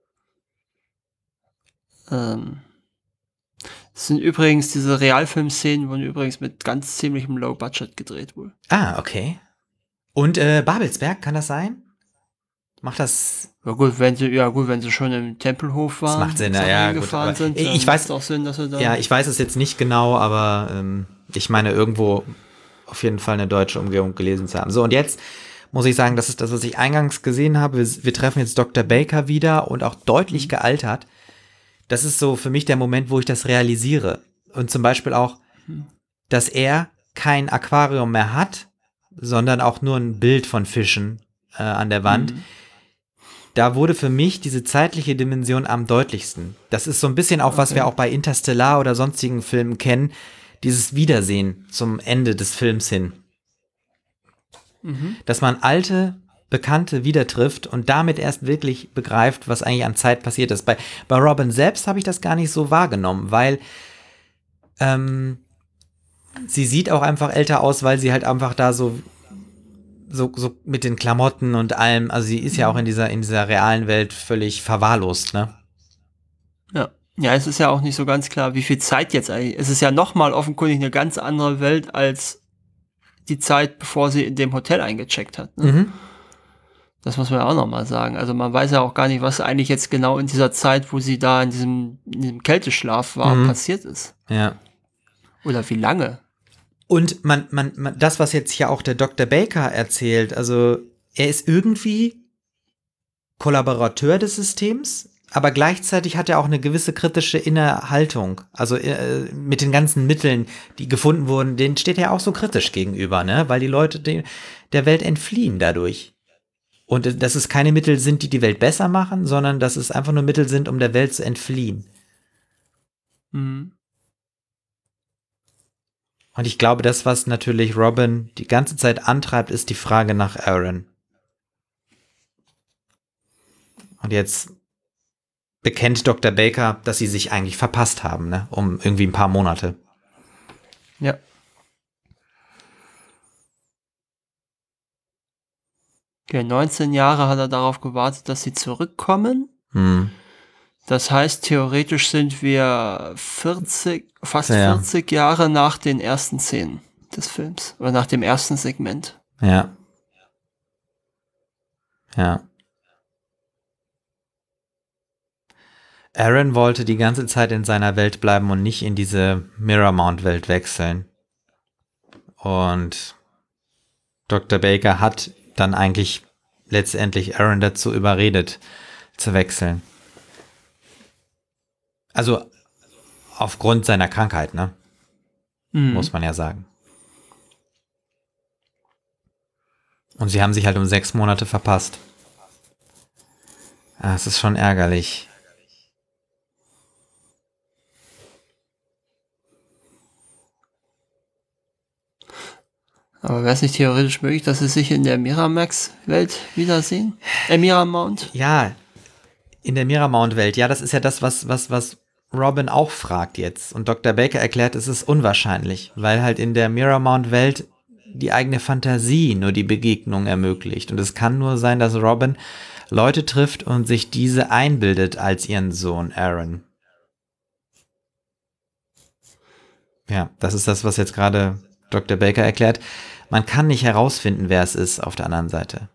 Es sind übrigens diese Realfilm-Szenen wurden übrigens mit ganz ziemlichem Low-Budget gedreht wohl.
Ah, okay. Und Babelsberg, kann das sein? Macht das...
Ja gut, wenn sie schon im Tempelhof waren,
das macht Sinn, ja, gut.
Sind,
ich weiß
auch Sinn, dass sie da...
Ja, ich weiß es jetzt nicht genau, aber ich meine irgendwo auf jeden Fall eine deutsche Umgebung gelesen zu haben. So, und jetzt muss ich sagen, das ist das, was ich eingangs gesehen habe. Wir treffen jetzt Dr. Baker wieder und auch deutlich gealtert. Das ist so für mich der Moment, wo ich das realisiere. Und zum Beispiel auch, dass er kein Aquarium mehr hat, sondern auch nur ein Bild von Fischen an der Wand. Da wurde für mich diese zeitliche Dimension am deutlichsten. Das ist so ein bisschen auch, was wir auch bei Interstellar oder sonstigen Filmen kennen, dieses Wiedersehen zum Ende des Films hin. Dass man alte Bekannte wieder trifft und damit erst wirklich begreift, was eigentlich an Zeit passiert ist. Bei Robin selbst habe ich das gar nicht so wahrgenommen, weil sie sieht auch einfach älter aus, weil sie halt einfach da so mit den Klamotten und allem, also sie ist ja auch in dieser realen Welt völlig verwahrlost, ne?
Ja, es ist ja auch nicht so ganz klar, wie viel Zeit jetzt eigentlich. Es ist ja nochmal offenkundig eine ganz andere Welt als die Zeit, bevor sie in dem Hotel eingecheckt hat. Ne? Das muss man ja auch nochmal sagen. Also man weiß ja auch gar nicht, was eigentlich jetzt genau in dieser Zeit, wo sie da in diesem Kälteschlaf war, passiert ist.
Ja.
Oder wie lange.
Und das, was jetzt hier auch der Dr. Baker erzählt, also er ist irgendwie Kollaborateur des Systems, aber gleichzeitig hat er auch eine gewisse kritische Innehaltung. Also mit den ganzen Mitteln, die gefunden wurden, denen steht er auch so kritisch gegenüber, ne? Weil die Leute der Welt entfliehen dadurch. Und dass es keine Mittel sind, die die Welt besser machen, sondern dass es einfach nur Mittel sind, um der Welt zu entfliehen. Und ich glaube, das, was natürlich Robin die ganze Zeit antreibt, ist die Frage nach Aaron. Und jetzt bekennt Dr. Baker, dass sie sich eigentlich verpasst haben, ne? Um irgendwie ein paar Monate.
Ja. Okay, 19 Jahre hat er darauf gewartet, dass sie zurückkommen. Das heißt, theoretisch sind wir fast 40 Jahre nach den ersten Szenen des Films. Oder nach dem ersten Segment.
Ja. Aaron wollte die ganze Zeit in seiner Welt bleiben und nicht in diese Miramount-Welt wechseln. Und Dr. Baker hat dann eigentlich letztendlich Aaron dazu überredet, zu wechseln. Also aufgrund seiner Krankheit, ne? Muss man ja sagen. Und sie haben sich halt um 6 Monate verpasst. Es ist schon ärgerlich.
Aber wäre es nicht theoretisch möglich, dass sie sich in der Miramax-Welt wiedersehen? Miramount?
Ja, in der Miramount-Welt. Ja, das ist ja das, was Robin auch fragt jetzt. Und Dr. Baker erklärt, es ist unwahrscheinlich, weil halt in der Miramount-Welt die eigene Fantasie nur die Begegnung ermöglicht. Und es kann nur sein, dass Robin Leute trifft und sich diese einbildet als ihren Sohn Aaron. Ja, das ist das, was jetzt gerade Dr. Baker erklärt. Man kann nicht herausfinden, wer es ist auf der anderen Seite.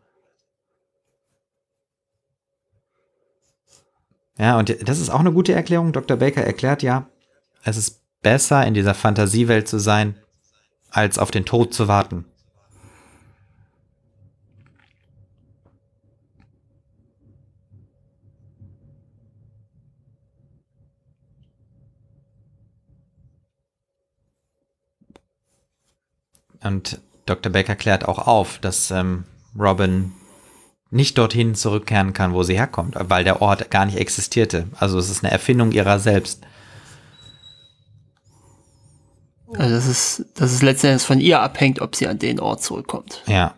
Ja, und das ist auch eine gute Erklärung. Dr. Baker erklärt ja, es ist besser, in dieser Fantasiewelt zu sein, als auf den Tod zu warten. Und Dr. Baker klärt auch auf, dass Robin nicht dorthin zurückkehren kann, wo sie herkommt, weil der Ort gar nicht existierte. Also es ist eine Erfindung ihrer selbst.
Also das ist letztendlich von ihr abhängt, ob sie an den Ort zurückkommt.
Ja.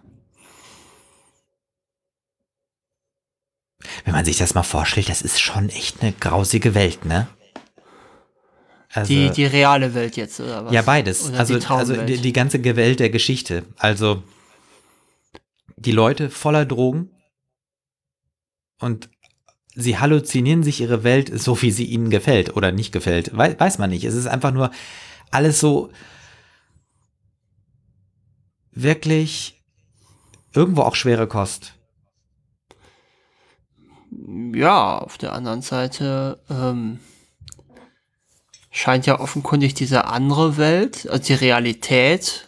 Wenn man sich das mal vorstellt, das ist schon echt eine grausige Welt, ne? Also,
die reale Welt jetzt, oder was?
ja, beides.
Oder
Also,
die Traumwelt?
die ganze Welt der Geschichte. Also die Leute voller Drogen und sie halluzinieren sich ihre Welt so, wie sie ihnen gefällt oder nicht gefällt. Weiß man nicht. Es ist einfach nur alles so wirklich irgendwo auch schwere Kost.
Ja, auf der anderen Seite scheint ja offenkundig diese andere Welt, also die Realität,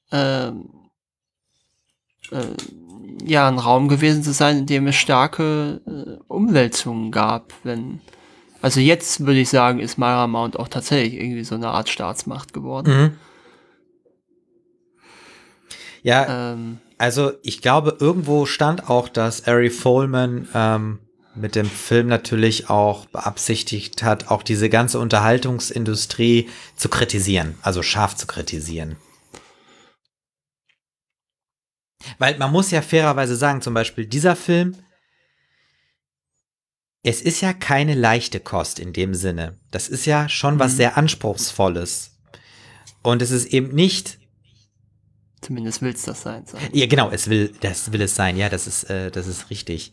ja, ein Raum gewesen zu sein, in dem es starke Umwälzungen gab. Also jetzt würde ich sagen, ist Myra Mount auch tatsächlich irgendwie so eine Art Staatsmacht geworden.
Ja, also ich glaube, irgendwo stand auch, dass Ari Folman mit dem Film natürlich auch beabsichtigt hat, auch diese ganze Unterhaltungsindustrie zu kritisieren, also scharf zu kritisieren. Weil man muss ja fairerweise sagen, zum Beispiel dieser Film, es ist ja keine leichte Kost in dem Sinne. Das ist ja schon was sehr Anspruchsvolles. Und es ist eben nicht.
Zumindest will es das sein.
Ja, genau, das will es sein. Ja, das ist richtig.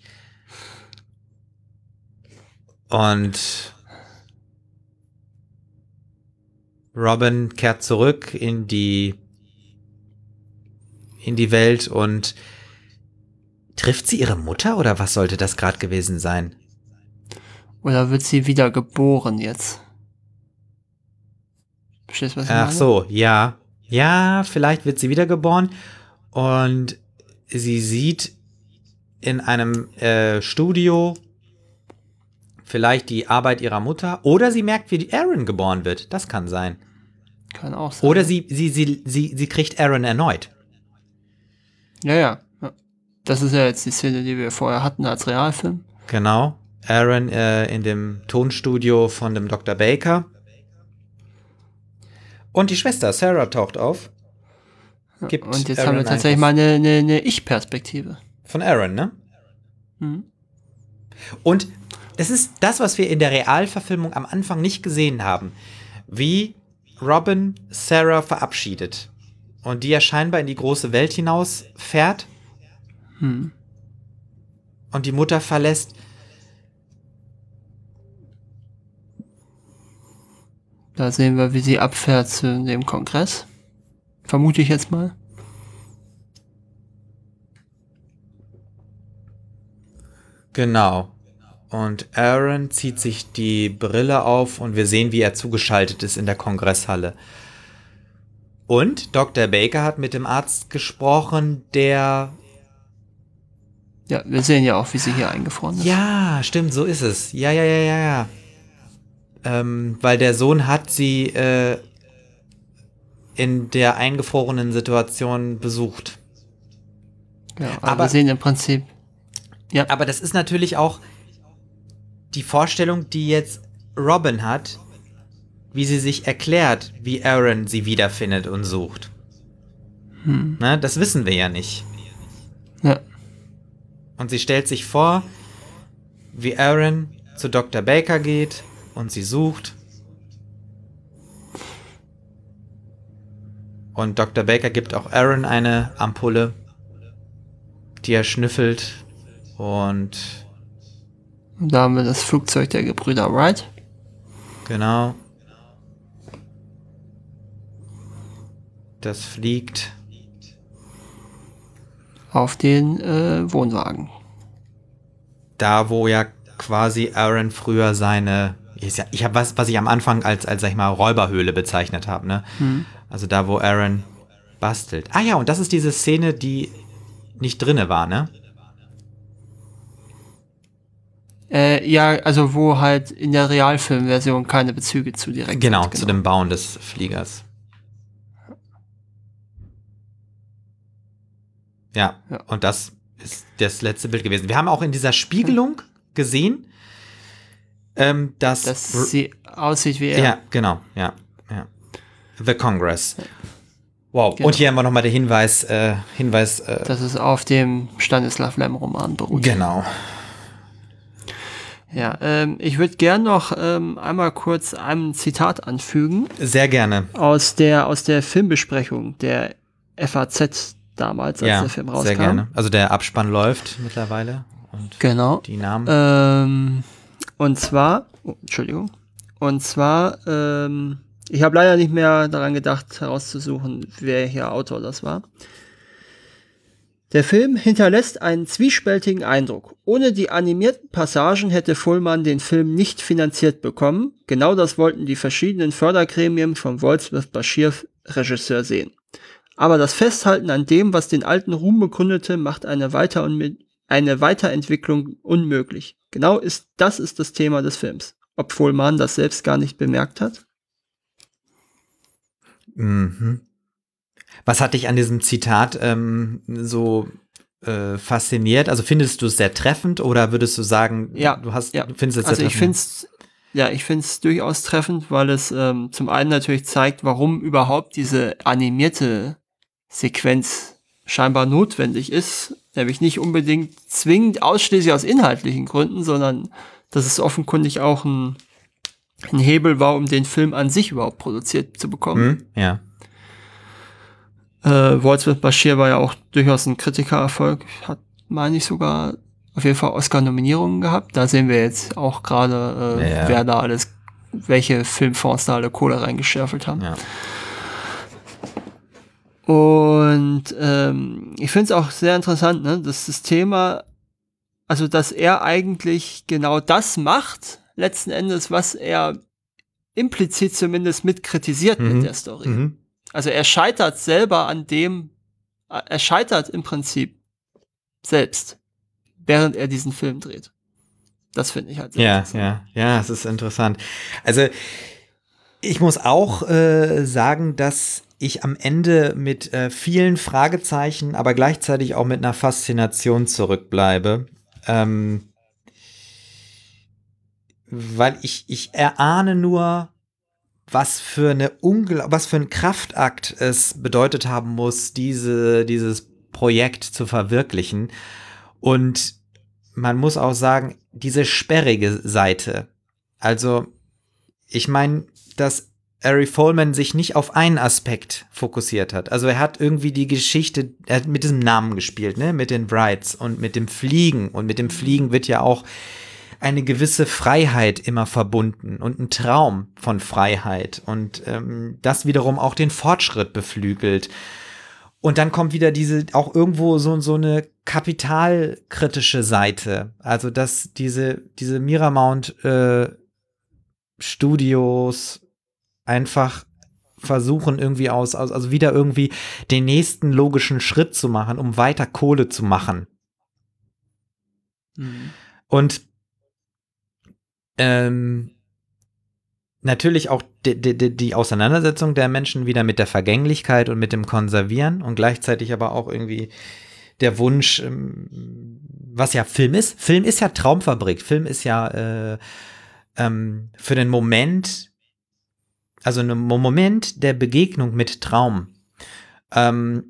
Und Robin kehrt zurück in die Welt und trifft sie ihre Mutter oder was sollte das gerade gewesen sein?
Oder wird sie wieder geboren jetzt? Verstehst du, was ich meine?
Ach so, ja. Ja, vielleicht wird sie wiedergeboren und sie sieht in einem Studio vielleicht die Arbeit ihrer Mutter oder sie merkt, wie Aaron geboren wird. Das kann sein.
Kann auch sein.
Oder sie kriegt Aaron erneut.
Ja. Das ist ja jetzt die Szene, die wir vorher hatten als Realfilm.
Genau. Aaron in dem Tonstudio von dem Dr. Baker. Und die Schwester Sarah taucht auf. Gibt
und jetzt
Aaron
haben wir tatsächlich mal eine Ich-Perspektive.
Von Aaron, ne? Und es ist das, was wir in der Realverfilmung am Anfang nicht gesehen haben. Wie Robin Sarah verabschiedet. Und die ja scheinbar in die große Welt hinaus fährt. Und die Mutter verlässt.
Da sehen wir, wie sie abfährt zu dem Kongress. Vermute ich jetzt mal.
Genau. Und Aaron zieht sich die Brille auf und wir sehen, wie er zugeschaltet ist in der Kongresshalle. Und Dr. Baker hat mit dem Arzt gesprochen, der...
Ja, wir sehen ja auch, wie sie hier eingefroren ist.
Ja, stimmt, so ist es. Ja. Weil der Sohn hat sie in der eingefrorenen Situation besucht.
Ja, aber wir sehen im Prinzip... Ja.
Aber das ist natürlich auch die Vorstellung, die jetzt Robin hat, wie sie sich erklärt, wie Aaron sie wiederfindet und sucht. Na, das wissen wir ja nicht.
Ja.
Und sie stellt sich vor, wie Aaron zu Dr. Baker geht und sie sucht. Und Dr. Baker gibt auch Aaron eine Ampulle, die er schnüffelt. Und
da haben wir das Flugzeug der Gebrüder Wright.
Genau. Das fliegt
auf den Wohnwagen.
Da, wo ja quasi Aaron früher seine, ich habe was ich am Anfang als sag ich mal, Räuberhöhle bezeichnet habe, ne? Also da, wo Aaron bastelt. Ah ja, und das ist diese Szene, die nicht drinne war, ne?
Ja, also wo halt in der Realfilmversion keine Bezüge zu direkt
Genau,
sind,
zu dem Bauen des Fliegers. Ja, und das ist das letzte Bild gewesen. Wir haben auch in dieser Spiegelung gesehen, dass
sie aussieht wie er.
Ja, genau, ja. The Congress. Wow,
Genau.
Und hier haben wir nochmal den Hinweis.
Dass es auf dem Stanislav Lem-Roman beruht.
Genau.
Ja, ich würde gern noch einmal kurz ein Zitat anfügen.
Sehr gerne.
Aus der Filmbesprechung der FAZ damals, als der Film rauskam.
Sehr gerne. Also der Abspann läuft mittlerweile. Und
genau.
Die Namen.
Und zwar, ich habe leider nicht mehr daran gedacht, herauszusuchen, wer hier Autor das war. Der Film hinterlässt einen zwiespältigen Eindruck. Ohne die animierten Passagen hätte Fullman den Film nicht finanziert bekommen. Genau das wollten die verschiedenen Fördergremien vom Goldsmith-Bashir Regisseur sehen. Aber das Festhalten an dem, was den alten Ruhm begründete, macht eine Weiterentwicklung unmöglich. Das ist das Thema des Films. Ob Fullman das selbst gar nicht bemerkt hat?
Mhm. Was hat dich an diesem Zitat so fasziniert? Also findest du es sehr treffend oder würdest du sagen, du findest es sehr treffend?
Ich finde es durchaus treffend, weil es zum einen natürlich zeigt, warum überhaupt diese animierte Sequenz scheinbar notwendig ist. Nämlich nicht unbedingt zwingend ausschließlich aus inhaltlichen Gründen, sondern dass es offenkundig auch ein Hebel war, um den Film an sich überhaupt produziert zu bekommen.
Ja.
Goldsmith-Bashir war ja auch durchaus ein Kritikererfolg, hat, meine ich, sogar auf jeden Fall Oscar-Nominierungen gehabt. Da sehen wir jetzt auch gerade, wer da welche Filmfonds da alle Kohle reingeschärfelt haben.
Ja.
Und ich finde es auch sehr interessant, ne, dass das Thema, also dass er eigentlich genau das macht, letzten Endes, was er implizit zumindest mit kritisiert mit der Story.
Mhm.
Also er scheitert selber er scheitert im Prinzip selbst, während er diesen Film dreht. Das finde ich halt sehr interessant.
Ja, es ist interessant. Also ich muss auch sagen, dass ich am Ende mit vielen Fragezeichen, aber gleichzeitig auch mit einer Faszination zurückbleibe. Weil ich erahne nur, was für ein Kraftakt es bedeutet haben muss, dieses Projekt zu verwirklichen. Und man muss auch sagen, diese sperrige Seite. Also, ich meine, dass Ari Folman sich nicht auf einen Aspekt fokussiert hat. Also er hat irgendwie die Geschichte, er hat mit diesem Namen gespielt, ne, mit den Brides und mit dem Fliegen. Und mit dem Fliegen wird ja auch eine gewisse Freiheit immer verbunden und ein Traum von Freiheit und das wiederum auch den Fortschritt beflügelt. Und dann kommt wieder auch irgendwo so eine kapitalkritische Seite. Also dass diese Miramount Studios einfach versuchen irgendwie also wieder irgendwie den nächsten logischen Schritt zu machen, um weiter Kohle zu machen. Und natürlich auch die Auseinandersetzung der Menschen wieder mit der Vergänglichkeit und mit dem Konservieren und gleichzeitig aber auch irgendwie der Wunsch, was ja Film ist. Film ist ja Traumfabrik. Film ist ja für den Moment, also ein Moment der Begegnung mit Traum. Und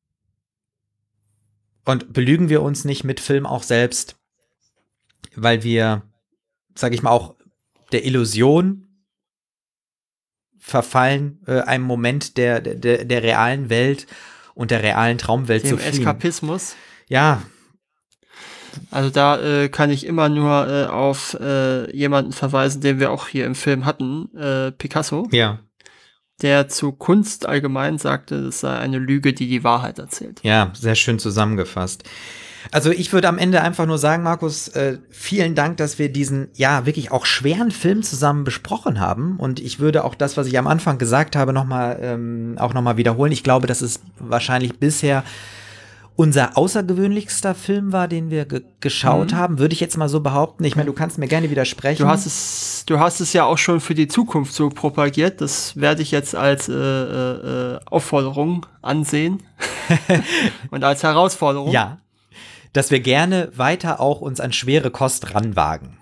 belügen wir uns nicht mit Film auch selbst, weil wir, sag ich mal, auch der Illusion verfallen, einem Moment der realen Welt und der realen Traumwelt zu fliehen.
Dem Eskapismus.
Ja.
Also da kann ich immer nur auf jemanden verweisen, den wir auch hier im Film hatten, Picasso.
Ja.
Der zu Kunst allgemein sagte, es sei eine Lüge, die die Wahrheit erzählt.
Ja, sehr schön zusammengefasst. Also ich würde am Ende einfach nur sagen, Markus, vielen Dank, dass wir diesen, ja, wirklich auch schweren Film zusammen besprochen haben. Und ich würde auch das, was ich am Anfang gesagt habe, noch mal wiederholen. Ich glaube, dass es wahrscheinlich bisher unser außergewöhnlichster Film war, den wir geschaut haben, würde ich jetzt mal so behaupten. Ich meine, du kannst mir gerne widersprechen.
Du hast es ja auch schon für die Zukunft so propagiert. Das werde ich jetzt als Aufforderung ansehen und als Herausforderung.
Ja, dass wir gerne weiter auch uns an schwere Kost ranwagen.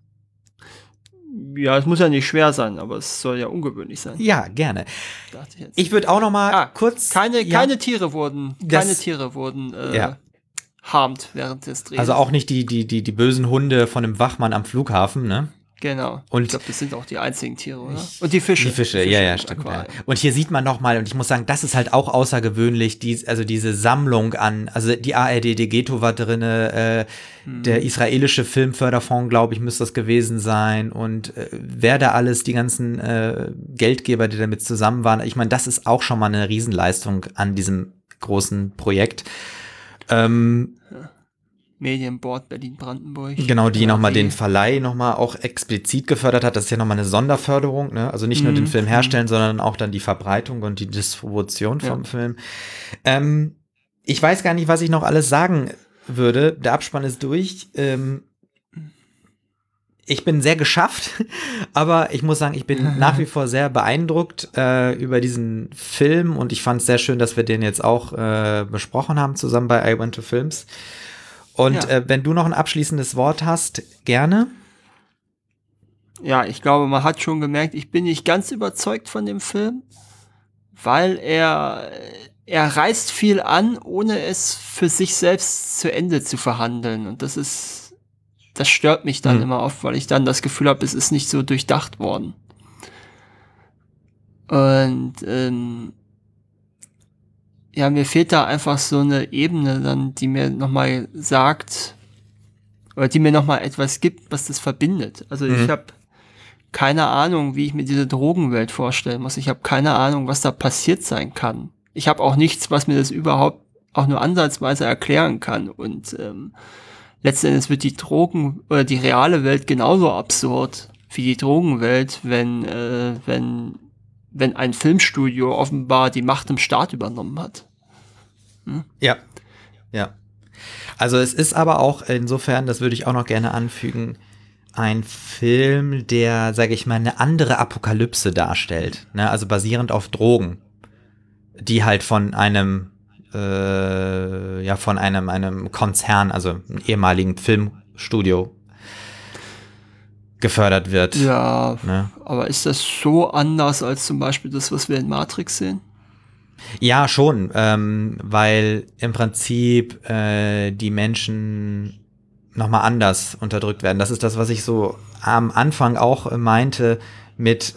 Ja, es muss ja nicht schwer sein, aber es soll ja ungewöhnlich sein.
Ja, gerne. Ich würde auch noch mal kurz...
Keine Tiere wurden harmt während des Drehs.
Also auch nicht die bösen Hunde von dem Wachmann am Flughafen, ne?
Genau.
Und
ich glaube, das sind auch die einzigen Tiere, oder? Und die Fische.
Die Fische, ja, stimmt. Ja. Und hier sieht man nochmal, und ich muss sagen, das ist halt auch außergewöhnlich, diese Sammlung an, also die ARD Degeto war drinne, der israelische Filmförderfonds, glaube ich, müsste das gewesen sein, und wer da alles, die ganzen Geldgeber, die damit zusammen waren, ich meine, das ist auch schon mal eine Riesenleistung an diesem großen Projekt.
Medienboard Berlin-Brandenburg.
Genau, die nochmal den Verleih nochmal auch explizit gefördert hat. Das ist ja nochmal eine Sonderförderung, ne? Also nicht nur den Film herstellen, sondern auch dann die Verbreitung und die Distribution vom Film. Ich weiß gar nicht, was ich noch alles sagen würde. Der Abspann ist durch. Ich bin sehr geschafft, aber ich muss sagen, ich bin nach wie vor sehr beeindruckt über diesen Film, und ich fand es sehr schön, dass wir den jetzt auch besprochen haben zusammen bei I Went to Films. Und wenn du noch ein abschließendes Wort hast, gerne.
Ja, ich glaube, man hat schon gemerkt, ich bin nicht ganz überzeugt von dem Film, weil er reißt viel an, ohne es für sich selbst zu Ende zu verhandeln. Und das stört mich dann immer oft, weil ich dann das Gefühl habe, es ist nicht so durchdacht worden. Und ja, mir fehlt da einfach so eine Ebene dann, die mir nochmal sagt, oder die mir nochmal etwas gibt, was das verbindet. Also ich habe keine Ahnung, wie ich mir diese Drogenwelt vorstellen muss. Ich habe keine Ahnung, was da passiert sein kann. Ich habe auch nichts, was mir das überhaupt auch nur ansatzweise erklären kann. Und letzten Endes wird die die reale Welt genauso absurd wie die Drogenwelt, wenn ein Filmstudio offenbar die Macht im Staat übernommen hat.
Ja. Also es ist aber auch insofern, das würde ich auch noch gerne anfügen, ein Film, der, sage ich mal, eine andere Apokalypse darstellt. Ne? Also basierend auf Drogen, die halt von einem Konzern, also einem ehemaligen Filmstudio gefördert wird.
Ja,
ne?
Aber ist das so anders als zum Beispiel das, was wir in Matrix sehen?
Ja, schon, weil im Prinzip die Menschen nochmal anders unterdrückt werden. Das ist das, was ich so am Anfang auch meinte mit,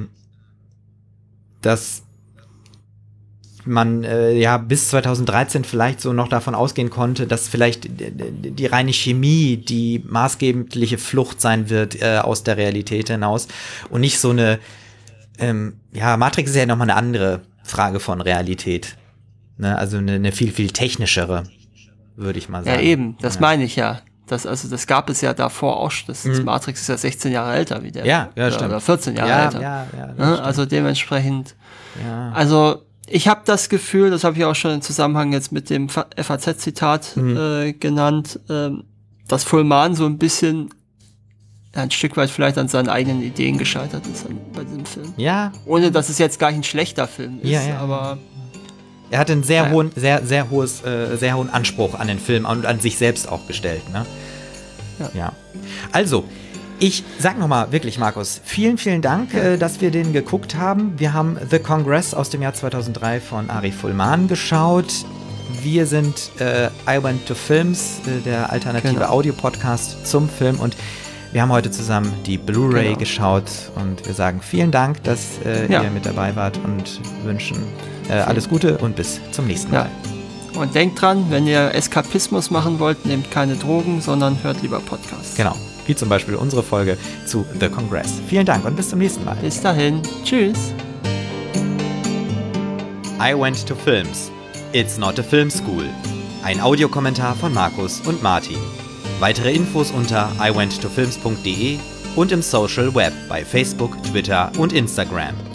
dass man bis 2013 vielleicht so noch davon ausgehen konnte, dass vielleicht die reine Chemie die maßgebliche Flucht sein wird aus der Realität hinaus und nicht so eine Matrix ist ja nochmal eine andere Frage von Realität. Ne? Also eine viel, viel technischere, würde ich mal sagen.
Ja, eben, das meine ich ja. Das gab es ja davor auch. Das Matrix ist ja 16 Jahre älter wie der.
Ja, stimmt.
Oder 14 Jahre älter.
Ja,
also dementsprechend.
Ja.
Also ich habe das Gefühl, das habe ich auch schon im Zusammenhang jetzt mit dem FAZ-Zitat genannt, dass Fullman so ein bisschen ein Stück weit vielleicht an seinen eigenen Ideen gescheitert ist bei diesem Film.
Ja.
Ohne, dass es jetzt gar ein schlechter Film ist, aber
er hat einen sehr hohen Anspruch an den Film und an sich selbst auch gestellt, ne? Ja. Also, ich sag nochmal wirklich, Markus, vielen, vielen Dank, dass wir den geguckt haben. Wir haben The Congress aus dem Jahr 2003 von Ari Fullman geschaut. Wir sind I Went to Films, der alternative Audio-Podcast zum Film, und wir haben heute zusammen die Blu-ray geschaut, und wir sagen vielen Dank, dass ihr mit dabei wart, und wünschen alles Gute und bis zum nächsten Mal.
Ja. Und denkt dran, wenn ihr Eskapismus machen wollt, nehmt keine Drogen, sondern hört lieber Podcasts.
Genau, wie zum Beispiel unsere Folge zu The Congress. Vielen Dank und bis zum nächsten Mal.
Bis dahin, tschüss.
I Went to Films. It's not a film school. Ein Audiokommentar von Markus und Martin. Weitere Infos unter iwenttofilms.de und im Social Web bei Facebook, Twitter und Instagram.